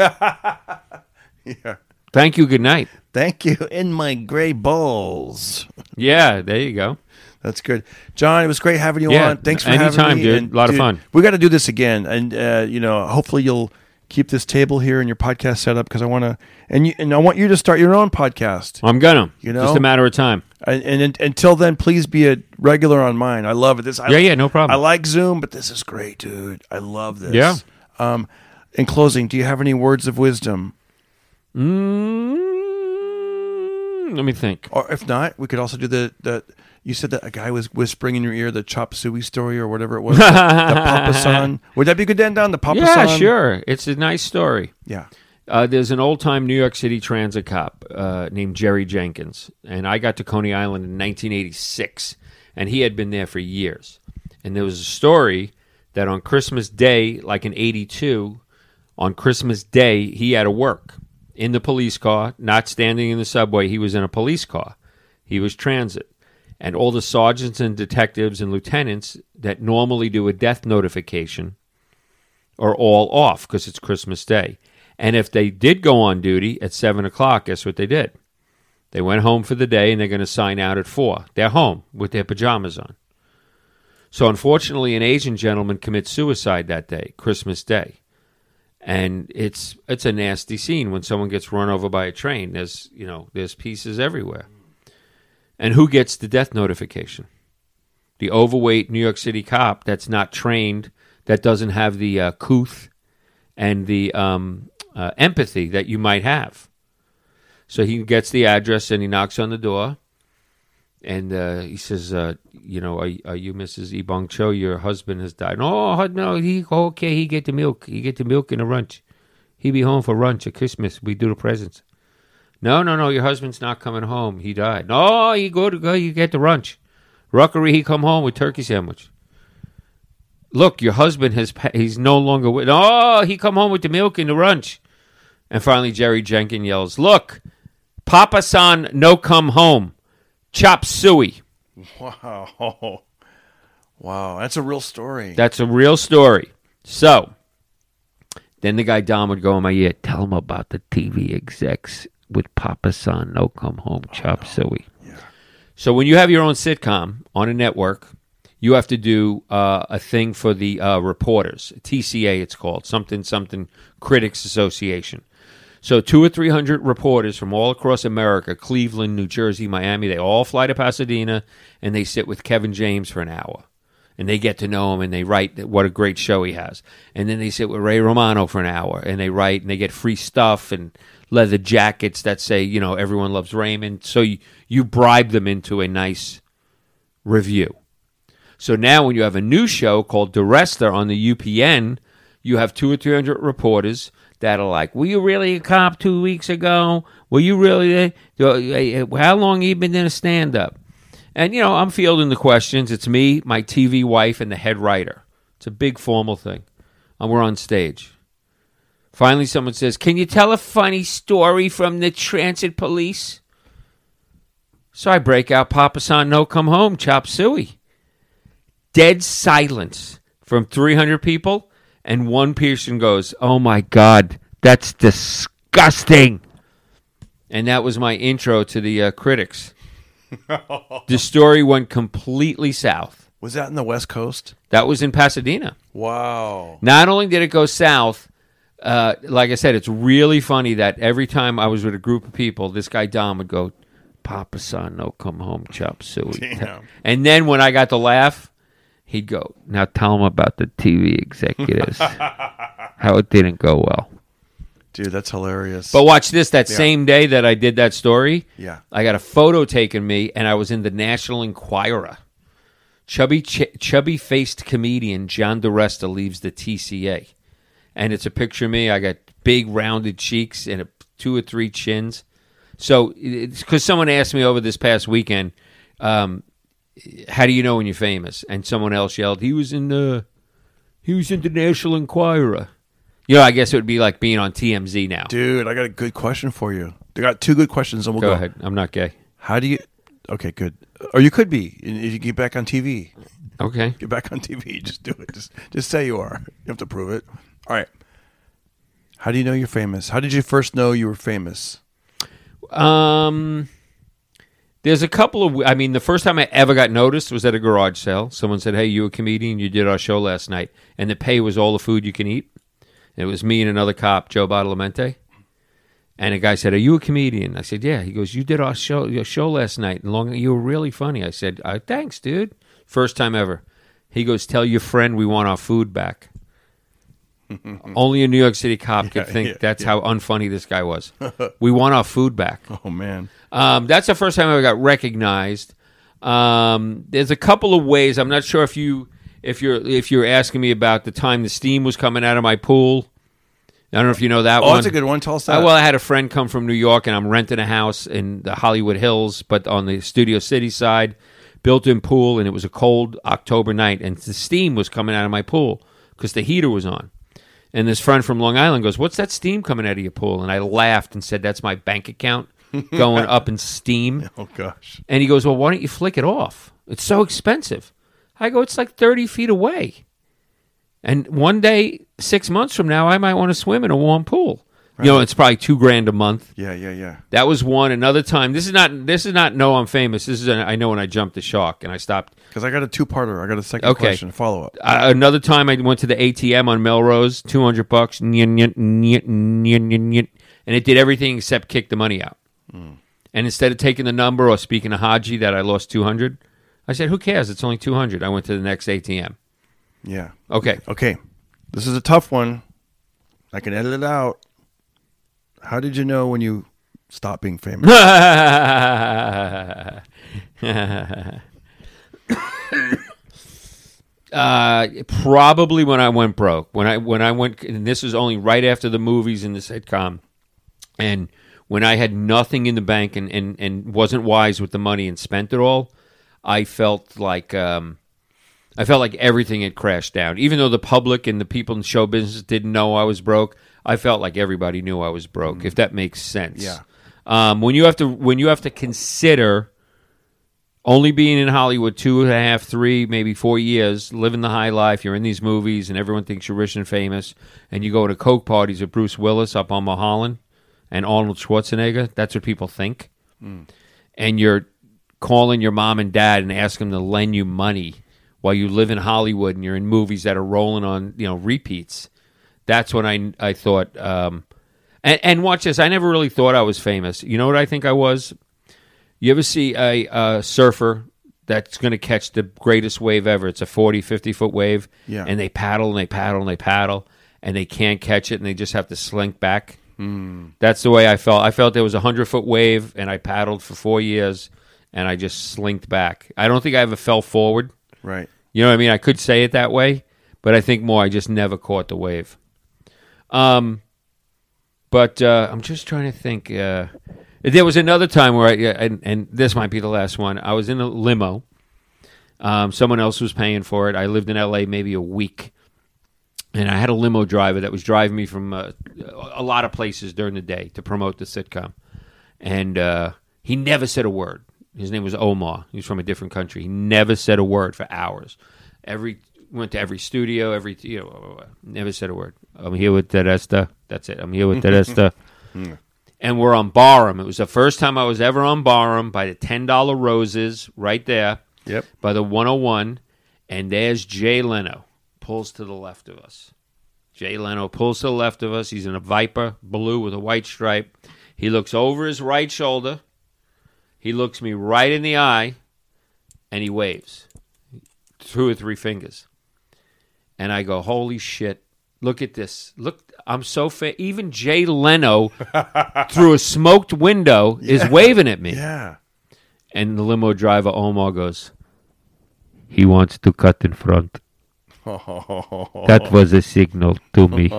[SPEAKER 1] Yeah.
[SPEAKER 3] Thank you. Good night.
[SPEAKER 1] Thank you. In my gray balls.
[SPEAKER 3] Yeah, there you go.
[SPEAKER 1] That's good. John, it was great having you
[SPEAKER 3] yeah,
[SPEAKER 1] on. Thanks for
[SPEAKER 3] anytime,
[SPEAKER 1] having me.
[SPEAKER 3] dude.
[SPEAKER 1] And,
[SPEAKER 3] a lot
[SPEAKER 1] dude,
[SPEAKER 3] of fun.
[SPEAKER 1] We got to do this again. And, uh, you know, hopefully you'll keep this table here in your podcast setup because I want to, and you, and I want you to start your own podcast.
[SPEAKER 3] I'm going to.
[SPEAKER 1] You know?
[SPEAKER 3] Just a matter of time.
[SPEAKER 1] And, and, and until then, please be a regular on mine. I love it. This, I,
[SPEAKER 3] yeah, yeah, no problem.
[SPEAKER 1] I like Zoom, but this is great, dude. I love this.
[SPEAKER 3] Yeah.
[SPEAKER 1] Um, in closing, do you have any words of wisdom?
[SPEAKER 3] Mm, let me think.
[SPEAKER 1] Or if not, we could also do the, the you said that a guy was whispering in your ear the Chop Suey story or whatever it was. the, the Papa San. Would that be good to end on? The Papa
[SPEAKER 3] Yeah,
[SPEAKER 1] San?
[SPEAKER 3] sure. It's a nice story.
[SPEAKER 1] Yeah.
[SPEAKER 3] Uh, there's an old-time New York City transit cop uh, named Jerry Jenkins, and I got to Coney Island in nineteen eighty-six, and he had been there for years. And there was a story that on Christmas Day, like in eighty-two, on Christmas Day, he had to work in the police car, not standing in the subway. He was in a police car. He was transit. And all the sergeants and detectives and lieutenants that normally do a death notification are all off because it's Christmas Day. And if they did go on duty at seven o'clock, guess what they did? They went home for the day, and they're going to sign out at four. They're home with their pajamas on. So unfortunately, an Asian gentleman commits suicide that day, Christmas Day. And it's it's a nasty scene when someone gets run over by a train. There's, you know, there's pieces everywhere. And who gets the death notification? The overweight New York City cop that's not trained, that doesn't have the uh, couth and the um, uh, empathy that you might have. So he gets the address and he knocks on the door. And uh, he says, uh, you know, are, are you Missus Ebong Cho? Your husband has died. Oh, no, he okay. He get the milk. He get the milk and the lunch. He be home for lunch at Christmas. We do the presents. No, no, no, your husband's not coming home. He died. No, you go to go, you get the lunch. Ruckery, he come home with turkey sandwich. Look, your husband has, he's no longer with, oh, he come home with the milk and the lunch. And finally, Jerry Jenkins yells, look, Papa San no come home. Chop suey.
[SPEAKER 1] Wow. Wow, that's a real story.
[SPEAKER 3] That's a real story. So, then the guy Don would go in my ear, tell him about the T V execs with Papa San no come home, chop suey.
[SPEAKER 1] Yeah.
[SPEAKER 3] So when you have your own sitcom on a network, you have to do uh, a thing for the uh, reporters. T C A it's called, something, something, Critics Association. So two or three hundred reporters from all across America, Cleveland, New Jersey, Miami, they all fly to Pasadena, and they sit with Kevin James for an hour. And they get to know him, and they write what a great show he has. And then they sit with Ray Romano for an hour, and they write, and they get free stuff and leather jackets that say, you know, everyone loves Raymond. So you, you bribe them into a nice review. So now when you have a new show called DeResta on the U P N, you have two or three hundred reporters that are like, were you really a cop two weeks ago? Were you really, how long have you been in a stand-up? And, you know, I'm fielding the questions. It's me, my T V wife, and the head writer. It's a big formal thing. And we're on stage. Finally, someone says, can you tell a funny story from the transit police? So I break out, Papa San no come home, chop suey. Dead silence from three hundred people. And one person goes, oh, my God, that's disgusting. And that was my intro to the uh, critics. The story went completely south.
[SPEAKER 1] Was that in the West Coast?
[SPEAKER 3] That was in Pasadena.
[SPEAKER 1] Wow.
[SPEAKER 3] Not only did it go south, uh, like I said, it's really funny that every time I was with a group of people, this guy Don would go, Papa San, no come home, chop suey.
[SPEAKER 1] Damn.
[SPEAKER 3] And then when I got to laugh, he'd go, now tell him about the T V executives, how it didn't go well.
[SPEAKER 1] Dude, that's hilarious.
[SPEAKER 3] But watch this, that
[SPEAKER 1] Yeah.
[SPEAKER 3] same day that I did that story,
[SPEAKER 1] Yeah.
[SPEAKER 3] I got a photo taken me, and I was in the National Enquirer. Chubby, ch- chubby-faced comedian John DeResta leaves the T C A. And it's a picture of me. I got big, rounded cheeks and a, two or three chins. So, because someone asked me over this past weekend, um, how do you know when you're famous? And someone else yelled, he was in the, he was in the National Enquirer. You know, I guess it would be like being on T M Z now.
[SPEAKER 1] Dude, I got a good question for you. I got two good questions, and we'll
[SPEAKER 3] Go
[SPEAKER 1] go.
[SPEAKER 3] ahead. I'm not gay.
[SPEAKER 1] How do you... Okay, good. Or you could be. If you get back on T V.
[SPEAKER 3] Okay.
[SPEAKER 1] Get back on T V. Just do it. Just, just say you are. You have to prove it. All right. How do you know you're famous? How did you first know you were famous?
[SPEAKER 3] Um, there's a couple of. I mean, the first time I ever got noticed was at a garage sale. Someone said, "Hey, you a comedian? You did our show last night," and the pay was all the food you can eat. It was me and another cop, Joe Badalamenti. And a guy said, "Are you a comedian?" I said, "Yeah." He goes, "You did our show, your show last night, and long. You were really funny." I said, uh, "Thanks, dude." First time ever. He goes, "Tell your friend we want our food back." Only a New York City cop could
[SPEAKER 1] Yeah,
[SPEAKER 3] think
[SPEAKER 1] yeah,
[SPEAKER 3] that's
[SPEAKER 1] yeah.
[SPEAKER 3] how unfunny this guy was. We want our food back.
[SPEAKER 1] Oh, man.
[SPEAKER 3] Um, that's the first time I ever got recognized. Um, there's a couple of ways. I'm not sure if you if you're if you're asking me about the time the steam was coming out of my pool. I don't know if you know that
[SPEAKER 1] Oh,
[SPEAKER 3] one.
[SPEAKER 1] that's a good one. Tell us that.
[SPEAKER 3] Uh, well, I had a friend come from New York, and I'm renting a house in the Hollywood Hills, but on the Studio City side, built-in pool, and it was a cold October night, and the steam was coming out of my pool because the heater was on. And this friend from Long Island goes, "What's that steam coming out of your pool?" And I laughed and said, "That's my bank account going up in steam."
[SPEAKER 1] Oh, gosh.
[SPEAKER 3] And he goes, "Well, why don't you flick it off? It's so expensive." I go, "It's like thirty feet away. And one day, six months from now, I might want to swim in a warm pool." Right. You know, it's probably two grand a month.
[SPEAKER 1] Yeah, yeah, yeah.
[SPEAKER 3] That was one. Another time, this is not, this is not, no, I'm famous. This is, a, I know when I jumped the shark and I stopped.
[SPEAKER 1] Because I got a two-parter. I got a second
[SPEAKER 3] Okay.
[SPEAKER 1] question. Follow-up.
[SPEAKER 3] Uh, another time, I went to the A T M on Melrose, two hundred bucks, nyin, nyin, nyin, nyin, nyin, nyin, and it did everything except kick the money out. Mm. And instead of taking the number or speaking to Haji that I lost two hundred, I said, "Who cares? It's only two hundred. I went to the next A T M.
[SPEAKER 1] Yeah.
[SPEAKER 3] Okay.
[SPEAKER 1] Okay. This is a tough one. I can edit it out. How did you know when you stopped being famous?
[SPEAKER 3] uh, probably when I went broke. When I when I went, and this is only right after the movies and the sitcom, and when I had nothing in the bank and, and, and wasn't wise with the money and spent it all, I felt like um, I felt like everything had crashed down. Even though the public and the people in show business didn't know I was broke, I felt like everybody knew I was broke. Mm. If that makes sense.
[SPEAKER 1] Yeah.
[SPEAKER 3] Um, when you have to when you have to consider only being in Hollywood two and a half, three, maybe four years, living the high life, you're in these movies, and everyone thinks you're rich and famous, and you go to Coke parties with Bruce Willis up on Mulholland and Arnold Schwarzenegger. That's what people think. Mm. And you're calling your mom and dad and asking them to lend you money while you live in Hollywood and you're in movies that are rolling on, you know, repeats. That's when I I thought. Um, and, and watch this. I never really thought I was famous. You know what I think I was? You ever see a, a surfer that's going to catch the greatest wave ever? It's a forty, fifty-foot wave.
[SPEAKER 1] Yeah.
[SPEAKER 3] And they paddle and they paddle and they paddle, and they can't catch it, and they just have to slink back. Mm. That's the way I felt. I felt there was a hundred-foot wave, and I paddled for four years, and I just slinked back. I don't think I ever fell forward.
[SPEAKER 1] Right.
[SPEAKER 3] You know what I mean? I could say it that way, but I think more I just never caught the wave. Um, but uh, I'm just trying to think. Uh, there was another time where I, and, and this might be the last one, I was in a limo. Um, someone else was paying for it. I lived in L A maybe a week, and I had a limo driver that was driving me from uh, a lot of places during the day to promote the sitcom. And uh, he never said a word. His name was Omar. He was from a different country. He never said a word for hours. Every went to every studio, every you know, never said a word. I'm here with Teresta. That's it. I'm here with Teresta. mm. And we're on Barham. It was the first time I was ever on Barham by the ten dollar Roses right there.
[SPEAKER 1] Yep.
[SPEAKER 3] By the one oh one, and there's Jay Leno pulls to the left of us. Jay Leno pulls to the left of us. He's in a Viper blue with a white stripe. He looks over his right shoulder. He looks me right in the eye, and he waves. Two or three fingers. And I go, holy shit. Look at this. Look, I'm so fa- even Jay Leno through a smoked window yeah. is waving at me.
[SPEAKER 1] Yeah.
[SPEAKER 3] And the limo driver, Omar, goes, he wants to cut in front. That was a signal to me.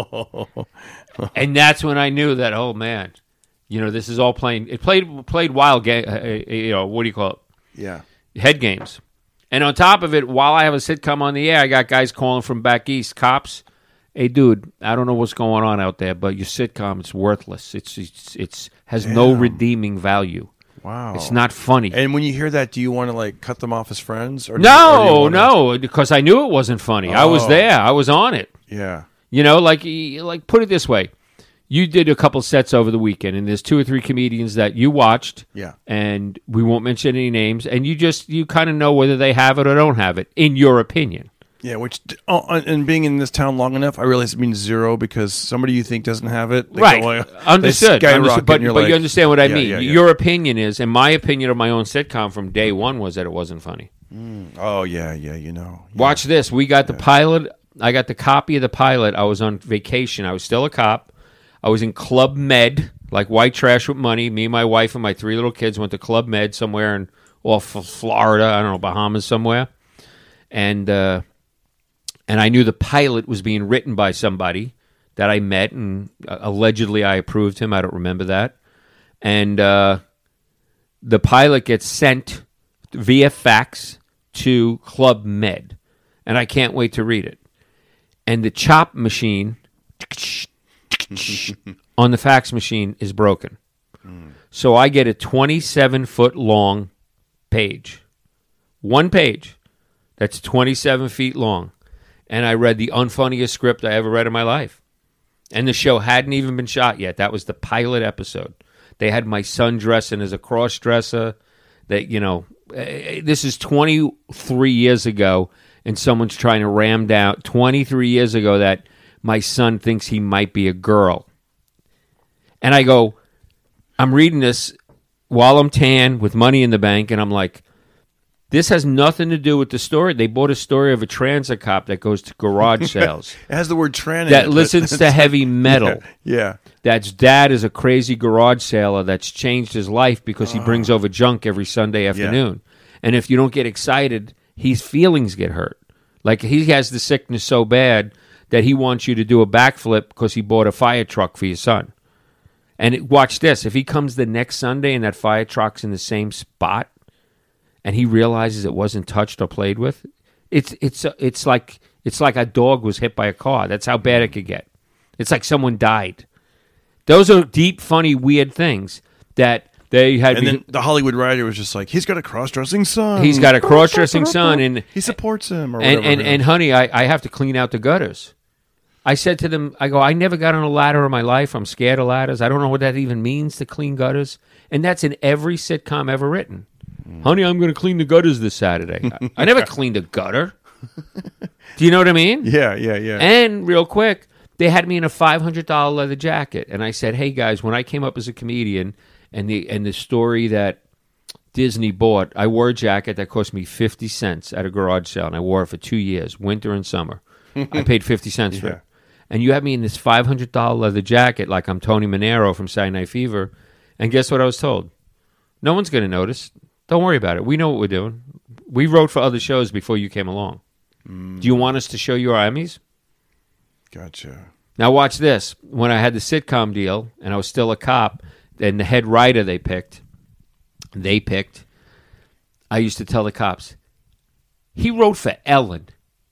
[SPEAKER 3] And that's when I knew that, oh, man, you know, this is all playing. It played played wild game, uh, you know, what do you call it?
[SPEAKER 1] Yeah.
[SPEAKER 3] Head games. And on top of it, while I have a sitcom on the air, I got guys calling from back east, cops. Hey, dude, I don't know what's going on out there, but your sitcom, it's worthless. It's it's it's has Damn. no redeeming value.
[SPEAKER 1] Wow.
[SPEAKER 3] It's not funny.
[SPEAKER 1] And when you hear that, do you want to, like, cut them off as friends? Or do
[SPEAKER 3] no,
[SPEAKER 1] you, or do you wanna...
[SPEAKER 3] no, because I knew it wasn't funny. Oh. I was there. I was on it.
[SPEAKER 1] Yeah.
[SPEAKER 3] You know, like, like put it this way. You did a couple sets over the weekend, and there's two or three comedians that you watched.
[SPEAKER 1] Yeah.
[SPEAKER 3] And we won't mention any names, and you just, you kind of know whether they have it or don't have it, in your opinion.
[SPEAKER 1] Yeah, which, oh, and being in this town long enough, I realize it means zero because somebody you think doesn't have it.
[SPEAKER 3] Right.
[SPEAKER 1] Go, like,
[SPEAKER 3] understood. understood. But, but
[SPEAKER 1] like,
[SPEAKER 3] you understand what I
[SPEAKER 1] yeah,
[SPEAKER 3] mean.
[SPEAKER 1] Yeah, yeah.
[SPEAKER 3] Your opinion is, and my opinion of my own sitcom from day one was that it wasn't funny.
[SPEAKER 1] Mm. Oh, yeah, yeah, you know. Yeah.
[SPEAKER 3] Watch this. We got the
[SPEAKER 1] yeah.
[SPEAKER 3] pilot. I got the copy of the pilot. I was on vacation. I was still a cop. I was in Club Med, like white trash with money. Me and my wife and my three little kids went to Club Med somewhere in off of Florida, I don't know, Bahamas somewhere. And uh, and I knew the pilot was being written by somebody that I met, and uh, allegedly I approved him. I don't remember that. And uh, the pilot gets sent via fax to Club Med, and I can't wait to read it. And the chop machine on the fax machine is broken. Mm. So I get a twenty-seven foot long page. One page that's twenty-seven feet long. And I read the unfunniest script I ever read in my life. And the show hadn't even been shot yet. That was the pilot episode. They had my son dressing as a cross-dresser. That, you know, this is twenty-three years ago, and someone's trying to ram down twenty-three years ago that my son thinks he might be a girl. And I go, I'm reading this while I'm tan with money in the bank, and I'm like, this has nothing to do with the story. They bought a story of a transit cop that goes to garage sales.
[SPEAKER 1] It has the word tran in
[SPEAKER 3] that
[SPEAKER 1] it.
[SPEAKER 3] listens to heavy metal.
[SPEAKER 1] Yeah. yeah.
[SPEAKER 3] That's dad is a crazy garage sailor that's changed his life because he
[SPEAKER 1] oh.
[SPEAKER 3] brings over junk every Sunday afternoon. Yeah. And if you don't get excited, his feelings get hurt. Like he has the sickness so bad that he wants you to do a backflip because he bought a fire truck for your son. And it, watch this. If he comes the next Sunday and that fire truck's in the same spot and he realizes it wasn't touched or played with, it's it's it's like it's like a dog was hit by a car. That's how bad it could get. It's like someone died. Those are deep, funny, weird things that they had.
[SPEAKER 1] And then the Hollywood writer was just like, he's got a cross-dressing son.
[SPEAKER 3] He's got a cross-dressing son, and
[SPEAKER 1] he supports him. Or
[SPEAKER 3] and
[SPEAKER 1] whatever.
[SPEAKER 3] and, and honey, I, I have to clean out the gutters. I said to them, I go, I never got on a ladder in my life. I'm scared of ladders. I don't know what that even means to clean gutters. And that's in every sitcom ever written. Mm. Honey, I'm going to clean the gutters this Saturday. I, I never cleaned a gutter. Do you know what I mean?
[SPEAKER 1] Yeah, yeah, yeah.
[SPEAKER 3] And real quick, they had me in a five hundred dollars leather jacket. And I said, hey, guys, when I came up as a comedian and the and the story that Disney bought, I wore a jacket that cost me fifty cents at a garage sale. And I wore it for two years, winter and summer. I paid fifty cents for
[SPEAKER 1] yeah.
[SPEAKER 3] it. And you have me in this five hundred dollars leather jacket like I'm Tony Manero from Saturday Night Fever. And guess what I was told? No one's going to notice. Don't worry about it. We know what we're doing. We wrote for other shows before you came along. Mm. Do you want us to show you our Emmys?
[SPEAKER 1] Gotcha.
[SPEAKER 3] Now watch this. When I had the sitcom deal and I was still a cop, and the head writer they picked, they picked, I used to tell the cops, he wrote for Ellen.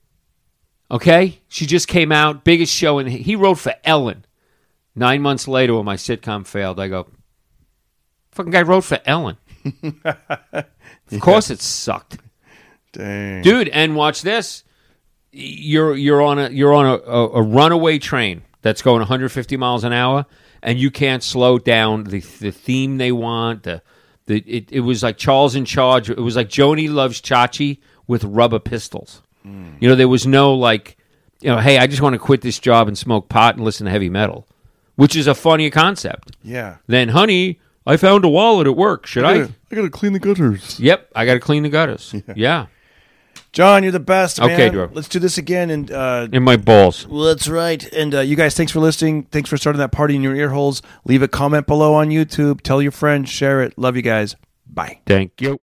[SPEAKER 3] Okay? She just came out, biggest show, and he wrote for Ellen. Nine months later, when my sitcom failed, I go, fucking guy wrote for Ellen. Of yeah. course it sucked.
[SPEAKER 1] Dang.
[SPEAKER 3] Dude, and watch this. You're you're on a you're on a, a, a runaway train that's going one hundred fifty miles an hour, and you can't slow down the the theme they want. The the it, it was like Charles in Charge. It was like Joni Loves Chachi with rubber pistols. Mm. You know, there was no like you know, hey, I just want to quit this job and smoke pot and listen to heavy metal, which is a funnier concept.
[SPEAKER 1] Yeah.
[SPEAKER 3] Than, honey, I found a wallet at work. Should I?
[SPEAKER 1] Gotta, I, I gotta clean the gutters.
[SPEAKER 3] Yep, I got to clean the gutters. Yeah. yeah.
[SPEAKER 1] John, you're the best, man.
[SPEAKER 3] Okay, Drew.
[SPEAKER 1] Let's do this again. And uh,
[SPEAKER 3] in my balls.
[SPEAKER 1] Well, that's right. And uh, you guys, thanks for listening. Thanks for starting that party in your ear holes. Leave a comment below on YouTube. Tell your friends. Share it. Love you guys. Bye.
[SPEAKER 3] Thank you.